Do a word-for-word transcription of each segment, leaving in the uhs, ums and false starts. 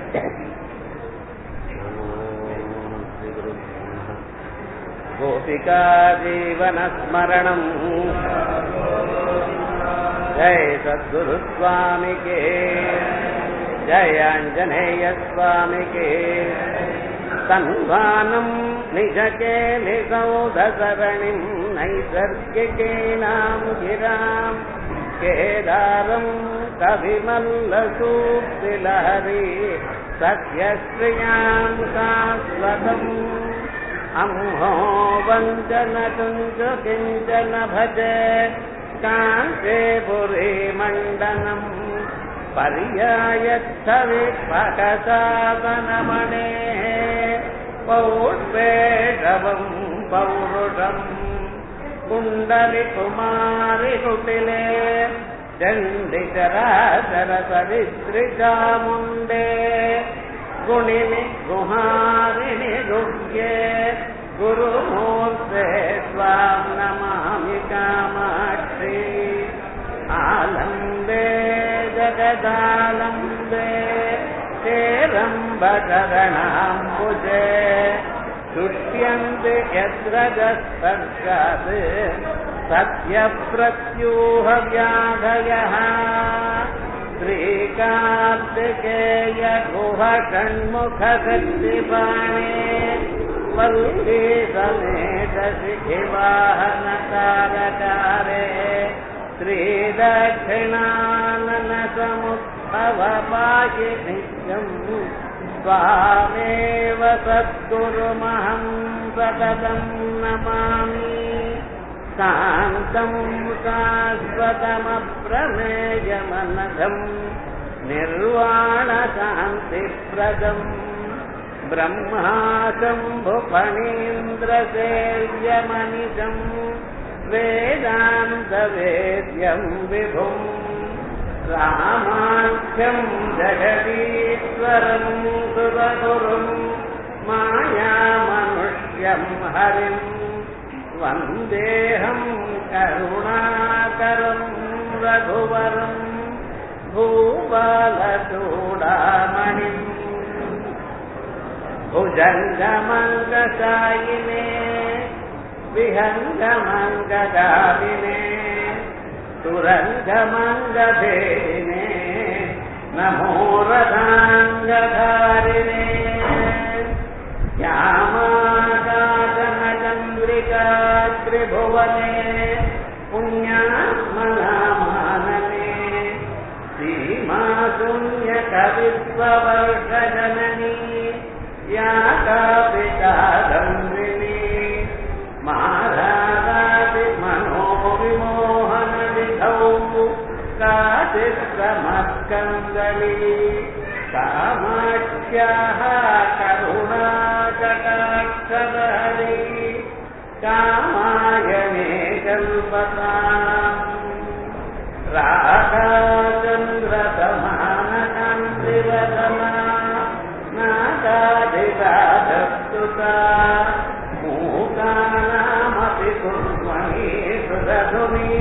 गोपिका जीवनस्मरणं जय सद्गुरु स्वामी के जय आंजनेय स्वामी के तन्वानं निजके निसौधसरणिं नैसर्गिकीनां गिरां केदारं कविमल्लसूक्तिलहरी सत्यश्रियां शाश्वतम् अम्हो वंदन कुंज किंचन भजे कांचे पुरी मंडनम पर्यायच्छ विपकसादनमणे पौर्वेशवं पौरुषं कुंडली कुमारी कुटिले चंडिचराचर सविस्त्रिचामुंडे गुणिनि गुहारिणि गुह्ये गुरुमूर्ते स्वां नमामि कामाक्षी आलम्बे जगदालम्बे चेरम्बचरणाम्बुजे तुष्यन्ति यत्र जस्पर्शात् सत्यप्रत्यूहव्याधयः श्रीकार्तिकेय गुहषण्मुखशक्तिपाणे वल्ली समेत शिखिवाहनकारकारे श्रीदक्षिणानन समुद्भव पाहि नित्यं स्वामेव सद्गुरुमहं सततं नमामि शान्तं शाश्वतमप्रमेयमनघं निर्वाणशान्तिप्रदं ब्रह्माशम्भुफणीन्द्रसेव्यमनिशं वेदान्तवेद्यं विभुं रामाख्यं जगदीश्वरं सुरगुरुं मायामनुष्यं हरिं वन्देऽहं करुणाकरं रघुवरं भूपालचूडामणिं भुजङ्गमङ्गशायिने विहङ्गमङ्गदाविने तुरङ्गमङ्गभेदिने नमो रथाङ्गधारिणे श्यामाकाशनचन्द्रिका त्रिभुवने पुण्यात्मनामानने सीमाशून्यकवित्ववर्षजननी या कापितादम्बिनी मारादादिमनोविमोहनविधौ काचित्प्रमत्कन्दली कामाक्ष्याः करुणाकटाक्षलहरी कामायने कल्पताम् राधाचन्द्रसमानकान्तिवदना नागाधिराधस्तुता मूकानामपि कुर्वणी सुरधुनी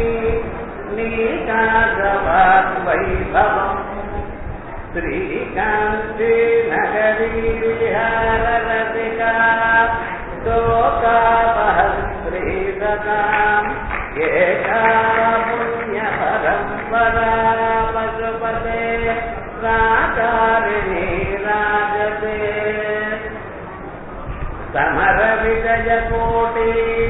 नीकागवाग्वैभवम् श्रीकान्ती नगरी विहाररसिका शोकापहस्त्रीसताम् एका पुण्यपरम्परा पशुपते साकारिणी राजते समरविजयकोटि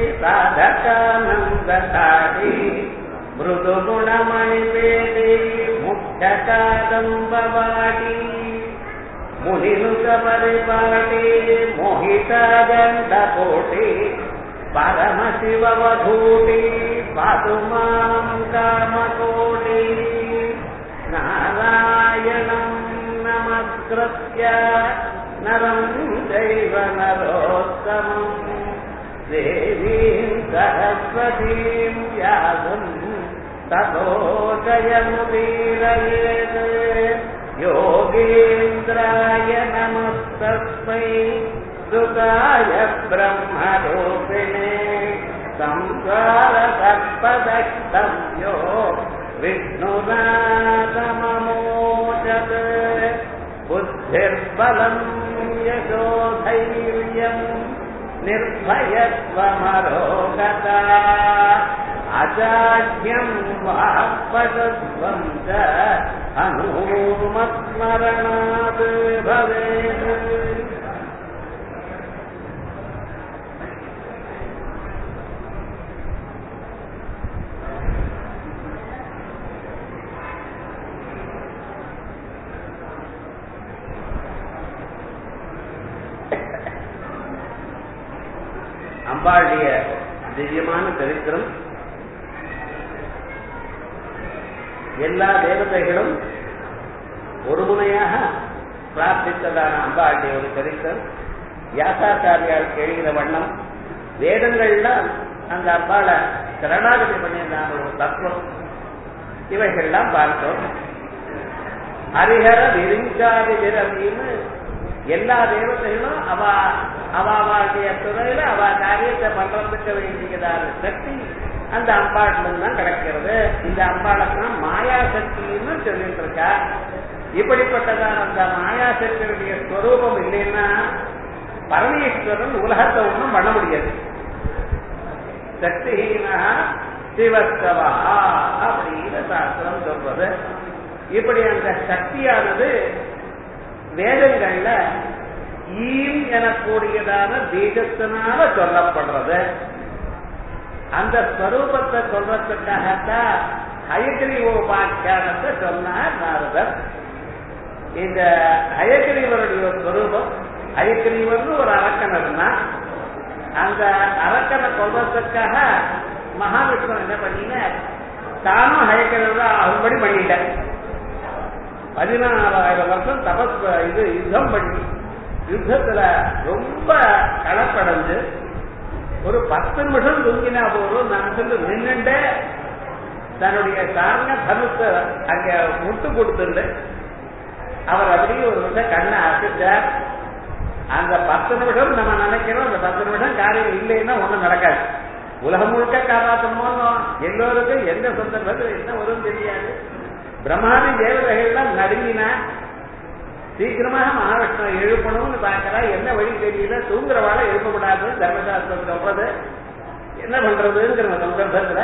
साधकानन्दकारि मृदुगुणमणिवेदी मुख्यकादम्बवाटी मुनिनुतपरिपाटी मोहितादण्डकोटि परमशिववधूटी पातु मां कामकोटि नारायणं नमस्कृत्य नरं चैव नरोत्तमं देवीं सरस्वतीं व्यासं ततो जयमुदीरयेत् योगीन्द्राय नमस्तस्मै सुखाय ब्रह्मरूपिणे संसारसर्पदष्टं यो विष्णुनाथममोचत् बुद्धिर् பலம் யசோதைரியம் நிர்பயத்வமரோகதா அஜாட்யம் வாப்பதத்வம் ச அனுமத்மரணாத் பவேத். அம்பாளுடைய திவ்யமான சரித்திரம் எல்லா தேவதைகளும் ஒருமுனையாக பிரார்த்தித்ததான அம்பாளுடைய ஒரு சரித்திரம் வியாசாச்சாரியால் எழுகிற வண்ணம் வேதங்கள்லாம் அந்த அம்பாளை சரணாகதி பண்ணியதான ஒரு தத்துவம் இவைகள்லாம் பார்த்தோம். ஹரிஹர விரிஞ்சாதி விரவின்னு எல்லா தேவதைகளும் அவ அவாவுடைய துறையில அவ காரியத்தை பண்றதுக்கு வேண்டியதான சக்தி அந்த அம்பாட்டிலும் தான் கிடைக்கிறது. இந்த அம்பாளுக்குதான் மாயா சக்தின்னு சொல்லிட்டு இருக்கா. இப்படிப்பட்டதான அந்த மாயா சக்தியுடைய ஸ்வரூபம் இல்லைன்னா பரமேஸ்வரன் உலகத்தை ஒன்றும் பண்ண முடியாது. சக்திஹீனா சிவஸ்தவா அப்படின்னு சாஸ்திரம் சொல்றது. இப்படி அந்த சக்தியானது வேதங்கள்ல ஈம் எனக்கூடியதான பீஜத்தினால சொல்லப்படுறது. அந்த ஸ்வரூபத்தை சொல்றதுக்காகத்தான் ஹயக்ரீவோபாக்கியானத்தை சொன்னார் நாரதர். இந்த ஹயக்ரீவருடைய ஸ்வரூபம், ஹயக்ரீவர்னு ஒரு அரக்கனர்னா அந்த அரக்கனை கொல்றதுக்காக மகாவிஷ்ணு என்ன பண்ணின, தானும் ஹயக்ரீவரை அறுபடி பண்ணிட்டார். பதினாலாயிரம் வருஷம் தபஸ் இது யுத்தம் பண்ணி யுத்தத்துல ரொம்ப களப்படைஞ்சு ஒரு பத்து நிமிஷம் தூங்கினா போதும் நான் சொல்லி நின்னுண்டு தன்னுடைய காரண தனுத்தை அங்க முட்டு கொடுத்துண்டு அவர் அப்படியே ஒரு நிமிஷம் கண்ணை அசைச்சார். அந்த பத்து நிமிஷம் நம்ம நினைக்கிறோம், அந்த பத்து நிமிஷம் காரியம் இல்லைன்னா ஒண்ணும் நடக்காது. உலகம் முழுக்க காப்பாற்றணுமோ எல்லோருக்கும் எந்த சந்தர்ப்பத்தில் என்ன வரும் தெரியாது. பிரம்மாதி தேவதைகள்லாம் நடுங்கினா சீக்கிரமாக மகாவிஷ்ணு எழுப்பணும்னு பார்க்கிறா. என்ன வழி தெரியல, தூங்குறவாழ எழுப்பக்கூடாது தர்மசாஸ்திரம் சொல்றது. என்ன பண்றதுங்கிற சந்தர்ப்பத்துல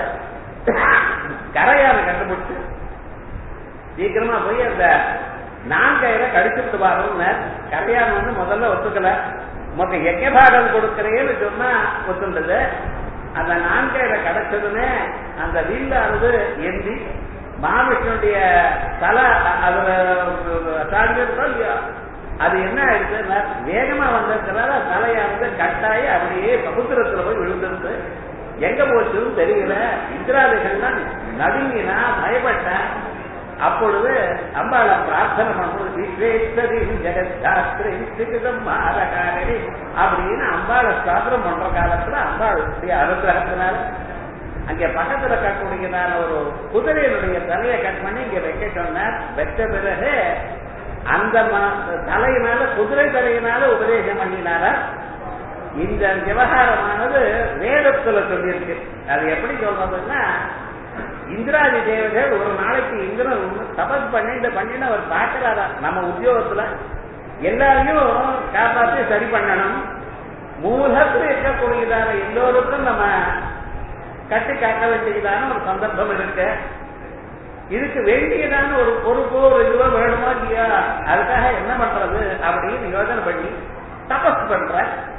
கரையான கண்டுபிடிச்சு சீக்கிரமா போய் அந்த நான்கையில கடிச்சுட்டு பாருன்னு கரையான் வந்து முதல்ல ஒத்துக்கல. மொத்த எக்கபாகம் கொடுக்கிறேன்னு சொன்னா ஒத்துண்டது. அந்த நான்கையில கிடைச்சதுன்னு அந்த வீல்லானது எந்தி மகாவிஷ்ணுடைய தலை அதுல சார்ந்திருக்கோம் இல்லையா, அது என்ன ஆயிடுச்சு, வேகமா வந்ததுனால தலையானது கட்டாயி அப்படியே சமுத்திரத்துல போய் விழுந்துருக்கு. எங்க போச்சுன்னு தெரியல. இந்திராதிகள்லாம் நடுங்கினா பயப்பட்ட. அப்பொழுது அம்பாளை பிரார்த்தனை பண்ணுறது விஸ்வேஸ்வரி ஜெகத்சாஸ்திரி சிகிதம் மாதகாரி அப்படின்னு அம்பாளை ஸ்தாபனம் பண்ற காலத்துல அம்பாளுடைய அனுகிரகத்தினால அங்க பக்கத்துல கட்டக்கூடியதான ஒரு குதிரையினுடைய தலையை கட் பண்ணி இங்க வைக்க சொன்னார். வச்ச பிறகு அந்த தலையினால குதிரை தலையினால உபதேசம் பண்ணினார. இந்த விவகாரமானது வேதத்துல சொல்லியிருக்கு. அது எப்படி சொல்றதுன்னா, இந்திராதி தேவதைகள் ஒரு நாளைக்கு இந்திரன் தபஸ் பண்ணிட்டு பண்ணிட்டு அவர் பார்க்கிறாரா, நம்ம உத்தியோகத்துல எல்லாரையும் காப்பாற்றி சரி பண்ணணும், மூலத்தில் இருக்கக்கூடியதான எல்லோருக்கும் நம்ம கட்டி காக்க வேண்டியதான ஒரு சந்தர்ப்பம் இருக்கு. இதுக்கு வேண்டியதான ஒரு பொறுப்போ ஒரு இதுவோ வேணுமா இல்லையா, அதுக்காக என்ன பண்றது அப்படின்னு யோசனை பண்ணி தபஸ் பண்ற.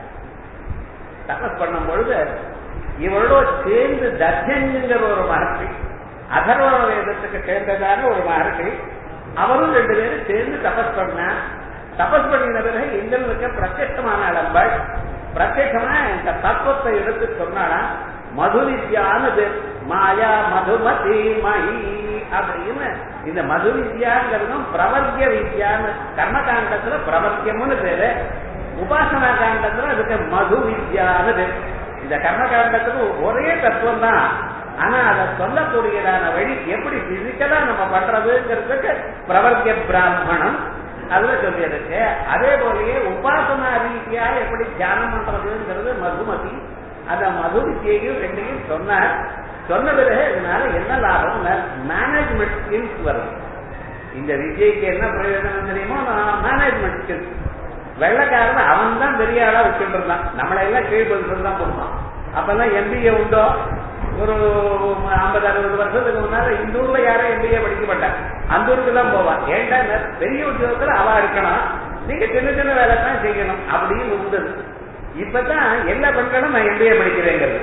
தபஸ் பண்ணும் பொழுது இவரோட சேர்ந்து தர்ஜன்கிற ஒரு மகர்ஷி, அதர்வ வேதத்துக்கு சேர்ந்ததான ஒரு மகர்ஷி, அவரும் ரெண்டு பேரும் சேர்ந்து தபஸ் பண்ண. தபஸ் பண்ணின பிறகு இந்திரனுக்கு பிரத்யட்சமான அலம்பல் பிரத்யட்சமா இந்த தத்துவத்தை எடுத்து சொன்னானா, மதுவித்யானது மாயா மதுமதி மயி அப்படின்னு. இந்த மது வித்யாங்கிறதும் பிரவர்த்திய வித்யான்னு கர்மகாண்டத்துல பிரவர்த்தியம்னு பேரு, உபாசனா காண்டத்துல அதுக்கு மது வித்யான்னு பேரு. இந்த கர்மகாண்டத்துக்கு ஒரே தத்துவம் தான், ஆனா அதை சொல்லக்கூடியதான வழி எப்படி பிசிக்கலா நம்ம பண்றதுங்கிறதுக்கு பிரவர்த்திய பிராமணம் அதுல சொல்லியிருக்கு. அதே போலயே உபாசனா ரீதியா எப்படி தியானம் பண்றதுங்கிறது மதுமதி. அந்த மது வித்தியையும் ரெண்டையும் சொன்னார். சொன்ன பிறகு இதனால என்ன லாபம், மேனேஜ்மெண்ட் ஸ்கில்ஸ் வரும். இந்த விஜய்க்கு என்ன பிரயோஜனம் தெரியுமோ மேனேஜ்மெண்ட் ஸ்கில்ஸ். வெள்ளக்காரன் அவன் தான் பெரிய ஆளா வச்சுட்டு இருந்தான், நம்மளை எல்லாம் கீழ்படுத்து தான் கொடுப்பான். அப்பெல்லாம் எம்பிஏ உண்டோ? ஒரு ஐம்பது அறுபது வருஷத்துக்கு முன்னால இந்த ஊர்ல யாரும் எம்பிஏ படிக்க மாட்டாங்க, அந்த ஊருக்கு தான் போவான். ஏன்டா பெரிய உத்தியோகத்துல அவா இருக்கணும், நீங்க சின்ன சின்ன வேலை தான் செய்யணும் அப்படின்னு இருந்தது. இப்பதான் எல்லா பெண்களும் நான் எம்பிஏ படிக்கிறேங்கிறது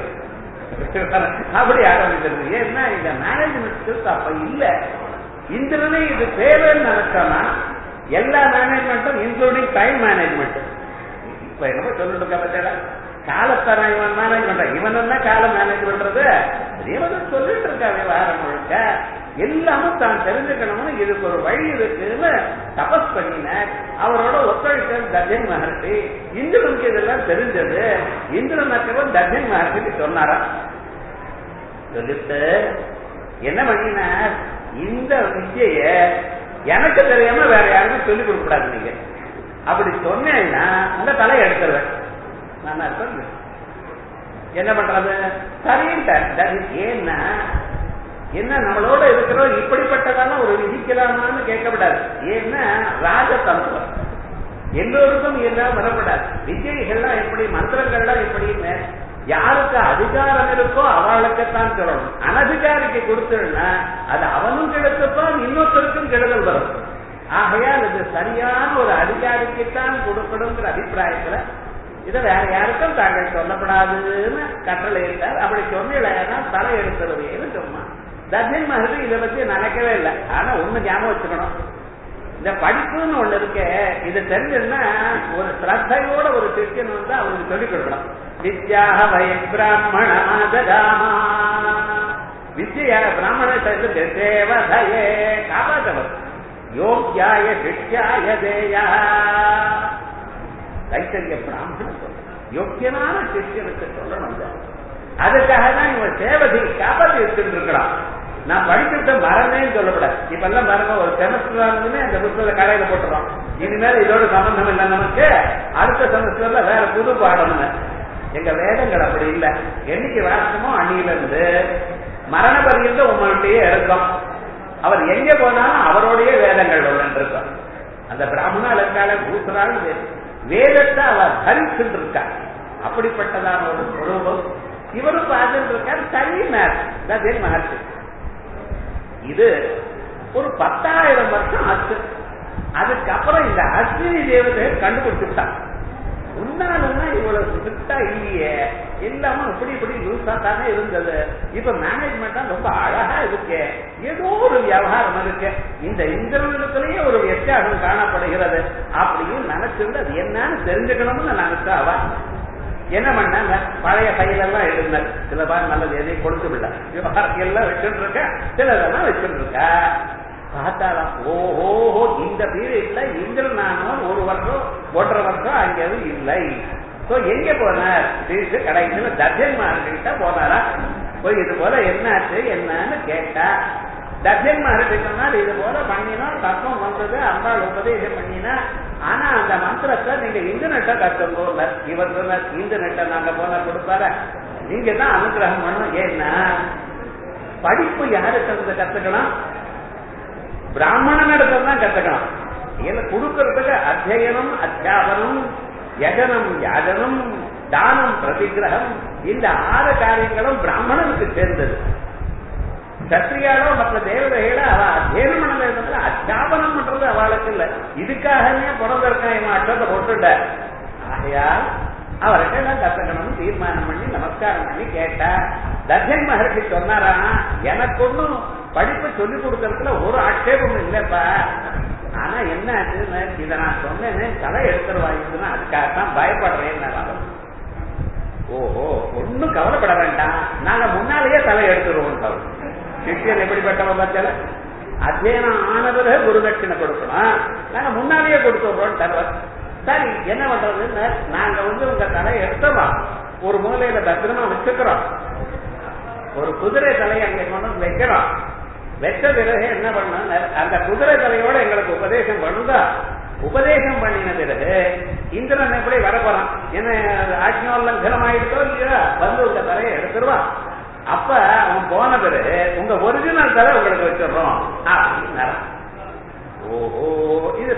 அப்படி ஆரம்பிக்கிறது. ஏன்னா இந்த மேனேஜ்மெண்ட் ஸ்கில்ஸ் அப்ப இல்ல. இந்திரனே இது தேவைன்னு நினைச்சோம்னா எல்லா மேனேஜ்மெண்ட்டும் இன்க்ளூடிங் டைம் மேனேஜ்மெண்ட். இப்ப என்னமோ சொல்லிட்டு இருக்க பத்தியா, காலத்தான இவன் மேனேஜ் பண்றான், இவன் தான் காலம் மேனேஜ் பண்றது இவன் சொல்லிட்டு இருக்கா. விவகாரம் முழுக்க எல்லாமும் தான் தெரிஞ்சுக்கணும்னு இதுக்கு ஒரு வழி இருக்குன்னு தபஸ் பண்ணின அவரோட ஒத்துழைத்த தர்ஜன் மகர்ஷி. இந்திரனுக்கு இதெல்லாம் தெரிஞ்சது. இந்திரன் அக்கவன் தர்ஜன் மகர்ஷிக்கு சொன்னாரா, சொல்லிட்டு என்ன பண்ணினார், இந்த வித்திய எனக்கு தெரியாம வேற யாருக்கும் சொல்லிக் கொடுக்கூடாது. நீங்க அப்படி சொன்னேன்னா உங்க தலையை எடுத்துருவேன். நான் சொல்றேன் என்ன பண்றது சரின்ட்டு. ஏன்னா என்ன நம்மளோட இருக்கிறோம், இப்படிப்பட்டதான ஒரு விதிக்கலாமான்னு கேட்கப்படாது. ஏன்னா ராஜதந்திரம் எல்லோருக்கும் எல்லாம் வரப்படாது. விஜய்கள்லாம் எப்படி, மந்திரங்கள்லாம் எப்படின்னு யாருக்கு அதிகாரம் இருக்கோ அவளுக்குத்தான் சொல்லணும். அனதிகாரிக்கு கொடுத்துருன்னா அது அவனும் கெடுத்துப்பான், இன்னொருத்தருக்கும் கெடுதல் வரும். ஆகையால் இது சரியான ஒரு அதிகாரிக்குத்தான் கொடுக்கணுங்கிற அபிப்பிராயத்துல இதை வேற யாருக்கும் தாங்கள் சொல்லப்படாதுன்னு கட்டளை இருந்தார். அப்படி சொன்னா தலை எடுத்துருவேன்னு சொன்னான். தர்ஜன் மகர்ஷி இதை பத்தி நினைக்கவே இல்லை. ஆனா ஒண்ணு ஞாபகம் வச்சுக்கணும், இந்த படிப்புன்னு ஒண்ணு இருக்க, இது தெரிஞ்சதுன்னா ஒரு ஸ்ரத்தையோட ஒரு சிஷ்யன் வந்து அவருக்கு சொல்லிக் கொடுக்கணும். வித்யாக வய பிராமணாதகாமா, வித்யா பிராமணத்தை தேவதையே காப்பாற்றவர், யோக்கியாய சிஷ்யாய தேயா. தைத்தரிய பிராமணன் யோக்கியனான சிஷ்யனுக்கு சொல்லணும். அதுக்காக தான் இவன் சேவதி காப்பாற்றி எடுத்துட்டு இருக்கிறான். நான் படிச்சுட்டு மறந்தேன்னு சொல்லப்படாது. இப்ப எல்லாம் பாருங்க, ஒரு செமஸ்டர் ஆனதுமே அந்த புத்தகத்தை கடையில போட்டுறோம். இனிமேல் இதோட சம்பந்தம் இல்லை நமக்கு, அடுத்த செமஸ்டர்ல வேற புது பாடம்னு. எங்க வேதங்கள் அப்படி இல்லை. என்னைக்கு வாசமோ அணியில இருந்து மரண பரியந்தம் உங்கள்கிட்டயே இருக்கும். அவர் எங்க போனாலும் அவருடைய வேதங்கள் ஒன்று இருக்கும். அந்த பிராமணா இருக்கால பூசரால் வேதத்தை அவர் தரிச்சுட்டு இருக்கார். அப்படிப்பட்டதான ஒரு குரூபம் இவரும் பார்த்துட்டு இருக்கார். சரி மேர் மகர்ஷி இது ஒரு பத்தாயிரம் வருஷம் ஆச்சு. அதுக்கப்புறம் இந்த அஸ்வினி தேவதையை கண்டுபிடிச்சுட்டான். உன்னாலும்னா இவ்வளவு ஸ்ட்ரிக்டா இல்லையே, எல்லாமே இப்படி இப்படி லூசா தானே இருந்தது. இப்ப மேனேஜ்மெண்டா ரொம்ப அழகா இருக்கு, ஏதோ ஒரு விவகாரம் இருக்கு. இந்த இந்திரனிடத்திலேயே ஒரு வித்தியாசம் காணப்படுகிறது அப்படின்னு நினைச்சிருந்து அது என்னன்னு தெரிஞ்சுக்கணும்னு நினைச்சா அவ என்ன பண்ணாங்க, பழைய ஃபைலெல்லாம் எழுதினார். சில பேர் நல்லது எதையும் கொடுத்து விட விவகாரத்தை எல்லாம் வச்சுட்டு இருக்க, சிலதெல்லாம் வச்சுட்டு இருக்க. பார்த்தாலாம், ஓஹோ இந்த பீரியட்ல இந்திரன் நானும் ஒரு வருஷம் ஒன்றரை வருஷம் அங்கேயும் இல்லை. எங்க போனார், கடைசியில் தர்ஜன்மார்கிட்ட போனாரா. போய் இது போல என்னாச்சு என்னன்னு கேட்டா, தர்ஜன்மார்கிட்ட சொன்னால் இது போல பண்ணினோம், தப்பம் வந்தது, அம்பாள் உபதேசம் பண்ணினா. ஆனா அந்த மந்திரத்தை நீங்க இன்டர்நெட்டை கற்றுக்கோங்க. இவர் சொன்ன இன்டர்நெட்டை நாங்க போன கொடுப்பார, நீங்க தான் அனுகிரகம் பண்ணணும். ஏன்னா படிப்பு யாருக்கு இருந்து கத்துக்கணும், பிராமணன் இடத்தான் கத்துக்கணும். என்ன கொடுக்கறதுக்கு அத்தியனம், அத்தியாபனம், யஜனம், யாஜனம், தானம், பிரதிகிரகம், இந்த ஆறு காரியங்களும் பிராமணனுக்கு சேர்ந்தது. சத்திரியாலோ மற்ற தேவதைகளோ அவ அத்தியனம் பண்ணல, அத்தியாபனம் பண்றது அவளுக்கு இல்ல. இதுக்காகவே பிறந்திருக்க இவன் அட்டத்தை போட்டுட்ட. ஆகையால் அவர்கிட்ட எல்லாம் கத்துக்கணும்னு தீர்மானம் பண்ணி நமஸ்காரம் பண்ணி கேட்டா, தர்ஜன் மகர்ஷி சொன்னாரா, எனக்கு ஒன்னும் படிப்பை சொல்லிக் கொடுக்கறதுல ஒரு ஆட்சேபமும் இல்லப்பா. ஆனா என்ன ஆச்சுன்னு இதை நான் சொன்னேன்னு தலை எடுத்துருவாங்கன்னா அதுக்காகத்தான் பயப்படுறேன். ஓஹோ, ஒன்னும் கவலைப்பட வேண்டாம், நாங்க முன்னாலேயே தலை எடுத்துருவோம். சிஷியன் எப்படிப்பட்டவன் பார்த்தால, அத்தியனம் ஆனவர குருதட்சிணை கொடுக்கணும், நாங்க முன்னாலேயே கொடுத்துடுறோம் தருவோம். சரி என்ன பண்றதுன்னு நாங்க வந்து உங்க தலை எடுத்தோமா ஒரு மூலையில பத்திரமா வச்சுக்கிறோம். ஒரு குதிரை தலையை அங்க கொண்டு வைக்கிறோம். வெச்ச பிறகு என்ன பண்ண, அந்த குதிரை தலையோட எங்களுக்கு உபதேசம் பண்ணுதா. உபதேசம் பண்ணின பிறகு இந்திரன் எப்படி வரப்போறான், என்ன ஆஜ்ஞோல்லங்கனம் ஆயிடுச்சோ இல்லையா, வந்து உங்க தலையை எடுத்துருவான். அப்ப அவன் போன பிறகு உங்க ஒரிஜினல் தலை உங்களுக்கு வச்சிடறோம் அப்படின்னு.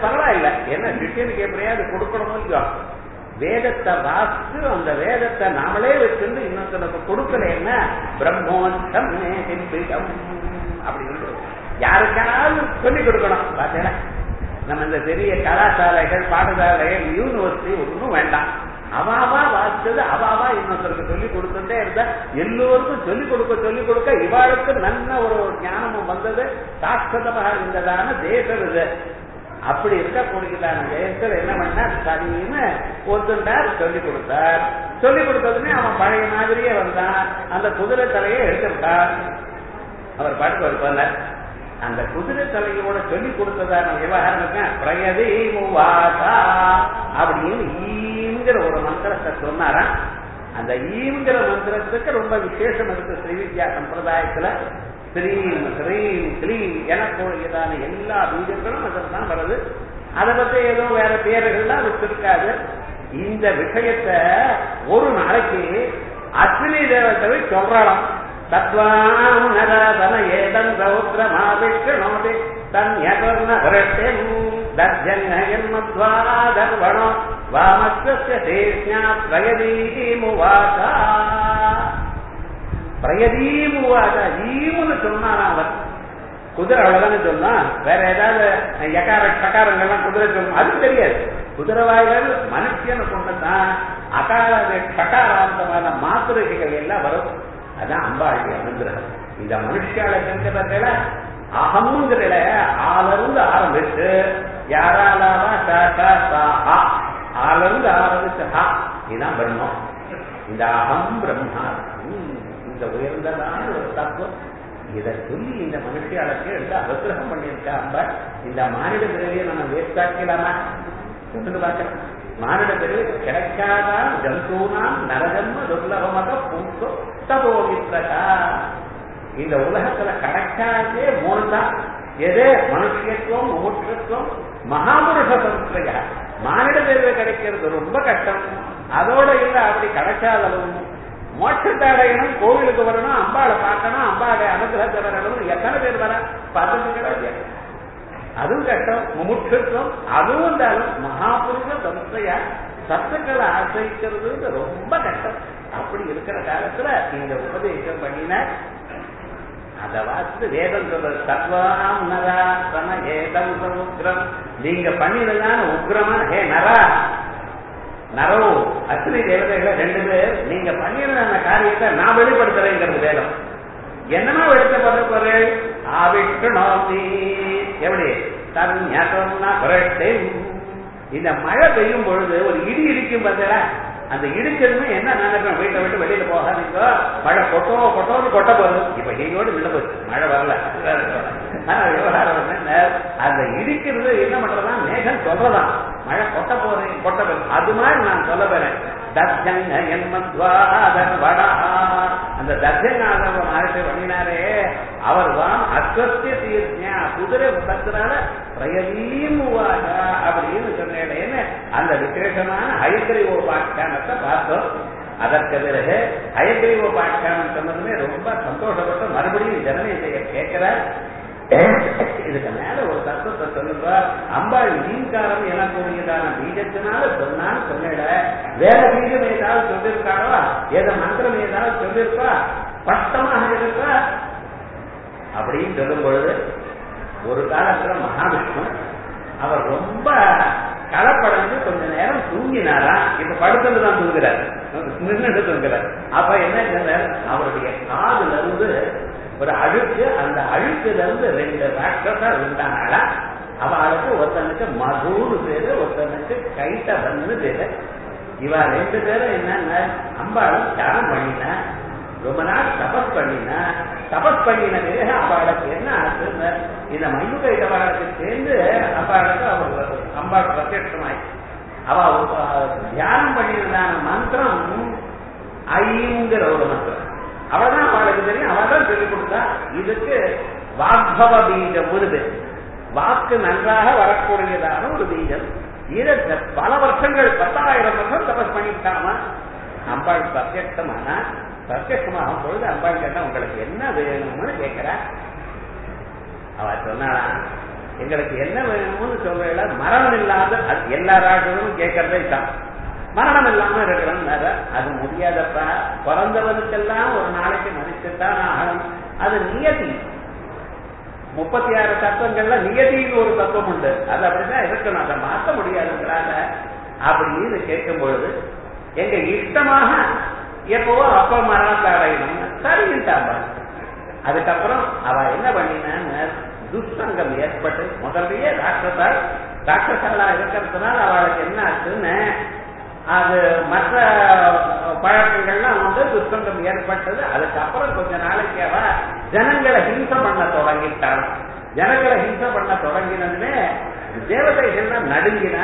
பரவாயில்ல. ஏன்னா சிஷியனுக்கு எப்படியாவது கொடுக்கணும் இல்லையோ, வேதத்தை வாசித்து அந்த வேதத்தை நாமளே வச்சிருந்து இன்னொருத்தருக்கு கொடுக்கல என்ன பிரம்மோச்சம் அப்படின்னு யாருக்காவது சொல்லிக் கொடுக்கணும். பார்த்தீங்கன்னா நம்ம இந்த பெரிய கலாசாலைகள் பாடசாலைகள் யூனிவர்சிட்டி ஒன்றும் வேண்டாம். அவாவா வாசிச்சது அவாவா இன்னொருத்தருக்கு சொல்லிக் கொடுத்துட்டே இருந்தா எல்லோருக்கும் சொல்லிக் கொடுக்க சொல்லிக் கொடுக்க இவாளுக்கு நல்ல ஒரு ஞானமும் வந்தது. சாஸ்வதமாக இருந்ததான தேசம் இது. அப்படி இருக்கக்கூடியதான தேசத்தில் என்ன பண்ணா சரின்னு ஒத்துண்டார், சொல்லிக் கொடுத்தார். சொல்லிக் கொடுத்ததுமே அவன் பழைய மாதிரியே வந்தான். அந்த குதிரை தலையை எடுத்துட்டார். அவர் பாட்டுக்கு வருப்பார். அந்த குதிரை தலையோட சொல்லிக் கொடுத்ததான விவகாரம் இருக்க பிரயதி மூவாசா அப்படின்னு ஈங்கிற ஒரு மந்திரத்தை சொன்னாரா. அந்த ஈங்கிற மந்திரத்துக்கு ரொம்ப விசேஷம் இருக்கு ஸ்ரீவித்யா சம்பிரதாயத்துல. ஸ்ரீம் ஸ்ரீம் கிளீம் எனக்கூடியதான எல்லா பீஜங்களும் அதற்கான வருது. அதை பத்தி ஏதோ வேற பேர்கள்லாம் வச்சிருக்காது. இந்த விஷயத்தை ஒரு நாளைக்கு அஸ்வினி தேவத்தை சொல்றாளாம். தத்வாம் நரதன ஏதன் ரௌத்ரமாவிஷ்ணோதி தன்யகர்ண வரட்டென் தர்ஜன்யன் மத்வா தர்வணோ வாமஸ்ய தேஸ்யா பிரயதீமுவாசா. பிரயதீமுவாசா ஈமுன்னு சொன்னான் அவர். குதிரை அவ்வளவுதானே சொன்னா, வேற ஏதாவது யகார சகாரங்கள்லாம் குதிரை சொல்லணும் அது தெரியாது. குதிரை வாய்கள் மனுஷன்னு கொண்டுதான் அகார சகாராந்தமான மாத்திரைகள் எல்லாம் வரும். அதான் அம்பாளுடைய அனுகிரகம். இந்த மனுஷால செஞ்சவர்கள அகம்ங்கிற ஆலிருந்து ஆரம்பிச்சு யாராலாவா ஆலிருந்து ஆரம்பிச்சு ஹா இதுதான் பிரம்மம். இந்த அகம் பிரம்மா இந்த உயர்ந்ததான ஒரு தத்துவம். இதை சொல்லி இந்த மனுஷியாளுக்கு எடுத்து அனுகிரகம் பண்ணியிருக்கா அம்பாள். இந்த மானிட பிறவியை நம்ம வேஸ்டாக்கலாமா சொல்லுங்க பார்க்கலாம். மானிட பிறவி கிடைக்காதான் ஜந்தூனாம் நரஜன்ம துர்லபமாக பூசோ தபோமித்ரகா. இந்த உலகத்துல கிடைக்காதே மூணு தான். எது மனுஷத்துவம் முமுட்சத்துவம் மகாபுருஷ சம்ஸ்கிருத. மானிட பிறவி கிடைக்கிறது ரொம்ப கஷ்டம். அதோட இல்ல அப்படி கிடைக்காதவும் மோட்சத்தை அடையணும், கோவிலுக்கு வரணும், அம்பாளை பார்க்கணும், அம்பாளை அனுகிரகத்தை வரணும். எத்தனை பேர் வர பதவி கிடையாது. அதுவும் கஷ்டம். முமுட்சத்துவம் அதுவும் இருந்தாலும் மகாபுருஷ சம்ஸ்தையா சத்துக்களை ஆசிரிக்கிறது ரொம்ப கஷ்டம். அப்படி இருக்கிற காலத்துல இந்த உபதேசம் பண்ணின அத வாசித்து வேதம் சொல்றது சத்வாம் நரா சம ஏதம் சமுத்திரம். நீங்க பண்ணினதான உக்ரமான ஹே நரா நரோ அஸ்வினி தேவதைகளை ரெண்டு பேர் நீங்க பண்ணிருந்த காரியத்தை நான் வெளிப்படுத்துறேங்கிறது வேதம். என்னமா வெளிப்படுத்த போறேன் ஆவிஷ்ணோதி எப்படி தன். இந்த மழை பெய்யும் பொழுது ஒரு இடி இடிக்கும் பார்த்தா அந்த இடிச்சதுமே என்ன நினைப்பேன் வீட்டை விட்டு வெளியில போகாதீங்க மழை கொட்டோ கொட்டோன்னு கொட்ட போகுது. இப்ப ஈயோடு நின்று போச்சு, மழை வரல. விவகாரம் அந்த இடிக்கிறது என்ன பண்றதா மேகம் சொல்றதான் மழை கொட்ட போறேன் கொட்ட போறேன். அது மாதிரி நான் சொல்ல போறேன். அந்த தர்ஜநாதர் மகர்ஷி பண்ணினாரே அவர் தான் அஸ்வஸ்திய தீர்த்தியா குதிரை பத்தினால பிரயதீமுவாக அப்படின்னு சொன்னேன். அந்த விசேஷமான ஹயக்ரீவோபாக்கியானத்தை பார்த்தோம். அதற்கு பிறகு ஹயக்ரீவோபாக்கியானம் சொன்னதுமே ரொம்ப சந்தோஷப்பட்டு மறுபடியும் ஜனனி கேட்கிறார். இதுக்கு மேல ஒரு தத்துவத்தை சொல்லுங்க. அம்பாள் ஈங்காரம் எனக்கூடியதான பீஜத்தினால சொன்னான்னு சொன்னிட வேற பீஜம் ஏதாவது சொல்லியிருக்காரோ ஏதோ மந்திரம் ஏதாவது சொல்லியிருக்கா ஸ்பஷ்டமாக இருக்கா அப்படின்னு சொல்லும் பொழுது ஒரு காலத்துல மகாவிஷ்ணு அவர் ரொம்ப களப்படைஞ்சு கொஞ்ச நேரம் தூங்கினாரா. இப்ப படுத்துதான் தூங்குறாரு, நின்றுட்டு தூங்குறாரு. அப்ப என்ன சொன்னார், அவருடைய காதுல இருந்து ஒரு அழுக்கு, அந்த அழுக்குல இருந்து ரெண்டு ராட்சஸா இருந்தாங்களா. அவளுக்கு ஒருத்தனுக்கு மதுன்னு பேரு, ஒருத்தனுக்கு கைட்டபன்னு பேரு. இவ ரெண்டு பேரும் என்னன்னா அம்பாளும் தியானம் பண்ணின, ரொம்ப நாள் தபஸ் பண்ணின. தபஸ் பண்ணின பிறகு அவளுக்கு என்ன ஆச்சுன்னு இந்த மயு கைட்டவாளுக்கு சேர்ந்து அம்பாளுக்கு அவர் அம்பாள் பிரத்யட்சமாய் அவ தியானம் பண்ணியிருந்தான மந்திரம் ஐங்கிற ஒரு மந்திரம். அவதான் அவளுக்கு தெரியும், அவதான் சொல்லிக் கொடுத்தா. இதுக்கு வாக்பவ பீஜம் ஒரு வாக்கு நன்றாக வரக்கூடியதான ஒரு பீஜம். இதை பல வருஷங்கள் பத்தாயிரம் வருஷம் தபஸ் பண்ணிட்டாமா. அம்பாள் பிரத்யட்சமான பிரத்யட்சமாகும் பொழுது அம்பாள் கேட்டா உங்களுக்கு என்ன வேணும்னு கேட்கிறா. அவ சொன்னாளா, எங்களுக்கு என்ன வேணும்னு சொல்ற மரணம் இல்லாத எல்லா ராஜனும் கேட்கறதே தான். மரணம் இல்லாம இருக்கிறாங்க. அது முடியாதப்பா. பிறந்தவனுக்கெல்லாம் ஒரு நாளைக்கு மதிச்சுத்தான் ஆகணும். அது நியதி. முப்பத்தி ஆறு தத்துவங்கள்ல நியதின்னு ஒரு தத்துவம் உண்டு. அது அப்படிதான் இருக்கணும். அதை மாற்ற முடியாதுங்கிறாங்க. அப்படின்னு கேட்கும் பொழுது எங்க இஷ்டமாக எப்பவோ அப்ப மரணத்தை அடையணும் சரிட்டாங்க. அதுக்கப்புறம் அவ என்ன பண்ணினான்னு துஷ்சங்கம் ஏற்பட்டு முதல்லயே ராட்சசா ராட்சசாலா இருக்கிறதுனால அவளுக்கு என்ன ஆச்சுன்னு அது மற்ற பழக்கங்கள்லாம் வந்து துஷ்சங்கம் ஏற்பட்டது. அதுக்கப்புறம் கொஞ்ச நாளைக்கு அவ ஜனங்களை ஹிம்சை பண்ண தொடங்கிட்டாள். ஜனங்களை ஹிம்சை பண்ண தொடங்கினதுமே தேவதைகள்லாம் நடுங்கினா.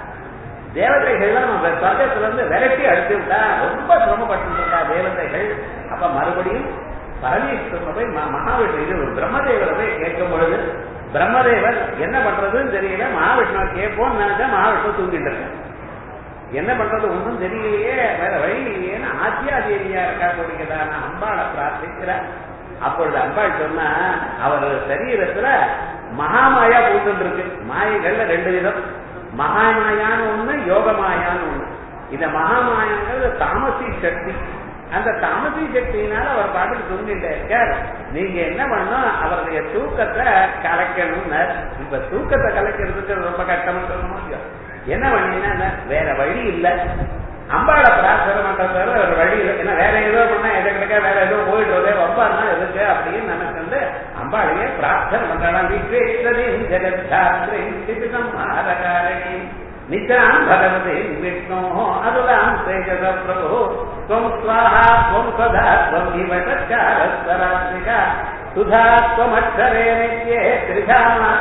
தேவதைகள்லாம் நம்ம சொர்க்கத்துல இருந்து விரட்டி அடிச்சு விட்டா. ரொம்ப சிரமப்பட்டு இருக்கா தேவதைகள். அப்ப மறுபடியும் பரமேஸ்வரன் போய் மகாவிஷ்ணு பிரம்மதேவரை போய் கேட்கும் பொழுது பிரம்மதேவர் என்ன பண்றதுன்னு தெரியல. மகாவிஷ்ணுவை கேட்போம்னு நினைச்சா மகாவிஷ்ணு தூங்கிட்டு இருக்கேன். என்ன பண்றது ஒன்றும் தெரியலையே, வேற வழி இல்லையேன்னு ஆத்தியாதேவியா இருக்கா கூடியதான அம்பாளை பிரார்த்திக்கிறார். அப்பொழுது அம்பாள் சொன்னா அவர் சரீரத்துல மகாமாயா பூத்துட்டு இருக்கு. மாயைகள்ல ரெண்டு விதம். மகாமாயான்னு ஒண்ணு, யோகமாயான்னு ஒண்ணு. இந்த மகாமாயாங்கிறது தாமசி சக்தி. அந்த தாமசி சக்தியினால அவர் பாட்டுக்கு தூங்கிட்டு இருக்கார். நீங்க என்ன பண்ணணும், அவருடைய தூக்கத்தை கலைக்கணும்னு. இப்ப தூக்கத்தை கலைக்கிறதுக்கு ரொம்ப கஷ்டமா சொல்ல முடியும். என்ன பண்ணீங்கன்னா வேற வழி இல்ல. அம்பாளை பிரார்த்தனை பண்றது வேற வழி இல்லை. ஏன்னா வேற ஏதோ பண்ணா எதை கிடைக்க வேற ஏதோ போயிடுறதே வம்பாதான் இருக்கு அப்படின்னு நினைச்சு வந்து அம்பாளையே பிரார்த்தனை பண்றாங்க. விஸ்வேஸ்வரின் ஜெகத்காரிம் ஆரகாரணி நித்யாம் பகவதே விஷ்ணோ அதுலாம் தேஜத பிரபு त्वं स्वाहा त्वं सदा त्वं विवटच्चारस्तरात्मिका सुधा त्वमक्षरे नित्ये त्रिधा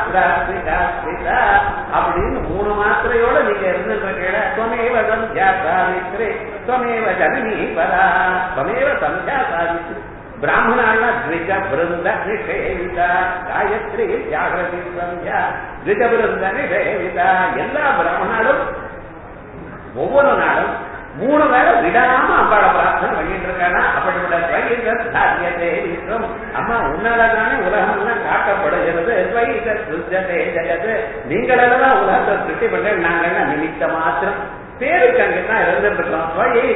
मात्रात्मिका அப்படின்னு மூணு மாத்திரையோட நீங்க இருந்துருக்கீங்க. त्वमेव संध्या सावित्री त्वमेव जननी परा त्वमेव संध्या सावित्री. பிராமணான த்விஜ பிருந்த நிஷேவிதா காயத்ரி ஜாகிரதி சந்தியா த்விஜ பிருந்த நிஷேவிதா. எல்லா பிராமணாலும் ஒவ்வொரு நாளும் மூணு வேலை விடாம அம்பாளை பிரார்த்தனை பண்ணிட்டு இருக்கானா. அப்படிப்பட்ட அம்மா உன்னாலதானே உலகம் எல்லாம் காட்டப்படுகிறது. ஜெகத்து நீங்களெல்லாம் உலகத்தை திருஷ்டி பண்ற நாங்கள் நிமித்த மாத்திரம் பேருக்கு அங்கதான் இருந்துருக்கோம்.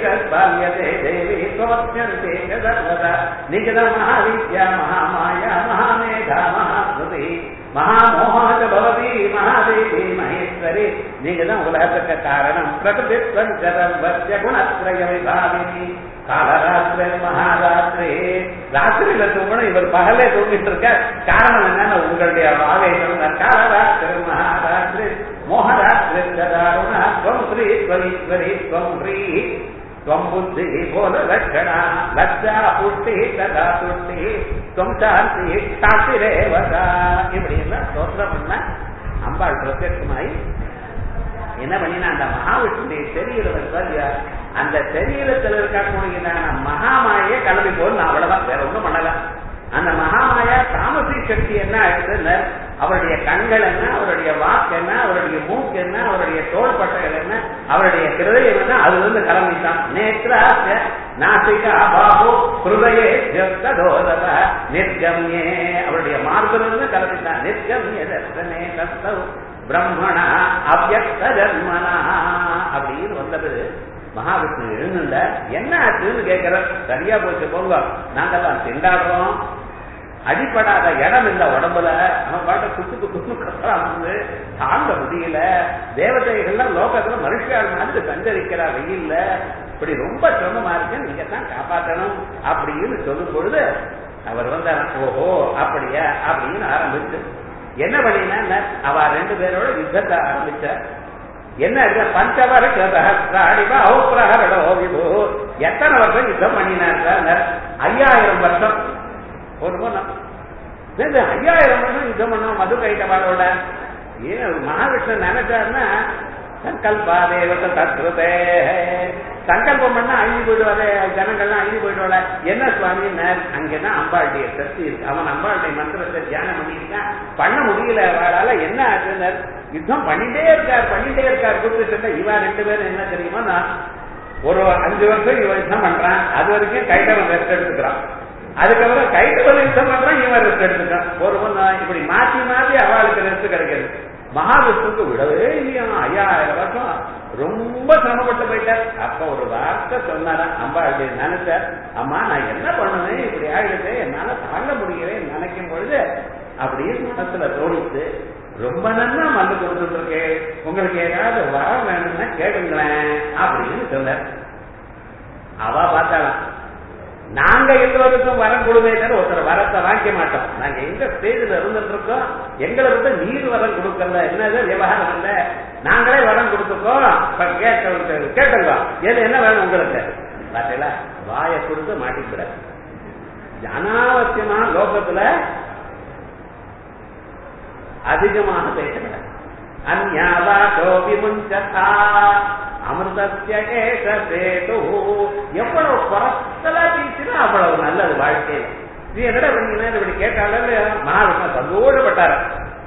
நீங்க தான் மகாவித்யா மகாமாயா மகாமேதா மகாஸ்ருதி மகாமோகாத பவதி மகாதேவி மகேஸ்வரி. நீங்க தான் உலகத்துக்கு காரணம். பிரகிருதி பஞ்சதர்வஸ்ய குணத்ரய விபாவினி காலராத்திரி மகாராத்திரி. ராத்திரியில தூங்கணும், இவர் பகலே தூங்கிட்டு இருக்க. காரணம் என்னன்னா உங்களுடைய ஆவேசம். காலராத்திரி மகாராத்திரி மோகராத்திரி சதாருணா ஸ்வம் ஸ்ரீ ஸ்வரீஸ்வரி ஸ்வம் ஸ்ரீ ஸ்வம் புத்தி போல லட்சணா லட்சா புஷ்டி ததா துஷ்டி ஸ்வம் சாந்தி சாத்திரேவதா. இப்படி எல்லாம் ஸ்தோத்திரம் பண்ண அம்பாள் பிரத்யட்சமாயி என்ன பண்ணினா அந்த மகாவிஷ்ணுடைய சரீரம் அந்த சரீரத்தில் இருக்கக்கூடியதான மகாமாயை கிளம்பி போல் நான் அவ்வளவுதான், வேற ஒன்றும் பண்ணல. அந்த மகாமாயா தாமசி சக்தி என்ன ஆயிடுது, அவருடைய கண்கள் என்ன, அவருடைய வாக்கு என்ன, அவருடைய மூக்கு என்ன, அவருடைய தோல் பட்டைகள் என்ன, அவருடைய ஹிருதயம் என்ன, அதுல இருந்து கிளம்பிட்டான். நேத்ரா நாசிகா பாபு ஹிருதயே நிர்கம்யே அவருடைய மார்பிலிருந்து கிளம்பிட்டான். நிர்கம்யே தர்சனே தஸ்தவ் பிரம்மணா அவ்யக்த ஜன்மனா அப்படின்னு வந்தது. மகாவிஷ்ணு எழுந்துள்ள என்ன ஆச்சுன்னு கேட்கிற. சரியா போச்சு போங்க, நாங்கெல்லாம் திண்டாடுறோம், அடிப்படாத இடம் இல்ல உடம்புல, நம்ம பாட்ட குத்துக்கு குத்து கஷ்டம் தாங்க முடியல. தேவதைகள்லாம் லோகத்துல மனுஷியால் மாதிரி சஞ்சரிக்கிறா வெயில்ல, இப்படி ரொம்ப சிரமமா இருக்கு, நீங்க தான் காப்பாற்றணும் அப்படின்னு சொல்லும் பொழுது அவர் வந்தார். ஓஹோ அப்படியா அப்படின்னு ஆரம்பிச்சு என்ன பண்ணினா அவ ரெண்டு பேரோட யுத்தத்தை ஆரம்பிச்ச. என்ன பஞ்சவர விபு எத்தனை வருஷம் யுத்தம் பண்ணினார்? ஐயாயிரம் வருஷம். ஒரு ஐயாயிரம் வருஷம் யுத்தம் பண்ண மது கைட்டவாளோட. ஏன் மகாவிஷ்ணு நினைச்சாருன்னா சங்கல்பா தேவத்தை தத்ருதே சங்கல்பம் பண்ணா அழிஞ்சு போயிடுவாரு, ஜனங்கள்லாம் அழிஞ்சு போயிடுவாங்க. என்ன சுவாமி அங்கதான் அம்பாளுடைய சக்தி இருக்கு. அவன் அம்பாளுடைய மந்திரத்தை தியானம் பண்ணிருக்கான், பண்ண முடியல அவளால. என்ன ஆச்சுன்னு யுத்தம் பண்ணிட்டே இருக்கார் பண்ணிட்டே இருக்கார் கூப்பிட்டு. இவன் ரெண்டு பேரும் என்ன தெரியுமா, நான் ஒரு அஞ்சு வருஷம் இவன் யுத்தம் பண்றான், அது வரைக்கும் கைட்டவன் ரெஸ்ட் எடுத்துக்கிறான். அதுக்கப்புறம் கைட்டு யுத்தம் பண்றான், இவன் ரெஸ்ட் எடுத்துக்கான். ஒரு பொண்ணு இப்படி மாத்தி மாத்தி அவளுக்கு ரெஸ்ட் கிடைக்காது. மகாவிஷ்ணுக்கு விடவே இல்லையா, ஐயாயிரம் வருஷம் ரொம்ப சிரமப்பட்டு போயிட்டார். அப்ப ஒரு வார்த்தை சொன்னாரா, அம்பா அப்படி நினைச்சார், அம்மா நான் என்ன பண்ணுவேன், இப்படி ஆயிடுச்சு, என்னால தாங்க முடியவே நினைக்கும் பொழுது அப்படின்னு மனசுல தோணிச்சு. ரொம்ப நல்லா மருந்து கொடுத்துட்டு இருக்கேன், உங்களுக்கு ஏதாவது வரம் வேணும்னா கேளுங்களேன் அப்படின்னு சொன்னார். அவ பார்த்தாலாம், நாங்க எல்லோருக்கும் வரம் கொடுமையில ஒருத்தர் வரத்தை வாங்கிக்க மாட்டோம். நாங்க எங்க ஸ்டேஜ்ல இருந்துட்டு இருக்கோம், எங்களை விட்டு நீர் வரம் கொடுக்கல, என்னது விவகாரம் இல்ல, நாங்களே வரம் கொடுத்துக்கோம், கேட்டுங்க எது என்ன வேணும் உங்களுக்கு. பார்த்தீங்களா, வாயை கொடுத்து மாட்டிக்கூட அனாவசியமான லோகத்துல அதிகமாக பேசக்கூடாது. அமிர்தேது எவ்வளவு குறைச்சலா பேசினா அவ்வளவு நல்லது வாழ்க்கையில. நீ என்னடா பண்ணீங்கன்னா இப்படி கேட்டாலும் மகாவிஷ்ணு சந்தோஷப்பட்டாரு.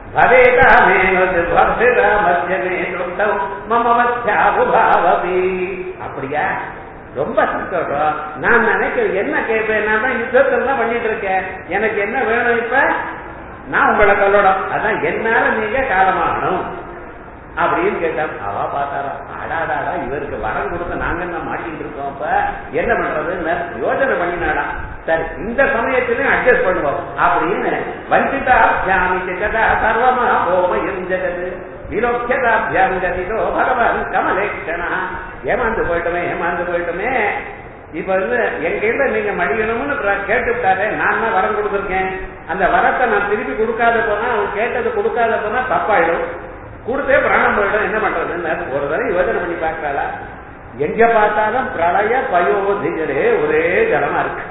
அப்படியா, ரொம்ப சந்தோஷம். நான் நினைக்கிறேன் என்ன கேட்பேன், நான் தான் யுத்தத்தில் தான் பண்ணிட்டு இருக்கேன், எனக்கு என்ன வேணும் இப்ப, நான் உங்களை சொல்லணும், அதான் என்னால நீங்க காலமாகணும் அப்படின்னு கேட்டான். அவ பார்த்தாரா, அடாடாடா இவருக்கு வரம் கொடுக்க நாங்க என்ன மாட்டிட்டு இருக்கோம், அப்ப என்ன பண்றதுன்னு யோசனை பண்ணினாடா. சரி இந்த சமயத்திலையும் அட்ஜஸ்ட் பண்ணுவோம் அப்படின்னு வஞ்சிதாபியாமி ஜெகதா சர்வமா ஓமயம் ஜெகது விலோக்கியதாபியாமி ஜதிதோ பகவான் கமலேக்ஷனா. ஏமாந்து போயிட்டுமே ஏமாந்து போயிட்டுமே இப்ப வந்து எங்க இல்ல நீங்க மடியணும்னு கேட்டுவிட்டாரு, நான் தான் வரம் கொடுத்துருக்கேன், அந்த வரத்தை நான் திருப்பி கொடுக்காத போனா, அவன் கேட்டது கொடுக்காத போனா தப்பாயிடும், கொடுத்தே பிராணம் போயிடும், என்ன பண்றதுன்னு ஒரு தடவை யோசனை பண்ணி பார்க்கறா. எங்க பார்த்தாலும் பிரளய பயோதிகளே ஒரே ஜலமா இருக்கு.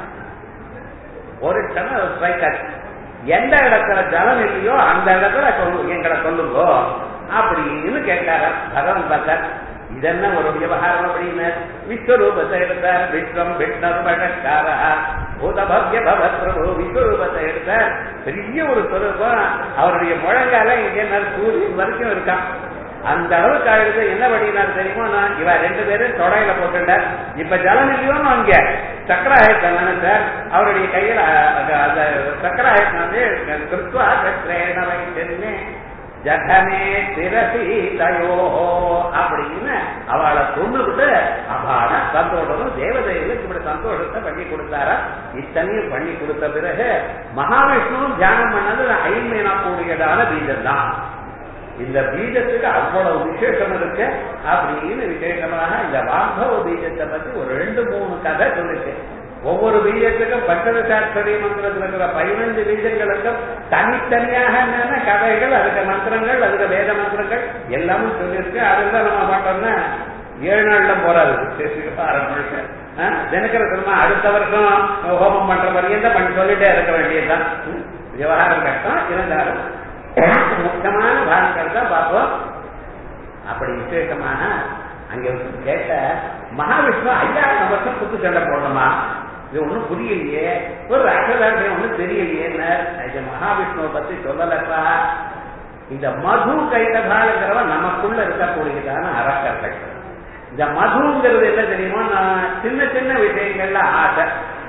ஒரு க்ஷணம் ஸ்ட்ரைக் ஆச்சு, எந்த இடத்துல ஜலம் இல்லையோ அந்த இடத்துல எங்களை சொல்லுங்கோ அப்படின்னு கேட்டாரா. பகவான் பார்த்தார், இதென்ன ஒரு விவகாரம் அப்படின்னு விஸ்வரூபத்தை எடுத்தார். விஸ்வம் விஷ்ணர்மகாரா பூதபவ்ய பவத் பிரபு விஸ்வரூபத்தை எடுத்தார். பெரிய ஒரு சொரூபம், அவருடைய முழங்கால இங்க சூரியன் வரைக்கும் இருக்கான். அந்த அளவுக்கு ஆயிடுது. என்ன பண்ணினார் தெரியுமா, நான் இவ ரெண்டு பேரும் தொடையில போட்டுட்டார். இப்ப ஜலம் இல்லையோன்னு அங்க சக்கராயத்தை நினைச்சார். அவருடைய கையில அந்த சக்கராயத்தை வந்து கிருத்வா சக்கரேனவை சென்னே ஜகமே திரசி தயோ அப்படின்னு அவளை கொண்டுகிட்டு அபாட சந்தோஷம் தேவதைகளுக்கு இப்படி சந்தோஷத்தை பண்ணி கொடுத்தாரா. இத்தனையும் பண்ணி கொடுத்த பிறகு மகாவிஷ்ணுவும் தியானம் பண்ணது ஐமேனா கூடியதான பீஜம் தான். இந்த பீஜத்துக்கு அவ்வளவு விசேஷம் இருக்கு அப்படின்னு விசேஷமாக இந்த வாம்பவ பீஜத்தை பத்தி ஒரு ரெண்டு மூணு கதை சொல்லிருக்கு. ஒவ்வொரு பீஜத்துக்கும் பஞ்சதசாட்சரி மந்திரத்தில் இருக்கிற பதினஞ்சு பீஜங்களுக்கும் தனித்தனியாக என்னென்ன கதைகள், அதுக்கு மந்திரங்கள், அதுக்கு வேத மந்திரங்கள் எல்லாமே சொல்லியிருக்கு. அதெல்லாம் நம்ம பார்த்தோம்னா ஏழு நாள்ல போறாது ஆரம்பிச்சு தினக்கிற திரும்ப அடுத்த வருஷம் ஹோமம் பண்ற வரையும் பண்ணி சொல்லிட்டே இருக்க வேண்டியதுதான். விவகாரம் கஷ்டம் இருந்தாலும் முக்கியமான பாகங்கள் தான் பார்ப்போம். அப்படி விசேஷமான அங்க கேட்ட மகாவிஷ்ணு ஐயாயிரம் வருஷம் குத்து சண்டை போடணுமா, இது ஒண்ணும் புரியலையே, ஒரு ராஜதாரியம் ஒண்ணும் தெரியலையே. மகாவிஷ்ணுவை பத்தி சொல்லலப்பா. இந்த மது கைதபாலுங்கிறவ நமக்குள்ள இருக்கக்கூடியதான அரக்கர்கள். இந்த மதுங்கிறது என்ன தெரியுமோ, நான் சின்ன சின்ன விஷயங்கள்ல ஆசை.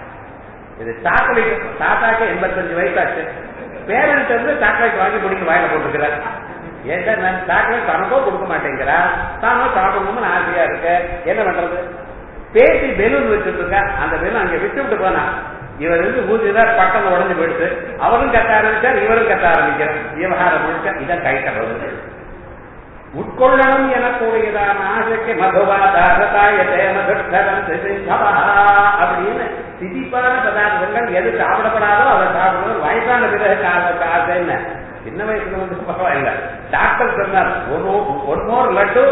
இது சாக்லேட், தாத்தாக்கு எண்பத்தஞ்சு வயசாச்சு, பேரண்ட் வந்து சாக்லேட் வாங்கி பிடிக்க வாயில போட்டுக்கிறார். ஏன்டா நான் சாக்லேட் தனக்கோ கொடுக்க மாட்டேங்கிறா, தானோ சாப்பிடணும்னு ஆசையா இருக்கு, என்ன பண்றது. பேசி பெலூன் வச்சுட்டு இருக்க, அந்த பெலூன் அங்க விட்டு விட்டு போனா இவர் வந்து ஊதிதான் பக்கம் உடஞ்சு போயிடுச்சு. அவரும் கத்த ஆரம்பிச்சார், இவரும் கத்த ஆரம்பிக்கிறார். விவகாரம் முழுக்க இதான் கைத்தறது. உட்கொள்ளணும் எனக்கூடியதான ஆசைக்கு மதுவா தாசதாயதே மதுஷ்டரம் அப்படின்னு திதிப்பான பதார்த்தங்கள் எது சாப்பிடப்படாதோ அதை சாப்பிடணும். வயசான பிறகு காசை என்ன, சின்ன வயசுல வந்து பரவாயில்ல. டாக்டர் சொன்னார், ஒரு மோர் லட்டு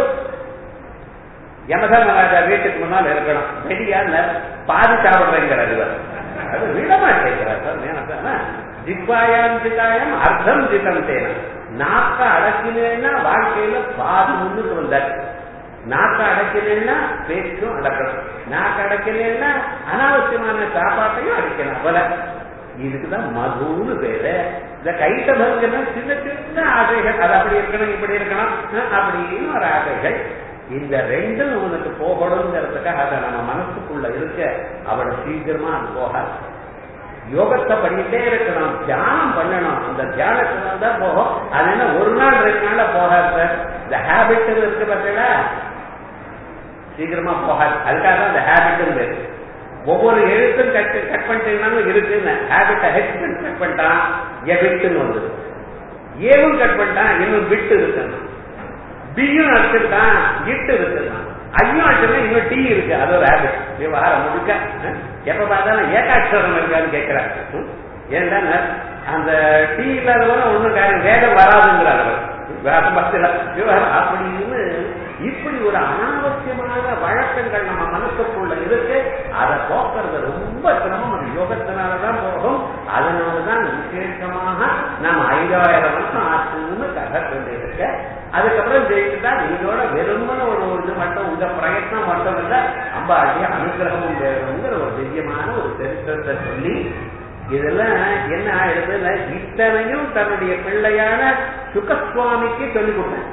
யமதர்மராஜா வீட்டுக்கு முன்னால் இருக்கணும், பெரியா பாதி சாப்பிடுறேங்கிறார் இவர். அது விட மாட்டேங்கிறார். ஜிப்பாயாம் ஜிதாயம் அர்த்தம் ஜிதம் தேன. நாக்க அடக்கினேன்னா வாழ்க்கையில பாதி முன்னுக்கு வந்தார். நாக்க அடக்கினேன்னா பேச்சும் அடக்கணும், நாக்க அடக்கினேன்னா அனாவசியமான சாப்பாட்டையும் அடிக்கணும். போல இதுக்குதான் மதுன்னு பேரு. இந்த கைட்ட பருங்கன்னா சின்ன சின்ன ஆசைகள், அது அப்படி இருக்கணும் இப்படி இருக்கணும் அப்படின்னு ஒரு ஆசைகள். இந்த ரெண்டும் உனக்கு போகணுங்கிறதுக்காக அதை நம்ம மனசுக்குள்ள இருக்க அவளை சீக்கிரமா அது போகாது. யோகத்தை பண்ணிட்டே இருக்கணும், தியானம் பண்ணணும். அந்த தியானத்துல தான் போகும். அது என்ன ஒரு நாள் ரெண்டு நாள்ல போகாது சார். இந்த ஹேபிட் இருக்கு பார்த்தீங்களா, சீக்கிரமா போகாது. அதுக்காக தான் இந்த ஹேபிட் பேரு. ஒவ்வொரு எழுத்தும் கட் கட் பண்ணிட்டீங்கன்னாலும் இருக்குன்னு ஹேபிட்டை ஹெச் கட் பண்ணிட்டான் எபிட்டுன்னு வந்தது. ஏவும் கட் பண்ணிட்டான் இன்னும் விட்டு இருக்குன்னா, பியும் அடிச்சுட்டான் இட்டு இருக்குன்னா, ஐயும் அடிச்சுன்னா இன்னும் டி இருக்கு. அது ஒரு ஹேபிட். விவகாரம் முழுக்க எப்ப பார்த்தாலும் ஏகாட்சரம் இருக்கான்னு கேட்கிறாங்க. ஏன்னா அந்த டீ இல்லாதவங்க ஒண்ணும் காரியம் வேகம் வராதுங்கிறாங்க. விவகாரம் அப்படின்னு இப்படி ஒரு அனாவசியமான வழக்கங்கள் நம்ம மனசுக்குள்ள இருக்கு. அதை போக்குறது ரொம்ப சிரமம். அது யோகத்தினாலதான் போகும். அதனாலதான் விசேஷமாக நம்ம ஐந்தாயிரம் வருஷம் ஆச்சுன்னு கதை சொல்லியிருக்க. அதுக்கப்புறம் ஜெயிச்சுட்டா இதோட வெறுமன ஒரு இது மட்டும் உங்க பிரயத்னம் மட்டும் இல்ல, அம்பாடிய அனுகிரகமும் வேணுங்கிற ஒரு திவ்யமான ஒரு சரித்திரத்தை சொல்லி இதெல்லாம் என்ன ஆயிடுதுன்னா இத்தனையும் தன்னுடைய பிள்ளையான சுகசுவாமிக்கு சொல்லிக் கொடுத்தேன்.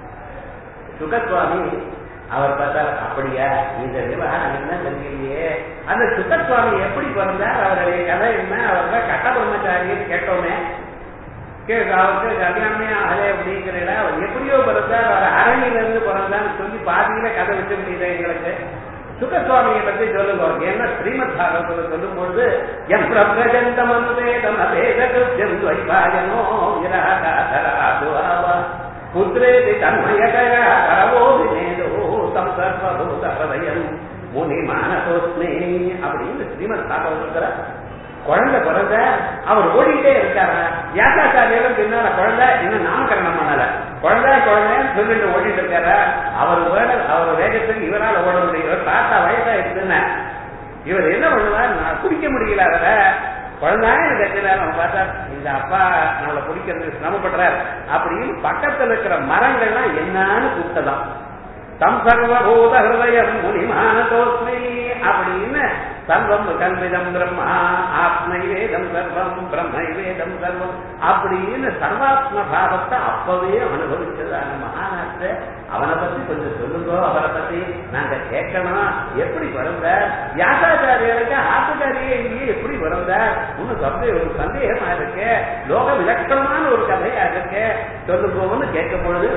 சுகசுவாமி அவர் பார்த்தார், அப்படியா இந்த விவகாரம் என்ன தெரியலையே, அந்த சுகசுவாமி எப்படி பிறந்தார், அவருடைய கதை என்ன, அவர்தான் கட்ட பிரம்மச்சாரின்னு கேட்டோமே, அவருக்கு கல்யாணமே ஆகலை அப்படிங்கிறா, அவர் எப்படியோ பிறந்தார், அவர் அரணியிலிருந்து பிறந்தான்னு சொல்லி பாதியில கதை விட்டு முடியல எங்களுக்கு. சுகசுவாமியை பற்றி சொல்லுங்க. ஏன்னா ஸ்ரீமத் பாகவதத்தை சொல்லும் பொழுது எம் பிரபஞ்சந்தம் அனுவேதம் அபேதம் வைபாயனோ விராகாதராதுவா புத்திரேதி தன்மயகயா கரவோ வினேதோ தம் சர்வபூதஹயம் முனி மானசோஸ்மே அப்படின்னு ஸ்ரீமத் பாகவதத்துல குழந்தை பிறந்த அவர் ஓடிட்டே இருக்காரா, யாத்தாச்சாரியாலும் பின்னால குழந்தை இன்னும் நாமகரணம் பண்ணல, குழந்தை குழந்தைன்னு சொல்லிட்டு ஓடிட்டு இருக்காரா. அவர் வேட அவர் வேகத்துக்கு இவரால் ஓட முடியும். தாத்தா வயசா இருக்குன்னு இவர் என்ன பண்ணுவார், நான் குடிக்க முடியல அவரை குழந்தைன்னு கேட்கிறார். அவன் பார்த்தா இந்த அப்பா நம்மளை குடிக்கிறதுக்கு சிரமப்படுறார் அப்படின்னு பக்கத்துல இருக்கிற மரங்கள்லாம் என்னன்னு கூப்பிட்டதான். தம் சர்வபூத ஹிருதயம் முனிமான தோஸ்மை அப்படின்னு சர்வம் கல்விதம் பிரம்மா ஆத்மை வேதம் சர்வம் பிரம்மை வேதம் சர்வம் அப்படின்னு சர்வாத்ம பாவத்தை அப்பவே அனுபவிச்சதான மகானாத்த. அவனை பத்தி கொஞ்சம் சொல்லுங்க, அவரை பத்தி நாங்க கேட்கணும். எப்படி பிறந்த வியாசாச்சாரியருக்கு ஆத்துக்காரியே இங்கே எப்படி பிறந்த ஒன்னும் சந்தே ஒரு சந்தேகமா இருக்கு, லோக விலட்சணமான ஒரு கதையா இருக்கு, சொல்லுங்கன்னு கேட்கும் பொழுது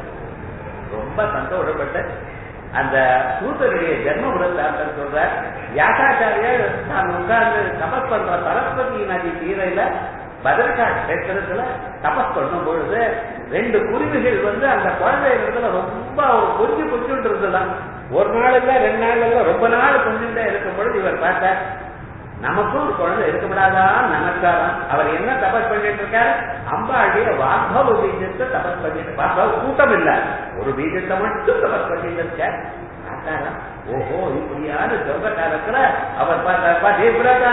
ரொம்ப சந்தோஷப்பட்டு அந்த சூதனுடைய ஜென்ம விருத்தாந்தம் சொல்ற. வியாசாச்சாரியர் தான் உட்கார்ந்து தபஸ் பண்ற சரஸ்வதி நதி தீரையில பத்ரகாட் கஷேத்திரத்துல தபஸ் பண்ணும் பொழுது ரெண்டு குருவிகள் வந்து அந்த குழந்தை இடத்துல ரொம்ப ஒரு கொஞ்சம் கொஞ்சம் இருந்ததுதான். ஒரு நாள் இல்ல ரெண்டு நாள் இல்ல ரொம்ப நாள் கொஞ்சம் இருக்கும் பொழுது இவர் பார்த்தார், நமக்கும் ஒரு குழந்தை இருக்கக்கூடாதான் நமக்காதான். அவர் என்ன தபஸ் பண்ணிட்டு இருக்காரு, அம்பாடிய வாக்பவ பீஜத்தை தபஸ் பண்ணிட்டு, வாக்பவ கூட்டம் இல்ல ஒரு பீஜத்தை மட்டும் தபஸ் பண்ணிட்டு இருக்க. ஓஹோ இப்படியான சொல்ற காலத்துல அவர் பார்த்தார்,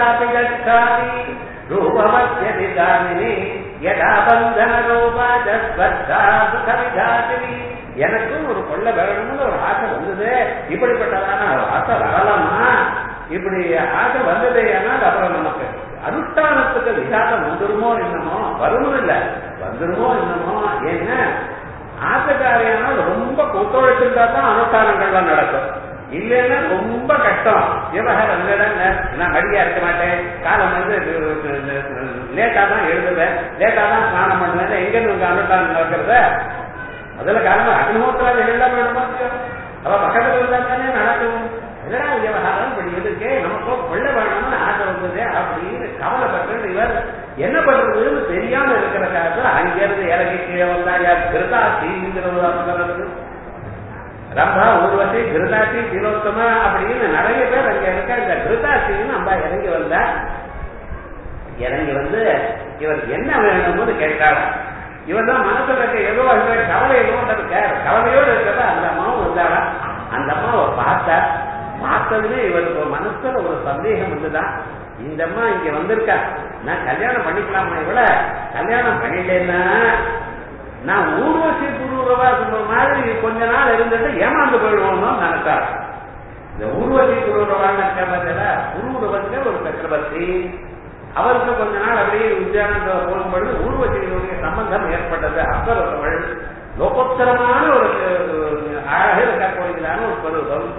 எனக்கும் ஒரு கொள்ள வேணும்னு ஒரு ஆசை வந்தது. இப்படிப்பட்டதான ஆசை வரலாமா, இப்படி ஆசை வந்ததே ஆனால் அப்புறம் நமக்கு அனுஷ்டானத்துக்கு விசாரம் வந்துருமோ என்னமோ, வரும் இல்ல வந்துருமோ என்னமோ. என்ன ஆசைக்காரியானால் ரொம்ப ஒத்துழைச்சிருந்தா தான் அனுஷ்டானங்கள்லாம் நடக்கும், இல்லைன்னா ரொம்ப கஷ்டம். விவகாரம் நான் மடியா இருக்க மாட்டேன், காலம் வந்து லேட்டா தான் எழுதுவேன், லேட்டா தான் ஸ்நானம் பண்ணுவேன், எங்க இருந்து அனுஷ்டானம் நடக்கிறத முதல்ல காலமா அக்னிஹோத்திராது எல்லாம் வேணுமா, அவ பக்கத்துல இருந்தா தானே நடக்கும். என்னடா விவகாரம் இப்படி இருக்கு, நமக்கோ கொள்ள வேணும்னு ஆசை வந்தது அப்படின்னு கவலைப்பட்டு இவர் என்ன பண்றதுன்னு தெரியாம இருக்கிற காலத்துல அங்கிருந்து இறங்கி கீழே வந்தா யார் கிருதாசிங்கிறது ரம்பா ஊர்வசி கிருதாசி திலோத்தமா அப்படின்னு நிறைய பேர் அங்க இருக்க. இந்த கிருதாசின்னு அம்பா இறங்கி வந்தா, இறங்கி வந்து இவர் என்ன வேணும்னு கேட்டாரு. இவர் தான் மனசுல இருக்க ஏதோ கவலை எதுவும் இருக்காரு, கவலையோடு இருக்கிறதா அந்த அம்மாவும் வந்தாரா. அந்த அம்மாவை பார்த்தா பார்த்ததுமே இவருக்கு மனசுல ஒரு சந்தேகம் வந்துதான், இந்த அம்மா இங்க வந்திருக்கா, நான் கல்யாணம் பண்ணிக்கலாமா, இவள கல்யாணம் பண்ணிட்டேன்னா நான் ஊர்வசி குருவா சொல்ற மாதிரி கொஞ்ச நாள் இருந்துட்டு ஏமாந்து போயிடுவோம்னு நினைச்சார். இந்த ஊர்வசி குருவரான்னு இருக்க குருவரவங்க ஒரு சக்கரவர்த்தி, அவருக்கு கொஞ்ச நாள் அப்படியே உத்தியானத்தை போகும்பொழுது ஊர்வசிகளுடைய சம்பந்தம் ஏற்பட்டது. அக்கரவர்கள் லோகோத்தரமான ஒரு அழகு இருக்கக்கூடியதான ஒரு பருவம்.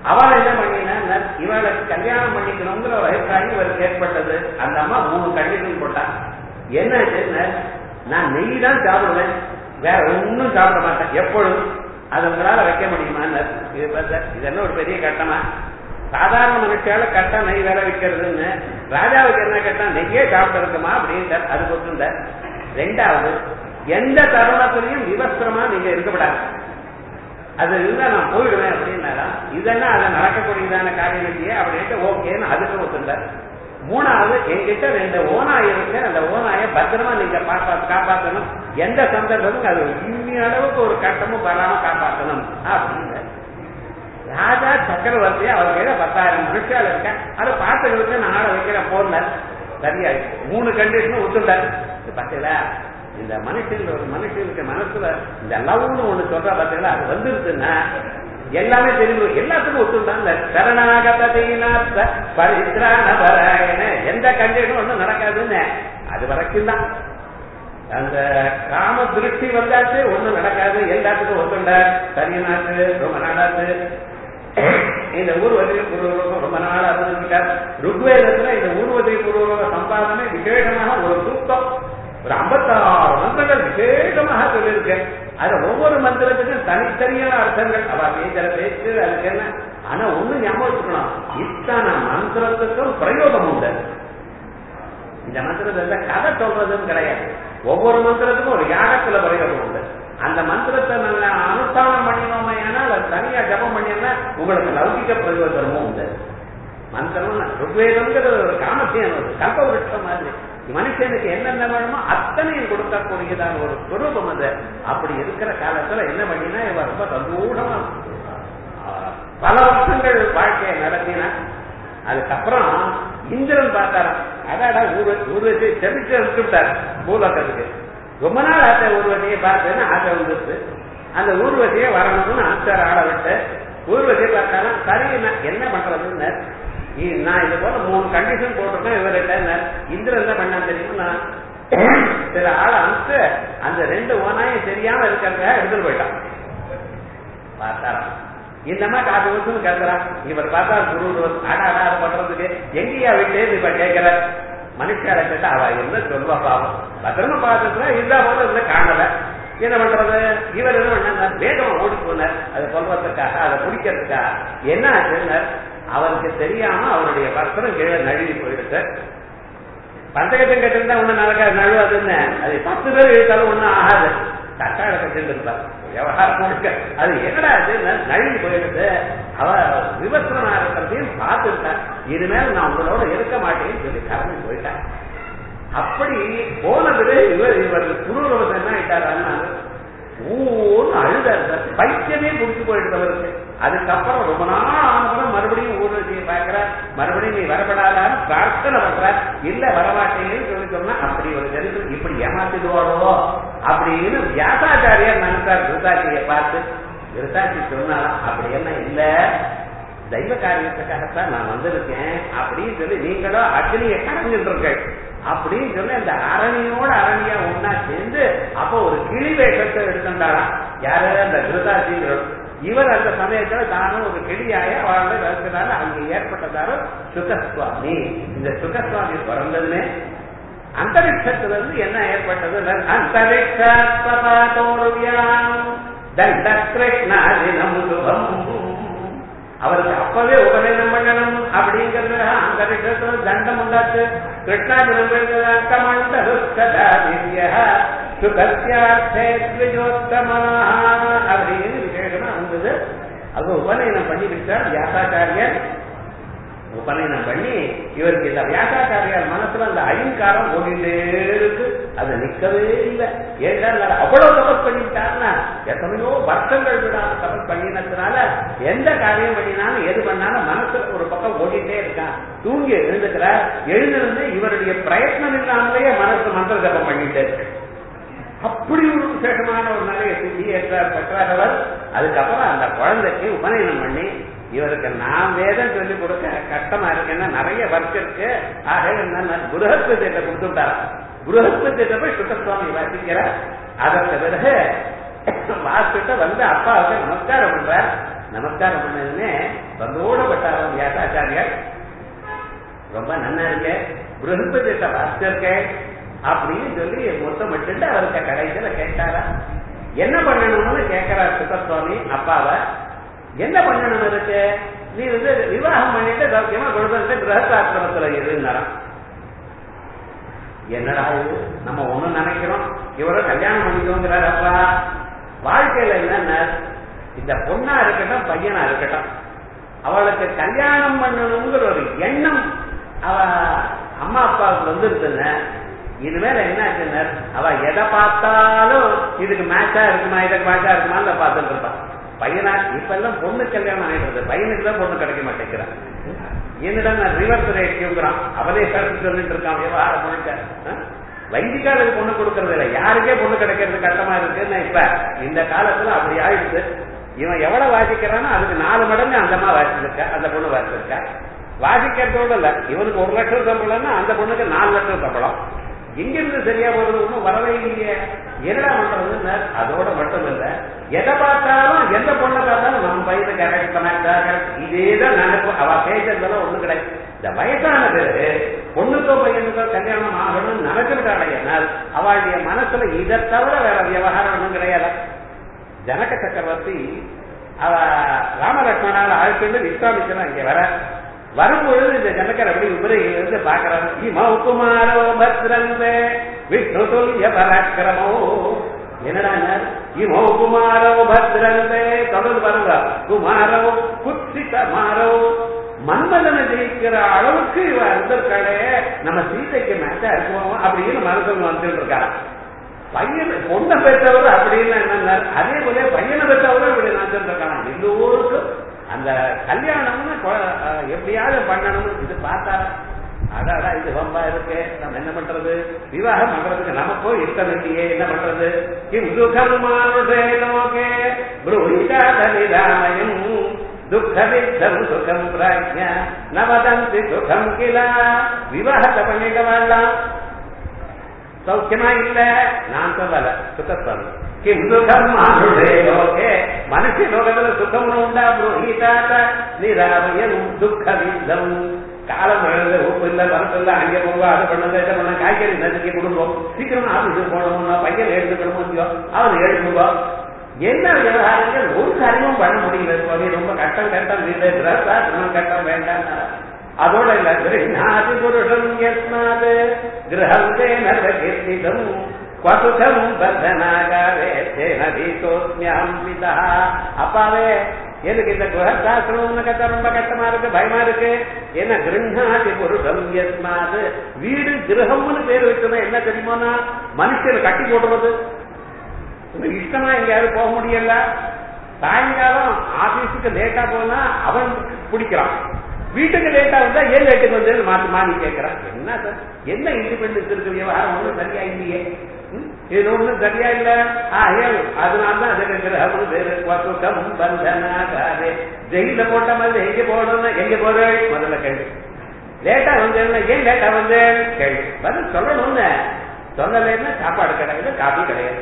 அவள் என்ன பண்ணினா இவளுக்கு கல்யாணம் பண்ணிக்கணுங்கிற ஒரு அபிப்பிராயம் இவருக்கு ஏற்பட்டது. அந்த அம்மா மூணு கண்டிஷன் போட்டான். என்ன, நான் நெய் தான் சாப்பிடுவேன், வேற ஒன்னும் சாப்பிட மாட்டேன் எப்பொழுதும். அது உங்களால வைக்க முடியுமா? இதெல்லாம் ஒரு பெரிய கட்டமா? சாதாரண மனுஷால கட்டா நெய் வேலை வைக்கிறதுன்னு, ராஜாவுக்கு என்ன கட்டா நெய்யே சாப்பிட்டு இருக்குமா அப்படின்னு அது கொடுத்துட்ட. ரெண்டாவது, எந்த தருணத்திலையும் விவஸ்திரமா நீங்க இருக்கப்படாது, அது இருந்தா நான் போயிடுவேன் அப்படின்னாரா. இதெல்லாம் அதை நடக்கக்கூடியதான காரியம் இல்லையே அப்படின்ட்டு ஓகேன்னு அதுக்கு ஒத்துட்டார். மூணாவது, என்கிட்ட ரெண்டு ஓனாய் இருக்கு, அந்த ஓனாயை பத்திரமா நீங்க காப்பாற்றணும், எந்த சந்தர்ப்பமும் அது இன்னி அளவுக்கு ஒரு கட்டமும் வராம காப்பாற்றணும் அப்படின்னு. ராஜா சக்கரவர்த்தி அவர் கையில பத்தாயிரம் மனுஷால் இருக்க, அதை பார்த்துக்கிறதுக்கு நான் ஆளை வைக்கிற போன சரியாயிடுச்சு. மூணு கண்டிஷனும் ஒத்துட்டாரு. பார்த்தீங்களா, இந்த மனுஷன் ஒரு மனுஷனுக்கு மனசுல இந்த லவ்னு ஒண்ணு சொல்ற பார்த்தீங்களா, அது வந்துருச்சுன்னா எல்லாமே தெரியும், எல்லாத்துக்கும் ஒத்துட்டாங்க. சரணாகதீனார்த்த பரித்ராண பராயண, எந்த கண்டிஷனும் ஒண்ணும் நடக்காதுன்னு அது வரைக்கும் தான். அந்த காம திருஷ்டி வந்தாச்சு ஒண்ணும் நடக்காது, எல்லாத்துக்கும் ஒத்துண்டார். சரியனாச்சு ரொம்ப நாளாச்சு, இந்த ஊர்வதி பூர்வகம் ரொம்ப நாளா இருந்திருக்கார். ருக்வேதத்துல இந்த ஊர்வதி பூர்வக சம்பாதனை விசேஷமாக ஒரு சூக்கம், ஒரு ஐம்பத்தாறு மந்திரங்கள் விசேஷமாக சொல்லியிருக்கேன். அது ஒவ்வொரு மந்திரத்துக்கும் தனித்தனியான அர்த்தங்கள், அவ பேசுற பேச்சு அதுக்கு என்ன. ஆனா ஒண்ணு ஞாபகம் வச்சுக்கணும், இத்தனை மந்திரத்துக்கும் பிரயோகம் உண்டு. இந்த மந்திரத்தை கதை சொல்றதுன்னு கிடையாது, ஒவ்வொரு மந்திரத்துக்கும் ஒரு யாகத்துல பிரயோகம் உண்டு. அந்த மந்திரத்தை நல்லா அனுஷ்டானம் பண்ணினோமே ஆனால் அது தனியா ஜபம் பண்ணினா உங்களுக்கு லௌகிக பிரயோஜனமும் உண்டு. மந்திரம் ருக்வேதம்ங்கிறது ஒரு காமத்தியம், ஒரு கல்ப விருட்சம் மாதிரி மனுஷனுக்கு என்னென்ன வேணுமோ அத்தனையும் கொடுக்கக்கூடியதான ஒரு ஸ்வரூபம் அது. அப்படி இருக்கிற காலத்துல என்ன பண்ணினா இவன் ரொம்ப சந்தோஷமா பல வருஷங்கள் வாழ்க்கையை நடத்தினா. அதுக்கப்புறம் இந்திரன் பார்த்தாராம், அதாடா ஊர்வசி செமிச்சு விட்டுட்டார் பூலோகத்துக்கு. ரொம்ப நாள் ஆசை ஊர்வசியை பார்த்தேன்னு ஆசை வந்துருச்சு. அந்த ஊர்வசியை வரணும்னு ஆச்சார ஆள விட்டு ஊர்வசியை பார்த்தாலும் சரி நான் என்ன பண்றதுன்னு, நான் இது போல மூணு கண்டிஷன் போட்டிருக்கேன் இவர்கிட்ட. இந்திரன் என்ன பண்ணா தெரியுமா, சில ஆளை அனுப்பிச்சு அந்த ரெண்டு ஓனாயும் தெரியாம இருக்கிறதுக்காக எடுத்துட்டு போயிட்டான். பார்த்தாராம் இந்த மாதிரி காசு வருஷம் கேட்கிறான். இவர் பார்த்தா குரு ஆடா ஆடா பண்றதுக்கு எங்கேயா விட்டு இப்ப கேட்கிற மனுஷால கேட்டா அவ என்ன சொல்வா பாவம், பத்திரமா பார்த்ததுல இருந்தா போல இதுல காணல, என்ன பண்றது. இவர் என்ன பண்ணாங்க, வேகமா ஓடி போனார் அதை சொல்றதுக்காக, அதை பிடிக்கிறதுக்காக. என்ன ஆச்சுன்னா அவருக்கு தெரியாம அவருடைய பத்திரம் கீழே நழுவி போயிடுச்சு. பந்தகத்தை கட்டிருந்தா ஒண்ணு நடக்காது, நழுவாதுன்னு அது பத்து பேர் இழுத்தாலும் ஒண்ணும் ஆகாது. தட்டாட கட்டிட்டு இருந்தார் விவகாரம் முழுக்க. அது என்னடா நழுவி போயிடுது. அவ விவசாயமா இருக்கிறதையும் பார்த்துட்டான். இனிமேல் நான் உங்களோட இருக்க மாட்டேன்னு சொல்லி கிளம்பி போயிட்டான். அப்படி போனது இவர் இவர் புருவத்தை என்ன ஆயிட்டாரான்னா ஊன்னு அழுதாரு, பைத்தியமே முடிச்சு போயிடுறவருக்கு. அதுக்கப்புறம் ரொம்ப நாள் ஆனப்புறம் மறுபடியும் ஊர்வசியை பார்க்கிற, மறுபடியும் நீ வரப்படாதான்னு பிரார்த்தனை பண்ற, இல்ல வரமாட்டேன்னு சொல்லி சொன்னா அப்படி ஒரு ஜனத்தில் இப்படி ஏமாத்திடுவாரோ அப்படின்னு வியாசாச்சாரியார் நினைச்சார். விருத்தாட்சியை பார்த்து விருத்தாட்சி சொன்னாலும் அப்படி என்ன இல்ல, தெய்வ காரியத்துக்காகத்தான் நான் வந்திருக்கேன் அப்படின்னு சொல்லி நீங்களும் அக்னியை கடந்துருங்கள் அப்படின்னு சொல்லி அந்த அரணியோட அரணியா ஒன்னா சேர்ந்து அப்போ ஒரு கிளி வேஷத்தை எடுத்துட்டாராம். யாரு, அந்த விருத்தாட்சிகள். இவர் அந்த சமயத்துல தானும் ஒரு கிளியாய வாழ்ந்து வளர்த்ததால அங்க ஏற்பட்டதாலும் சுகஸ்வாமி. இந்த சுகஸ்வாமி பிறந்ததுன்னு அந்தரிக்ஷத்துல இருந்து என்ன ஏற்பட்டது, அந்தரிக்ஷோருவியாம் தண்ட கிருஷ்ணாதினம் சுபம். அவருக்கு அப்பவே உபநயனம் பண்ணணும் அப்படிங்கிறது அந்தரிக்ஷத்துல தண்டம் உண்டாச்சு. கிருஷ்ணாதினம் அப்படின்னு விசேஷமா இருந்தது. அது உபநயனம் பண்ணி விட்டார் வியாசாச்சாரியர். உபநயனம் பண்ணி இவருக்கு இந்த வியாசாச்சாரியார் மனசுல அந்த அயங்காரம் ஓடிட்டே இருக்கு, அது நிக்கவே இல்லை. ஏன்னா அவ்வளவு தபஸ் பண்ணிட்டாருன்னா எத்தனையோ வருஷங்கள் விடாம தபஸ் பண்ணினதுனால எந்த காரியம் பண்ணினாலும் எது பண்ணாலும் மனசுல ஒரு பக்கம் ஓடிட்டே இருக்கான். தூங்கி எழுந்துக்கிறார், எழுந்திருந்து இவருடைய பிரயத்னம் இல்லாமலேயே மனசு மந்திர ஜபம் பண்ணிட்டே இருக்கு. அப்படி ஒரு விசேஷமான ஒரு நிலையை சுத்தி ஏற்றார் பெற்றார். அதுக்கப்புறம் அந்த குழந்தைக்கு உபநயனம் பண்ணி இவருக்கு நான் வேதம் சொல்லிக் கொடுக்க கஷ்டமா இருக்குன்னா நிறைய ஒர்க் இருக்கு. ஆக குருஹஸ்பத்தியத்தை கொடுத்துட்டாரா. குருஹஸ்பத்தியத்தை போய் சுத்தசுவாமி வாசிக்கிறார். அதற்கு பிறகு வாசிட்ட வந்து அப்பாவுக்கு நமஸ்காரம் பண்றார். நமஸ்காரம் பண்ணதுன்னு வந்தோட பட்டாரம் வியாசாச்சாரியார் ரொம்ப நன்னா இருக்க பிருகஸ்பதிட்ட வாசிச்சு இருக்க அப்படின்னு சொல்லி மொத்தம் விட்டுட்டு அவருக்கு கடைசியில கேட்டாரா என்ன பண்ணணும்னு கேட்கிறார் சுகசுவாமி அப்பாவை. என்ன பண்ணணும் இருக்கு, நீ வந்து விவாகம் பண்ணிட்டு சௌக்கியமா கொடுத்து கிரகசாஸ்திரத்துல இருந்தாராம். என்னடா இது நம்ம ஒண்ணு நினைக்கிறோம், இவரை கல்யாணம் பண்ணிக்கோங்கிறார் அப்பா. வாழ்க்கையில என்னன்னா இந்த பொண்ணா இருக்கட்டும் பையனா இருக்கட்டும் அவளுக்கு கல்யாணம் பண்ணணுங்கிற ஒரு எண்ணம் அவ அம்மா அப்பாவுக்கு வந்துருச்சுன்னு இனிமேல என்ன ஆச்சுன்னு அவ எதை பார்த்தாலும் இதுக்கு மேட்சா இருக்குமா இதுக்கு மேட்சா இருக்குமான்னு பார்த்துட்டு இருப்பான். பையனா இப்ப எல்லாம் பொண்ணு கல்யாணம் ஆயிடுறது, பையனுக்கு தான் பொண்ணு கிடைக்க மாட்டேங்கிறான். என்னிடம் நான் ரிவர்ஸ் ரேட்ங்கிறான், அவனே கருத்து சொல்லிட்டு இருக்கான். விவகாரம் பொண்ணுக்க வைதிகாலுக்கு பொண்ணு கொடுக்கறது இல்லை, யாருக்கே பொண்ணு கிடைக்கிறது கஷ்டமா இருக்குன்னு இப்ப இந்த காலத்துல அப்படி ஆயிடுச்சு. இவன் எவ்வளவு வாசிக்கிறானோ அதுக்கு நாலு மடங்கு அந்தமா வாசிச்சிருக்கா, அந்த பொண்ணு வாசிச்சிருக்கா. வாசிக்கிறதோட இல்ல, இவனுக்கு ஒரு லட்சம் சம்பளம்னா அந்த பொண்ணுக்கு நாலு லட்சம் சம்பளம். எங்கிருந்து சரியா போறது ஒன்றும் வரவே இல்லையே, என்னடா பண்றதுன்னு. அதோட மட்டும் இல்ல, எதை பார்த்தாலும் எந்த பொண்ணை பார்த்தாலும் நம்ம பையனை கரெக்ட் பண்ண இதேதான் நினைப்போம். அவ பேசுறதெல்லாம் ஒண்ணு கிடையாது. இந்த வயசான பேரு பொண்ணுக்கோ பையனுக்கோ கல்யாணம் ஆகணும்னு நினைச்சிருக்காள். அவளுடைய மனசுல இதை தவிர வேற விவகாரம் ஒண்ணும் கிடையாது. ஜனக சக்கரவர்த்தி அவ ராமலட்சுமணால அழைச்சிட்டு விஸ்வாமித்திரன் இங்க வர வரும்பொழுது இந்த ஜனகர் அப்படி உபரியிலிருந்து பாக்குறாரு. இமௌகுமாரோ பத்ரந்தே விஷ்ணு துல்லிய பராக்கிரமோ. என்னடா இமௌகுமாரோ பத்ரந்தே தொடர்ந்து பாருங்க. குமாரோ குத்சித மாரோ மன்மதனை ஜெயிக்கிற அளவுக்கு இவ இருந்திருக்காளே, நம்ம சீதைக்கு மேட்சா இருக்குவோம் அப்படின்னு மனசுல வந்துட்டு இருக்காரு. பையன் பொண்ணை பெற்றவர் அப்படின்னு என்ன, அதே போல பையனை பெற்றவரும் இப்படி நினைச்சிட்டு இருக்காங்க. எல்லோருக்கும் அந்த கல்யாணம்னு எப்படியாவது பண்ணணும்னு இது பார்த்தாரா, அடாடா இது ரொம்ப இருக்கு, நம்ம என்ன பண்றது, விவாகம் பண்றதுக்கு நமக்கோ இஷ்டம் இல்லையே, என்ன பண்றது. கிம் சுகம் மானுஷேனோகே ப்ரூஹிதாதனிராமயம் துக்கவித்தம் சுகம் பிராஜ்ஞா நவதந்தி சுகம் கிலா. விவாகத்தை பண்ணிக்க வேண்டாம், சௌக்கியமா இல்ல நான் சொல்லல, சுகஸ்வாமி. கிம் சுகம் மானுஷே லோகே, மனுஷ லோகத்துல சுகம் உண்டா. புரோஹிதாத நிராமயம் துக்கவித்தம். காலம் எழுத உப்பு இல்ல பருப்பு இல்ல, அங்கே போங்க அதை பண்ணுங்க இதை பண்ண, காய்கறி நசுக்கி கொடுப்போம், சீக்கிரமா ஆபீஸுக்கு போனோம்னா பையன் எடுத்துக்கணும் இல்லையோ அவன் எழுதுவோம். என்ன விவகாரங்கள் ஒரு காரியமும் பண்ண முடியல சுவாமி, ரொம்ப கட்டம் கட்டம் வீடு கட்டம் வேண்டாம். அதோட இல்ல கிருஹாதி புருஷம் யஸ்மாத் கிரஹந்தே நரகீர்த்திதம் வசுகம் பந்தனாகாரே தேனதீதோஸ்மியம் பிதா. அப்பாவே எனக்கு இந்த கிரகசாஸ்திரம் கட்ட ரொம்ப கஷ்டமா இருக்கு, பயமா இருக்கு. என்ன கிருஹாதி புருஷம் யஸ்மாத், வீடு கிரகம்னு பேர் வச்சோம்னா என்ன தெரியுமோனா மனுஷனை கட்டி போடுறது. இஷ்டமா எங்கேயாவது போக முடியல, சாயங்காலம் ஆபீஸுக்கு லேட்டா போனா அவன் பிடிக்கிறான், வீட்டுக்கு லேட்டா வந்தா ஏன் லேட்டுக்கு வந்து மாத்தி மாறி கேட்கிறான். என்ன சார் என்ன இண்டிபெண்டன்ஸ் இருக்கு, விவகாரம் ஒன்றும் சரியா இல்லையே, இது ஒண்ணும் சரியா இல்ல. அதனால்தான் அதுக்கு கிரகம் பந்தனாகாதே. ஜெயில போட்ட மாதிரி எங்க போடணும், எங்க போறேன் முதல்ல கேள்வி. லேட்டா வந்தேன், ஏன் லேட்டா வந்தேன் கேள்வி, பதில் சொல்லணும்னு. சொல்லலைன்னா சாப்பாடு கிடையாது, காபி கிடையாது.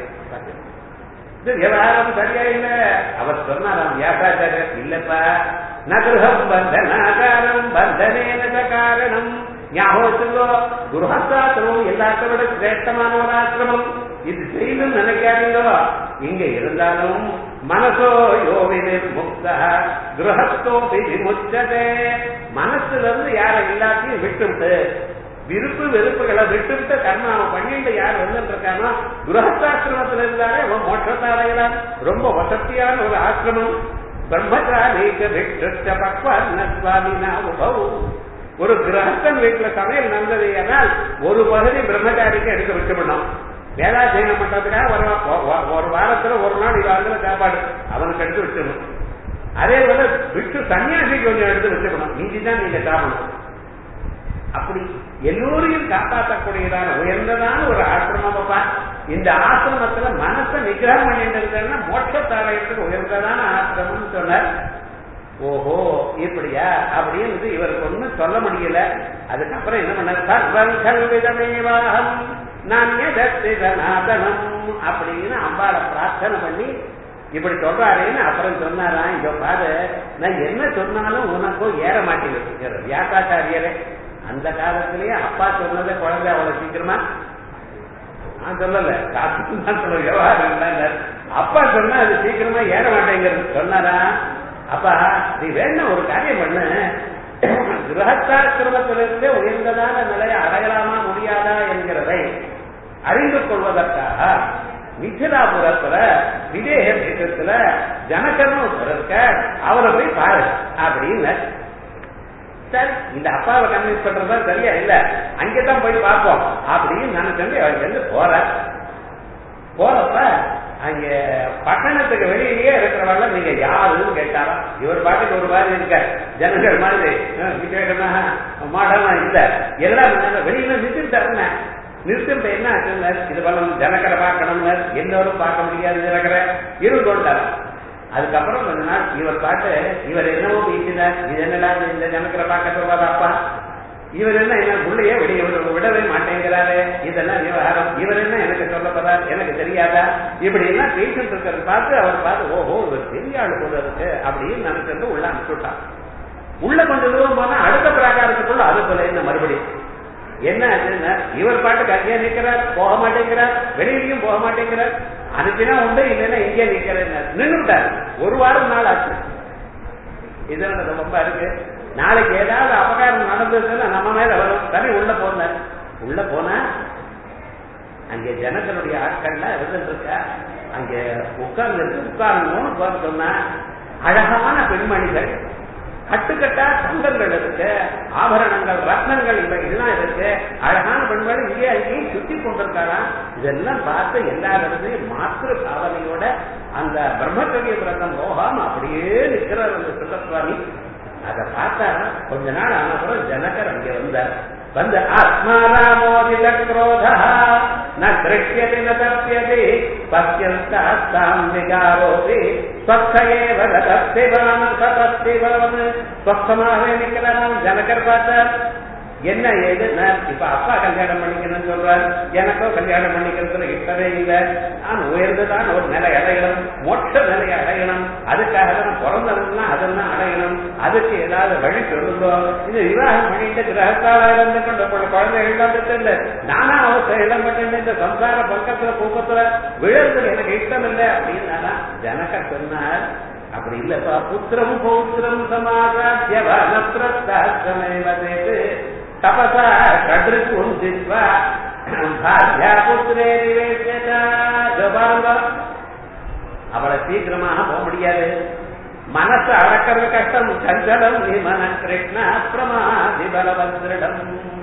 விவகாரம் சரியா இல்ல. அவர் சொன்னாராம் வியாசாச்சாரியர், இல்லப்பா நகிருஹம் பந்தனாகாரம் பந்தனேன காரணம். ஞாபகம் வச்சுக்கோ, குருஹாஸ்திரம் எல்லாத்த விட சிரேஷ்டமான ஒரு ஆசிரமம். இது செய்யணும் நினைக்காதீங்களோ. இங்க இருந்தாலும் மனசோ யோவினி முக்தா கிரகத்தோ விமுச்சதே. மனசுல இருந்து யார எல்லாத்தையும் விட்டுவிட்டு விருப்பு வெறுப்புகளை விட்டுவிட்டு கர்மாவை பண்ணிட்டு யார் வந்துட்டு இருக்கானோ கிரகஸ்தாசிரமத்தில் இருந்தாலே மோட்சத்தை அடையலாம். ரொம்ப வசதியான ஒரு ஆசிரமம். பிரம்மச்சாரீக விட்டு பக்வாமினா உபவு. ஒரு கிரகஸ்தன் வீட்டுல சமையல் நடந்தது ஏனால் ஒரு பகுதி பிரம்மச்சாரிக்கு எடுக்க விட்டுவிடணும். வேதாத்தியனம் பண்றதுக்காக ஒரு வாரத்துல ஒரு நாள் இவாரத்துல சாப்பாடு அவனுக்கு எடுத்து விட்டுணும். அதே போல விட்டு சன்னியாசிக்கு கொஞ்சம் எடுத்து விட்டுக்கணும், நீதிதான் நீங்க சாப்பிடணும். அப்படி எல்லோரையும் காப்பாற்றக்கூடியதான உயர்ந்ததான ஒரு ஆசிரமப்பா. இந்த ஆசிரமத்துல மனசை நிகிரகம் பண்ணிட்டு இருக்கிறதுனா மோட்சத்தாலயத்துக்கு உயர்ந்ததான ஆசிரமம் சொன்னார். ஓஹோ இப்படியா அப்படின்னு இவருக்கு ஒண்ணும் சொல்ல முடியல. அதுக்கப்புறம் என்ன பண்ணார், நான் அப்படின்னு அம்பாளை பிரார்த்தனை பண்ணி இப்படி சொல்றாருன்னு அப்புறம் சொன்னாரா, இதோ பாரு நான் என்ன சொன்னாலும் உனக்கோ ஏற மாட்டேங்குது வியாசாச்சாரியரே. அந்த காலத்திலேயே அப்பா சொன்னதை குழந்தை அவ்வளவு சீக்கிரமா நான் சொல்லல, காத்துதான் சொல்ல விவகாரம் இருந்தாங்க. அப்பா சொன்னா அது சீக்கிரமா ஏற மாட்டேங்கிறது சொன்னாரா. அப்பா நீ வேணும் ஒரு காரியம் பண்ணு, கிரகஸ்தாசிரமத்திலிருந்தே உயர்ந்ததான நிலையை அடையலாமா முடியாதா என்கிறதை அறிந்து கொள்வதற்காக மிथिलाபுரத்துல விதேக தேசத்துல ஜனகர்னு இருக்க அவரை போய் பாரு அப்படின்னு. சரி இந்த அப்பாவை கன்வின்ஸ் பண்றதா சரியா இல்ல, அங்கதான் போய் பார்ப்போம் அப்படின்னு நினைச்சு அவர் வந்து போற. போறப்ப அங்க பட்டணத்துக்கு வெளியிலேயே இருக்கிறவங்க நீங்க யாருன்னு கேட்டாரா. இவர் பாட்டுக்கு ஒரு மாதிரி இருக்க ஜனங்கள் மாதிரி விசேஷமா மாடமா இல்ல, எல்லாம் வெளியில நிறுத்திட்டாருங்க. நிறுத்திட்ட என்ன ஆச்சுன்னு இது பண்ணணும், ஜனக்கரை பார்க்கணும், எல்லோரும் பார்க்க முடியாது ஜனக்கரை இருந்தோண்டாரு. அதுக்கப்புறம் கொஞ்ச நாள் இவர் பாட்டு இவர் என்னவோ பேசினார், இது என்னடா இந்த ஜனக்கரை பார்க்க சொல்றாரு அப்பா, இவர் என்ன என்ன உள்ளேயே வெளியே விடவே மாட்டேங்கிறாரு, இதெல்லாம் விவகாரம், இவர் என்ன எனக்கு சொல்ல போறார் எனக்கு தெரியாதா, இப்படி எல்லாம் பேசிட்டு இருக்கிறத பார்த்து அவர் பார்த்து ஓஹோ இவர் பெரிய ஆளு போல இருக்கு அப்படின்னு நினைச்சிருந்து உள்ள அனுப்பிச்சுட்டான். உள்ள கொஞ்சம் தூரம் போனா அடுத்த பிராகாரத்துக்குள்ள அது போல என்ன மறுபடியும் என்ன ஆச்சுன்னா இவர் பாட்டு கட்டியா நிற்கிறார், போக மாட்டேங்கிறார், வெளியிலையும் போக மாட்டேங்கிறார். அனுப்பினா உண்டு இல்லைன்னா இங்கே நிற்கிறேன் நின்றுட்டார். ஒரு வாரம் நாள் ஆச்சு. இதனால ரொம்ப இருக்கு. நாளைக்கு ஏதாவது அபகாரம் நடந்ததுன்னா நம்ம மேல வரும். சரி உள்ள போனார். உள்ள போனா அங்கே ஜனங்களுடைய ஆட்கள்லாம் இருந்துட்டு இருக்கா. அங்கே உட்கார்ந்து உட்காரணும்னு பார்த்து சொன்னா அழகான பெண்மணிகள், கட்டுக்கட்டா தங்கங்கள் இருக்கு, ஆபரணங்கள் ரத்னங்கள் இவைகள்லாம் இருக்கு, அழகான பெண்கள் இங்கே அங்கேயும் சுத்தி கொண்டிருக்காராம். இதெல்லாம் பார்த்து எல்லாருமே மாத்திரு பாவனையோட அந்த பிரம்மச்சரிய விரதம் போகாம அப்படியே நிற்கிறார் அந்த சுத்தசுவாமி. அதை பார்த்தா கொஞ்ச நாள் ஆனப்புறம் ஜனகர் அங்கே வந்தார். வந்து ஆத்மாராமோதித குரோதா ந கிருஷ்யதி ந தப்யதி பத்யந்தாஸ்தாம் விகாரோபி ஸ்வஸ்தயேவ தப்திவான் சதப்திவான் ஸ்வஸ்தமாகவே நிற்கிறான். ஜனகர் பார்த்தார் என்ன ஏது, இப்ப அப்பா கல்யாணம் பண்ணிக்கணும்னு சொல்றாரு, எனக்கோ கல்யாணம் பண்ணிக்கிறதுல இஷ்டமே இல்லை, நான் உயர்ந்துதான் ஒரு நிலை அடையணும், மோட்ச நிலையை அடையணும், அதுக்காக தான் பிறந்ததுன்னா அதெல்லாம் அடையணும், அதுக்கு ஏதாவது வழி சொல்லுவோம். இது விவாகம் பண்ணிட்டு கிரகத்தால இருந்து கொண்ட குழந்தைகள் இல்லை, நானா அவசர இடம் பண்ணிட்டு இந்த சம்சார பக்கத்துல கூப்பத்துல விழுறது எனக்கு இஷ்டம் இல்லை அப்படின்னா ஜனக சொன்னார். அப்படி இல்லப்பா, புத்திரம் பௌத்திரம் சமாஜ்யவனத்ரஸ்தமேவதேது தபசா கட்ருக்கும் ஜித்வா பாத்யா புத்திரே நிவேத்யதா. அவளை சீக்கிரமாக போக முடியாது, மனசு அடக்கிறது கஷ்டம். சஞ்சலம் நிமன கிருஷ்ண பிரமாதி பலவத்ரிடம்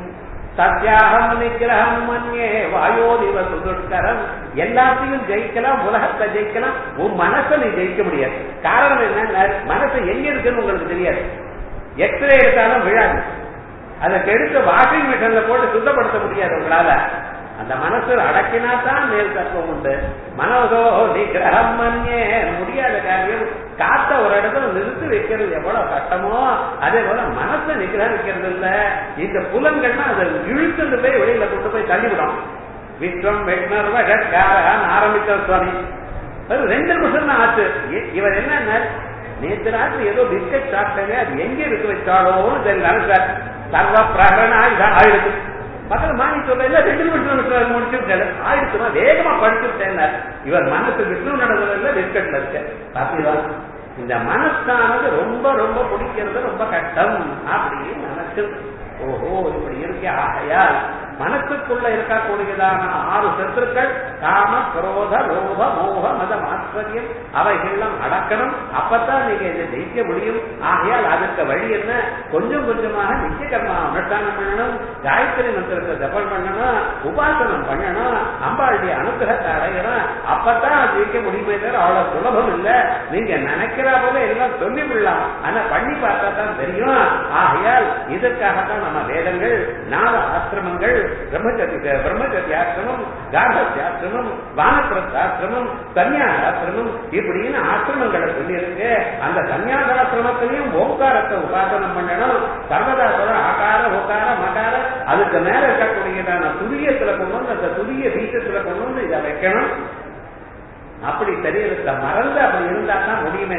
சத்யாகம் நிகிரகம் மன்யே வாயோதிவ சுதுஷ்கரம். எல்லாத்தையும் ஜெயிக்கலாம், உலகத்தை ஜெயிக்கலாம், உன் மனசை நீ ஜெயிக்க முடியாது. காரணம் என்ன, மனசு எங்க இருக்குன்னு உங்களுக்கு தெரியாது. எக்ஸ்ரே எடுத்தாலும் விழாது, அதற்கு எடுத்து வாஷிங் மிஷின்ல போட்டு சுத்தப்படுத்த முடியாது உங்களால. அந்த மனசு அடக்கினா தான் மேல் தத்துவம் உண்டு. மனோதோ நிகிரகம் மன்யே முடியாத காரியம். காத்த ஒரு இடத்துல நிறுத்தி வைக்கிறது எவ்வளவு கஷ்டமோ அதே போல மனசை நிகிரகம் வைக்கிறது இல்ல. இந்த புலன்கள்னா அதை இழுத்துட்டு போய் வெளியில கொண்டு போய் தள்ளிவிடும். விஸ்வம் வெட்னர்வகாரன் ஆரம்பித்த சுவாமி ரெண்டு நிமிஷம் தான் ஆச்சு. இவர் என்ன நேற்று ராத்திரி ஏதோ பிஸ்கட் சாப்பிட்டாங்க, அது எங்கே விட்டு வச்சாலோன்னு தெரியல சார். சர்வ பிரகரணா இதை ஆயிடுச்சு. பக்கத்துல மாணி சொல்ல ரெண்டு நிமிஷம் முடிச்சுட்டாரு, ஆயிடுச்சுமா வேகமா படிச்சுட்டேன். இவர் மனசு விஷ்ணு நடந்ததுல பிஸ்கட்ல இருக்க பாத்தீங்களா. இந்த மனசானது ரொம்ப ரொம்ப பிடிக்கிறது ரொம்ப கஷ்டம் அப்படின்னு நினைச்சு ஓஹோ இப்படி இருக்க. ஆகையால் மனசுக்குள்ள இருக்கக்கூடியதான ஆறு சத்துருக்கள் காம குரோத லோப மோக மதம் ஆச்சரியம் அவைகள்லாம் அடக்கணும். அப்பதான் நீங்க இதை ஜெயிக்க முடியும். ஆகையால் அதுக்கு வழி என்ன, கொஞ்சம் கொஞ்சமாக நித்திய கர்மா அனுஷ்டானம் பண்ணணும், காயத்ரி மந்திரத்தை ஜபம் பண்ணணும், உபாசனம் பண்ணணும், அம்பாளுடைய அனுகிரகத்தை அடையணும். அப்பதான் ஜெயிக்க முடியுமே தவிர அவ்வளவு சுலபம் இல்லை. நீங்க நினைக்கிறா போல எல்லாம் சொல்லி விடலாம், ஆனா பண்ணி பார்த்தா தான் தெரியும். ஆகையால் இதற்காகத்தான் நம்ம வேதங்கள், நாலு ஆசிரமங்கள், பிரம்மச்சரிய பிரம்மச்சரியாசிரமம், கார்கஸ்யாசிரமம், வானப்பிரஸ்தாசிரமம், சன்னியாசாசிரமம் இப்படின்னு ஆசிரமங்களை சொல்லி இருக்கு. அந்த சன்னியாசாசிரமத்திலையும் ஓங்காரத்தை உபாசனம் பண்ணணும். சர்வதாசோட ஆகார ஓகார மகார அதுக்கு மேல இருக்கக்கூடியதான துரியத்துல கொண்டு வந்து அந்த துரிய பீசத்துல கொண்டு வந்து இதை வைக்கணும். அப்படி சரீரத்தை மறந்து அப்படி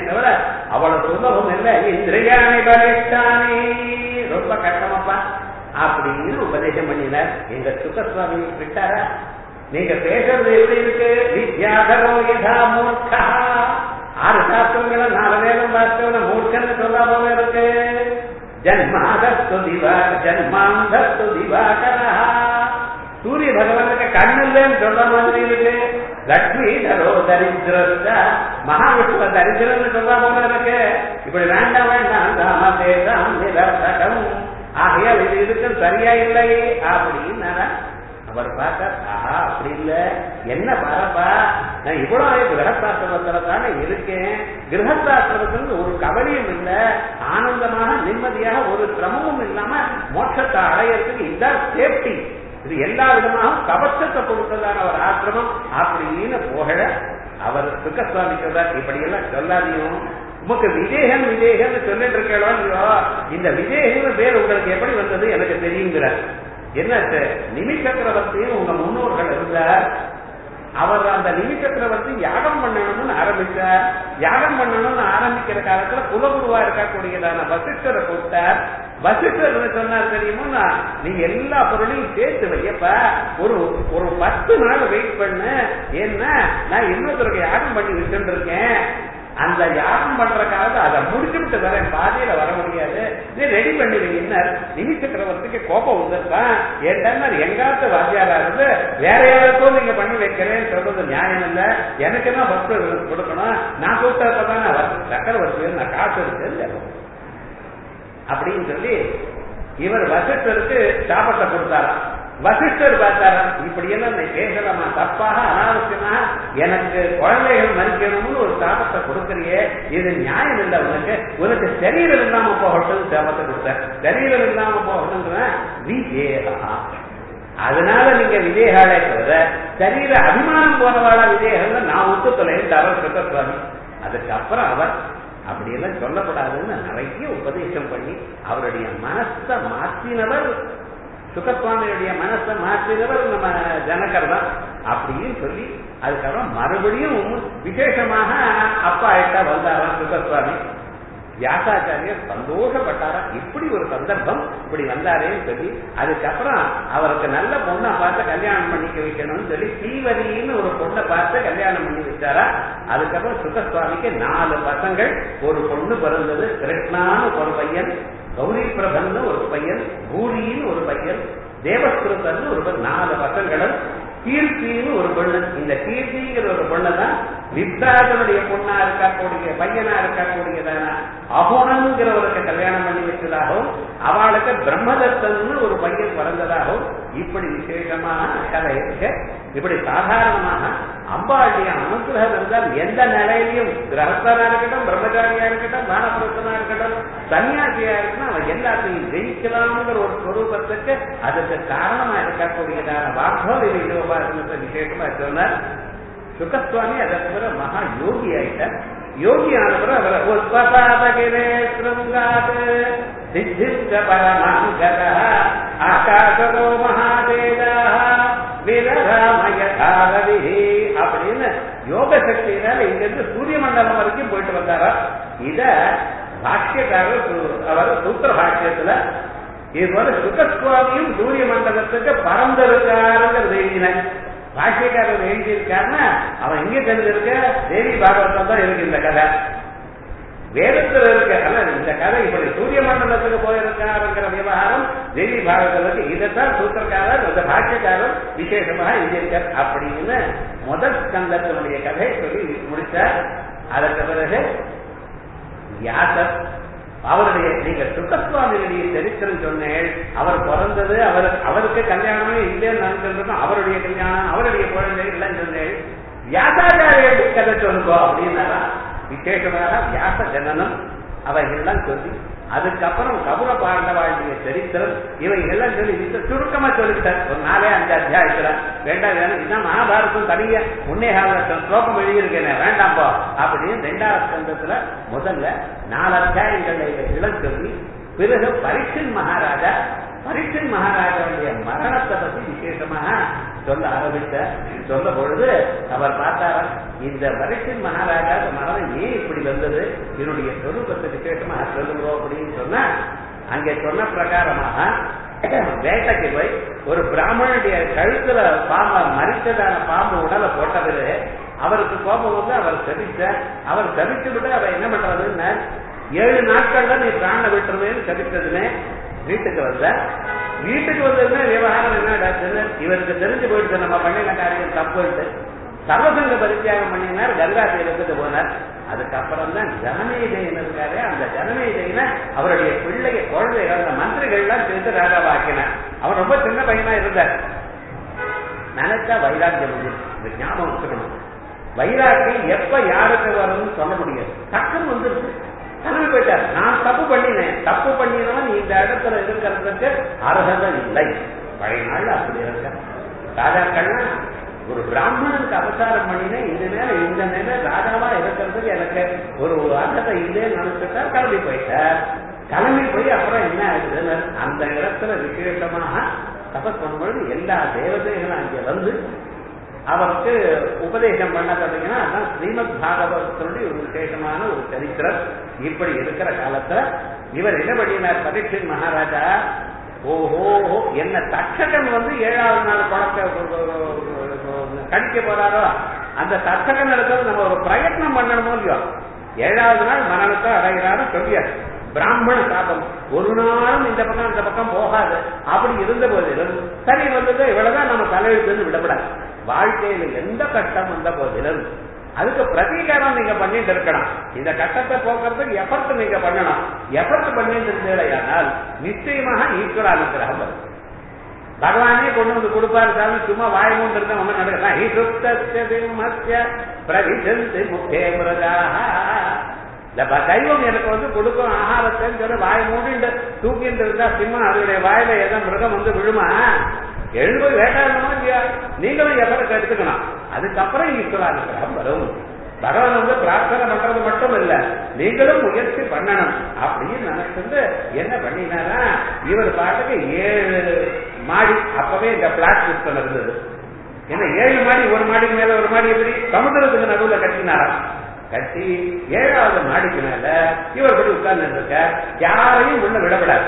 தவிர அவ்வளவு சுலபம் இல்லை. இந்திரியானை பலிஷ்டானே ரொம்ப கஷ்டமாப்பா அப்படின்னு உபதேசம் பண்ணினார். எங்க சுகசுவாமி விட்டாரா? நீங்க பேசுறது எப்படி இருக்கு? வித்யாதரோ யதா மூர்க்கா, ஆறு சாஸ்திரங்களை நாலு வேதம் வாஸ்தவன மூர்க்கன்னு சொல்ல போல இருக்கு. ஜன்மாதஸ்து திவா ஜன்மாந்தஸ்து திவாகரா, சூரிய பகவானுக்கு கண்ணில்லைன்னு சொல்ற மாதிரி இருக்கு. லட்சுமி தரோ தரித்திரஸ்த, மகாவிஷ்ணுவ தரித்திரன்னு சொல்ற போல இருக்கு. இப்படி வேண்டாம் வேண்டாம் தாம தேசம் நிரர்த்தகம், ஆகையால் இது இருக்கு சரியா இல்லை அப்படின்னு அவர் பார்த்தார். ஆஹா அப்படி இல்ல, என்ன பாரப்பா, நான் இவ்வளவு கிரகஸ்தாசிரமத்துல தானே இருக்கேன். கிரகஸ்தாசிரமத்துல ஒரு கவலையும் இல்ல, ஆனந்தமாக நிம்மதியாக ஒரு சிரமமும் இல்லாம மோட்சத்தை அடையறதுக்கு இதுதான் சேஃப்டி. இது எல்லா விதமாக கவச்சத்தை கொடுத்ததான ஒரு ஆசிரமம் அப்படின்னு புகழ அவர் சுகசுவாமி சொல்றார். இப்படி எல்லாம் சொல்லாதையும் உமக்கு விவேகம் விவேகம் சொல்லிட்டு இருக்கோ, இந்த விவேகம் பேர் உங்களுக்கு எப்படி வந்தது எனக்கு தெரியுங்கிறார். என்ன நிமி சக்கரவர்த்தியும் உங்க முன்னோர்கள் இருந்தார். அவர் அந்த நிமி சக்கரவர்த்தி யாகம் பண்ணணும்னு ஆரம்பிச்சார். யாகம் பண்ணணும்னு ஆரம்பிக்கிற காலத்துல குலகுருவா இருக்கக்கூடியதான வசிஷ்டரை கூப்பிட்டார். வசிஷ்டர் சொன்னார் தெரியுமா, நீ எல்லா பொருளையும் சேர்த்து வையப்பா, ஒரு ஒரு பத்து நாள் வெயிட் பண்ணு, ஏன்னா நான் இன்னொருத்தருக்கு யாகம் பண்ணி வச்சுட்டு இருக்கேன். அந்த யாகம் பண்ற காலத்தை அதை முடிச்சுட்டு வரேன், பாதையில வர முடியாது, நீ ரெடி பண்ணி வையினார். நிமி சக்கரவர்த்திக்கு கோபம் வந்துருக்கான். ஏன்னா எங்காத்த வாத்தியாரா இருந்து வேற யாருக்கும் நீங்க பண்ணி வைக்கிறேன்னு சொல்றது நியாயம் இல்ல, எனக்கு தான் பக்து கொடுக்கணும், நான் கூப்பிட்டதான் சக்கரவர்த்தி நான் காசு இருக்கு அப்படின்னு சொல்லி இவர் வசிஷ்டருக்கு சாபத்தை கொடுத்தாராம். வசிஷ்டர் பார்த்தாராம், இப்படி எல்லாம் பேசலாமா, தப்பாக அனாவசியமா எனக்கு குழந்தைகள் மறிக்கணும்னு ஒரு சாபத்தை கொடுக்கறியே, இது நியாயம் இல்லை, உனக்கு உனக்கு சரீரம் இல்லாம போகட்டும் சாபத்தை கொடுத்தார். சரீரம் இல்லாம போகணும்ன்ற விவேகா, அதனால நீங்க விவேகாலே தவிர சரீர அபிமானம் போனவாளா விவேகம் நான் ஒத்து தொலைந்தாரோ சுகசுவாமி. அதுக்கப்புறம் அவர் அப்படியெல்லாம் சொல்லப்படாதுன்னு நிறைய உபதேசம் பண்ணி அவருடைய மனசை மாற்றினவர், சுகசுவாமியுடைய மனசை மாற்றினவர் நம்ம ஜனகர் தான் அப்படின்னு சொல்லி அதுக்கப்புறம் மறுபடியும் விசேஷமாக அப்பா ஆயிட்டா வந்தாராம் சுகசுவாமி. வியாசாச்சாரியர் சந்தோஷப்பட்டாரா, இப்படி ஒரு சந்தர்ப்பம் இப்படி வந்தாரேன்னு சொல்லி அதுக்கப்புறம் அவருக்கு நல்ல பொண்ணை பார்த்து கல்யாணம் பண்ணிக்க வைக்கணும்னு சொல்லி ஸ்ரீவதின்னு ஒரு பொண்ணை பார்த்து கல்யாணம் பண்ணி வச்சாரா. அதுக்கப்புறம் சுகசுவாமிக்கு நாலு பசங்கள், ஒரு பொண்ணு பிறந்தது, கிருஷ்ணான்னு ஒரு பையன், கௌரி பிரபன்னு ஒரு பையன், பூரின்னு ஒரு பையன், தேவஸ்கிருத்தன்னு ஒரு நாலு பசங்களும், கீர்த்தின்னு ஒரு பொண்ணு. இந்த கீர்த்திங்கிற ஒரு பொண்ணுதான் விப்ராஜனுடைய பொண்ணா இருக்கக்கூடிய பையனா இருக்கக்கூடியதான அகுணங்கிறவருக்கு கல்யாணம் பண்ணி வச்சதாகவும், அவளுக்கு பிரம்மதத்தன்னு ஒரு பையன் பிறந்ததாகவும் இப்படி விசேஷமான கதை இருக்கு. இப்படி சாதாரணமாக அம்பாளுடைய அனுகிரகம் இருந்தால் எந்த நிலையிலையும் கிரகஸ்தனா இருக்கட்டும், பிரம்மச்சாரியா இருக்கட்டும், வானப்பிரஸ்தனா இருக்கட்டும், சன்னியாசியா இருக்கட்டும், அவன் எல்லாத்தையும் ஜெயிக்கலாம்ங்கிற ஒரு ஸ்வரூபத்துக்கு அதுக்கு காரணமா இருக்கக்கூடியதான வாக்பவ உபாசனத்தை விசேஷமா சொன்னார் சுகசுவாமி. அதை தவிர மகா யோகி ஆயிட்டார். யோகி ஆனவர் அவரை உத்பதாதகிரே ஸ்ருங்காத் சித்திஷ்ட பரமாங்கத ஆகாசோ மகாதேஜாஹ விரராமயதாரவி அப்படின்னு யோக சக்தியினால இங்கிருந்து சூரிய மண்டலம் வரைக்கும் போயிட்டு வந்தாரா. இத பாஷ்யக்காரர் அவர் சூத்திர பாஷ்யத்துல இதுவரை சுகசுவாமியும் சூரிய மண்டலத்துக்கு பறந்திருக்காருங்கிறது எழுதினார். பாஷ்யக்காரர் எழுதியிருக்காருன்னா அவன் எங்க தெரிஞ்சிருக்க, தேவி பாகவதம் தான் இருக்கு இந்த கதை, வேதத்தில் இருக்க. அல்ல இந்த கதை இப்படி சூரிய மண்டலத்துக்கு போயிருக்காருங்கிற விவகாரம் தேவி பாகவதற்கு இதைத்தான் சூத்திரக்காரர் அந்த பாஷ்யக்காரர் விசேஷமாக எழுதியிருக்கார் அப்படின்னு முதல் ஸ்கந்தத்தினுடைய கதையை சொல்லி முடிச்சார். அதற்கு பிறகு வியாசர் அவருடைய நீங்க சுகசுவாமியுடைய சரித்திரம் சொன்னேன், அவர் பிறந்தது அவர் அவருக்கு கல்யாணமே இல்லைன்னு நான் சொல்றோம், அவருடைய கல்யாணம் அவருடைய குழந்தை இல்லைன்னு சொன்னேன், வியாசாச்சாரிய கதை சொல்லுங்கோ அப்படின்னாரா. விசேஷமாக வியாச ஜனனம் அவைகள்லாம் சொல்லி அதுக்கப்புறம் கபுர பாண்டவாளுடைய சரித்திரம் இவைகள்லாம் சொல்லி சுருக்கமா சொல்லிட்டார். ஒரு நாலே அஞ்சு அத்தியாயத்துல வேண்டாம் வேணும், இதுதான் மகாபாரதம் தனிய முன்னே காலத்தில் ஸ்லோகம் எழுதியிருக்கேன் வேண்டாம்போ அப்படின்னு ரெண்டாவது ஸ்கந்தத்துல முதல்ல நாலு அத்தியாயங்களை இளம் சொல்லி பிறகு பரீட்சன் மகாராஜா பரீட்சன் மகாராஜாவுடைய மரணத்தை பற்றி விசேஷமாக சொல்ல ஆரம்பித்த சொல்ல பொழுது அவர் பார்த்தாரா, இந்த பரீட்சன் மகாராஜா மரணம் ஏன் இப்படி வந்தது, என்னுடைய சொரூபத்தை விசேஷமா சொல்லுங்களோ அப்படின்னு சொன்னா அங்கே சொன்ன பிரகாரமாக வேட்டைக்கு போய் ஒரு பிராமணனுடைய கழுத்துல பாம்பு மறித்ததான பாம்பு உடலை போட்டது அவருக்கு கோபம் வந்து அவர் சபிச்சார். அவர் சபிச்சு விட்டு அவர் என்ன பண்றதுன்னு ஏழு நாட்கள்ல நீ பிராண விட்டுருவேன்னு சபித்ததுன்னு வீட்டுக்கு வந்த. வீட்டுக்கு வந்ததுன்னா விவகாரம் என்ன இவருக்கு தெரிஞ்சு போயிடுச்சு நம்ம பண்ணின காரியம் தப்புட்டு சர்வசங்க பரித்தியாகம் பண்ணினார். கங்கா தீரத்துக்கு போனார். அதுக்கப்புறம் தான் ஜனமேஜயன் இருக்காரு. அந்த ஜனமேஜயனை அவருடைய பிள்ளைய குழந்தைகள் அந்த மந்திரிகள்லாம் சேர்த்து ராஜாவாக்கினார். அவர் ரொம்ப சின்ன பையனா இருந்தார். நினைச்சா வைராக்கியம் வந்து இந்த ஞாபகம் வச்சுக்கணும். வைராக்கியம் எப்ப யாருக்கு வரும்னு சொல்ல முடியாது. டக்குன்னு வந்துருக்கு. கிளம்பி போயிட்டார். நான் தப்பு பண்ணினேன். தப்பு பண்ணினவன் இந்த இடத்துல இருக்கிறதுக்கு அர்ஹதை இல்லை. பழைய நாள் அப்படி இருக்க ராஜாக்கள்லாம் ஒரு பிராமணனுக்கு அவசாரம் பண்ணினேன். இந்த நேரம் இந்த நேரம் ராஜாவா இருக்கிறதுக்கு எனக்கு ஒரு அர்த்தத்தை இல்லைன்னு நினைச்சுட்டா கிளம்பி போயிட்டார். கிளம்பி போய் அப்புறம் என்ன ஆகுதுன்னு அந்த இடத்துல விசேஷமாக தபஸ் பண்ணும்பொழுது எல்லா தேவதைகளும் அங்கே வந்து அவருக்கு உபதேசம் பண்ண பார்த்தீங்கன்னா அதான் ஸ்ரீமத் பாகவதனுடைய ஒரு விசேஷமான ஒரு சரித்திரம். இப்படி இருக்கிற காலத்துல இவர் என்ன பண்ணினார் பரீட்சித் மகாராஜா, ஓஹோ என்ன தட்சகன் வந்து ஏழாவது நாள் பழக்க கடிக்க போறாரோ அந்த தட்சகன் இருக்கிறது நம்ம ஒரு பிரயத்னம் பண்ணணுமோ இல்லையோ. ஏழாவது நாள் மரணத்தை அடைகிறாரு சொல்லியார். பிராமண சாபம் ஒரு நாளும் இந்த பக்கம் அந்த பக்கம் போகாது. அப்படி இருந்த போதிலும் சரி வந்தது இவ்வளவுதான் நம்ம தலையெழுத்து விடப்படாது. வாழ்க்கையில எந்த கட்டம் வந்த போதிலும் அதுக்கு பிரதீகாரம் நீங்க பண்ணிட்டு இருக்கணும். இந்த கட்டத்தை போக்குறதுக்கு எஃபர்ட் நீங்க பண்ணணும். எஃபர்ட் பண்ணிட்டு இருந்தேனால் நிச்சயமாக ஈஸ்வர அனுகிரகம் வரும். பகவானே கொண்டு வந்து கொடுப்பாரு. சும்மா வாய் மூன்று இருக்க நம்ம நடக்கலாம். தெய்வம் எனக்கு வந்து கொடுக்கும் ஆகாரத்தைன்னு சொல்லி வாய் மூடிட்டு தூக்கிட்டு இருந்தா சிம்மம் அதனுடைய வாயில ஏதோ மிருகம் வந்து விழுமா எழுபது வேட்டாடணுமா இல்லையா? நீங்களும் எஃபர்ட் எடுத்துக்கணும். அதுக்கப்புறம் ஈஸ்வர அனுகிரகம் வரும். பகவான் வந்து பிரார்த்தனை பண்றது மட்டும் இல்ல, நீங்களும் முயற்சி பண்ணணும் அப்படின்னு நினைச்சிருந்து என்ன பண்ணினாரா இவர் பாட்டுக்கு ஏழு மாடி அப்பவே இந்த பிளாட் சிஸ்டம் இருந்தது. ஏன்னா ஏழு மாடி ஒரு மாடிக்கு மேல ஒரு மாடி எப்படி சமுதிரத்துக்கு நடுவுல கட்டினாரா கட்டி ஏழாவது மாடிக்கு மேல இவர் போய் உட்கார்ந்து இருக்க யாரையும் உள்ள விடப்படாது.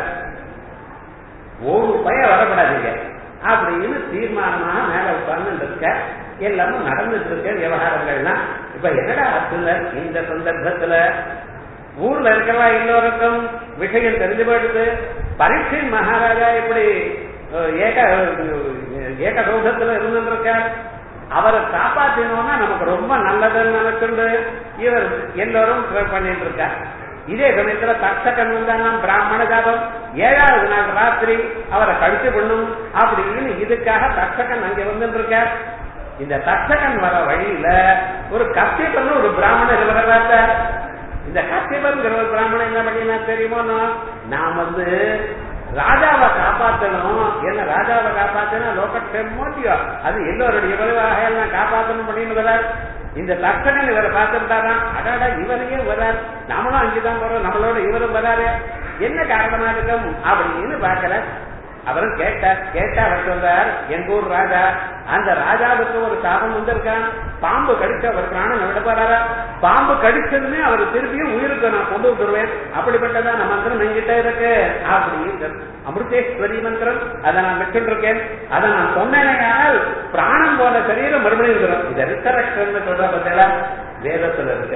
ஒரு பய வரப்படாதீங்க அப்படின்னு தீர்மானமாக மேல உட்கார்ந்து இருக்க எல்லாமும் நடந்துட்டு இருக்க விவகாரங்கள்லாம். இப்ப என்னடா ஆச்சுல இந்த சந்தர்ப்பத்துல ஊர்ல இருக்கவா எல்லோருக்கும் விஷயம் தெரிஞ்சு போயிடுது. பரீட்சித் மகாராஜா இப்படி ஏக ஏகதோஷத்துல இருந்துருக்க அவரை காப்பாத்தினோம்னா நமக்கு ரொம்ப நல்லதுன்னு நினைச்சுண்டு இவர் எல்லோரும் பண்ணிட்டு இருக்க. இதே சமயத்துல தட்சகன் வந்தானா பிராமண ஜாபம் ஏழாவது நாள் ராத்திரி அவரை கழிச்சு பண்ணும் அப்படின்னு இதுக்காக தட்சகன் அங்க வந்துட்டு இருக்க. இந்த தட்சகன் வர வழியில ஒரு கத்தியப்பன் ஒரு பிராமணர் வரலாற்ற. இந்த கத்தியப்பன் ஒரு பிராமணன் என்ன பண்ணினா தெரியுமோ, நான் வந்து ராஜாவை காப்பாற்றணும். என்ன ராஜாவை காப்பாற்றணும் லோகட்சேமோ இல்லையோ அது எல்லோருடைய விளைவாக எல்லாம் காப்பாற்றணும் அப்படின்னு வரார். இந்த தட்சகன் இவரை பார்த்துட்டாராம். அடாடா இவரையே வரார், நாமளும் அங்கேதான் போறோம், நம்மளோட இவரும் வராரு, என்ன காரணமா இருக்கும் அப்படின்னு பார்க்கல. அவரும் கேட்டார். கேட்டா அவர் சொல்றார், எங்க ஊர் ராஜா அந்த ராஜாவுக்கு ஒரு சாபம் வந்திருக்கான். பாம்பு கடிச்சு அவர் பிராணம் விட போறாரா. பாம்பு கடிச்சதுமே அவர் திருப்பியும் உயிருக்கு நான் கொண்டு வந்துருவேன். அப்படிப்பட்டதான் நம்ம மந்திரம் என்கிட்ட இருக்கு அப்படின்னு அமிர்தேஸ்வரி மந்திரம் அதை நான் விட்டு இருக்கேன். அதை நான் சொன்னேனால் பிராணம் போல சரீரம் மறுபடியும் இருக்கிறோம். இதை ரிசரக்ஷன் சொல்ற பத்தில வேதத்துல இருக்கு.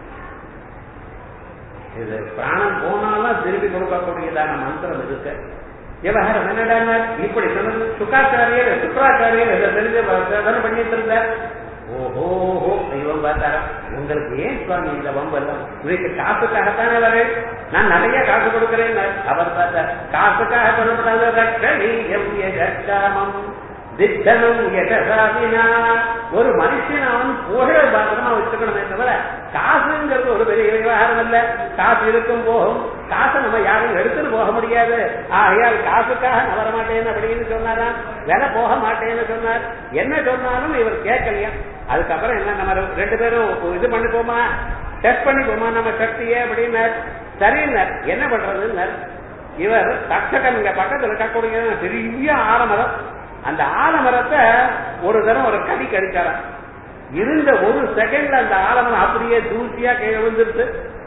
இது பிராணம் போனாலும் திருப்பி கொடுக்கக்கூடியதான மந்திரம் இருக்கு. விவகாரம் என்னடா இப்படி சொன்னது சுக்காச்சாரியர் சுக்கராச்சாரியர் இதை தெரிஞ்சு பண்ணிட்டு இருந்த. ஓஹோ தெய்வம் பார்த்தாரா, உங்களுக்கு ஏன் சுவாமி இந்த வம்பெல்லாம், உங்களுக்கு காசுக்காகத்தானே வர, நான் நிறைய காசு கொடுக்கிறேன். அவர் பார்த்தார், காசுக்காக சொல்லப்படாத ரட்சணீயம் யஜகாமம் தித்தனும் யஜசாதினா. ஒரு மனுஷன் அவன் புகழ பாத்திரமா வச்சுக்கணுமே தவிர காசுங்கிறது ஒரு பெரிய விவகாரம் இல்ல. காசு இருக்கும் போகும், காசை நம்ம யாரும் எடுத்துட்டு போக முடியாது. ஆகையால் காசுக்காக நான் வரமாட்டேன் அப்படின்னு சொன்னாராம், விலை போக மாட்டேன்னு சொன்னார். என்ன சொன்னாலும் இவர் கேட்கலையா. அதுக்கப்புறம் என்ன நம்ம ரெண்டு பேரும் இது பண்ணிப்போமா, டெஸ்ட் பண்ணிப்போமா நம்ம சக்தியே அப்படின்னார். சரின்னார். என்ன பண்றதுன்னு இவர் தட்சகன் இங்க பக்கத்துல இருக்கக்கூடிய பெரிய ஆலமரம், அந்த ஆலமரத்தை ஒரு தரம் ஒரு கடி கடிச்சாராம். இருந்த ஒரு செகண்ட்ல அந்த ஆலமரம் அப்படியே தூசியா கீழே விழுந்துருச்சு.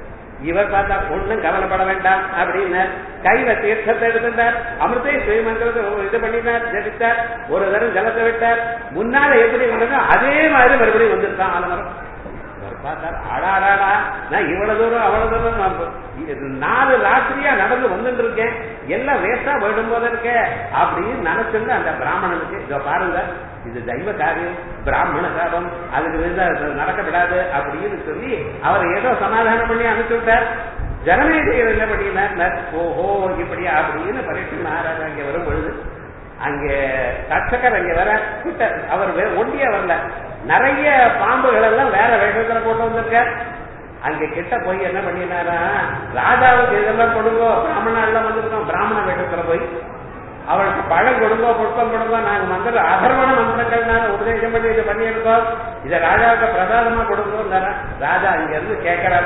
இவர் பார்த்தா ஒண்ணும் கவலைப்பட வேண்டாம் அப்படின்னு கையில தீர்த்தத்தை எடுத்துட்டார், அமிர்தை ஸ்ரீமந்திரத்தை இது பண்ணினார், ஜெபித்தார், ஒரு தரம் ஜலத்தை விட்டார். முன்னால எப்படி வந்ததோ அதே மாதிரி மறுபடியும் வந்துருக்கான் ஆலமரம். பார்த்தார், ஆடாடாடா நான் இவ்வளவு தூரம் அவ்வளவு தூரம் நாலு ராத்திரியா நடந்து வந்துட்டு இருக்கேன், எல்லாம் வேஸ்டா போயிடும் போல இருக்க அப்படின்னு நினைச்சிருந்து அந்த பிராமணனுக்கு இத பாருங்க, இது தெய்வ காரியம், பிராமண சாபம், அதுக்கு நடக்கப்படாது அப்படின்னு சொல்லி அவர் ஏதோ சமாதானம் பண்ணி அனுப்பிச்சு விட்டார். ஜனமேஜயர் என்ன பண்ணினார், ஓஹோ இப்படியா அப்படின்னு பரீட்சை மகாராஜா அங்கே வரும் பொழுது அங்கே தட்சகர் அங்கே வர கிட்ட அவர் ஒண்டியா வரல, நிறைய பாம்புகள் எல்லாம் வேற வேஷத்துல போட்டு வந்திருக்க. அங்க கிட்ட போய் என்ன பண்ணினாரா, ராஜாவுக்கு இதெல்லாம் கொடுங்கோ, பிராமணா எல்லாம் வந்திருக்கோம், பிராமண வேஷத்துல போய் அவளுக்கு பழம் கொடுங்கோ, புஷ்பம் கொடுங்கோ, நாங்க மந்திர அதர்வண மந்திரங்கள்னால உபதேசம் பண்ணி இதை பண்ணி இருக்கோம், இதை ராஜாவுக்கு பிரசாதமா கொடுங்கோ. ராஜா இங்க இருந்து கேட்கிறார்,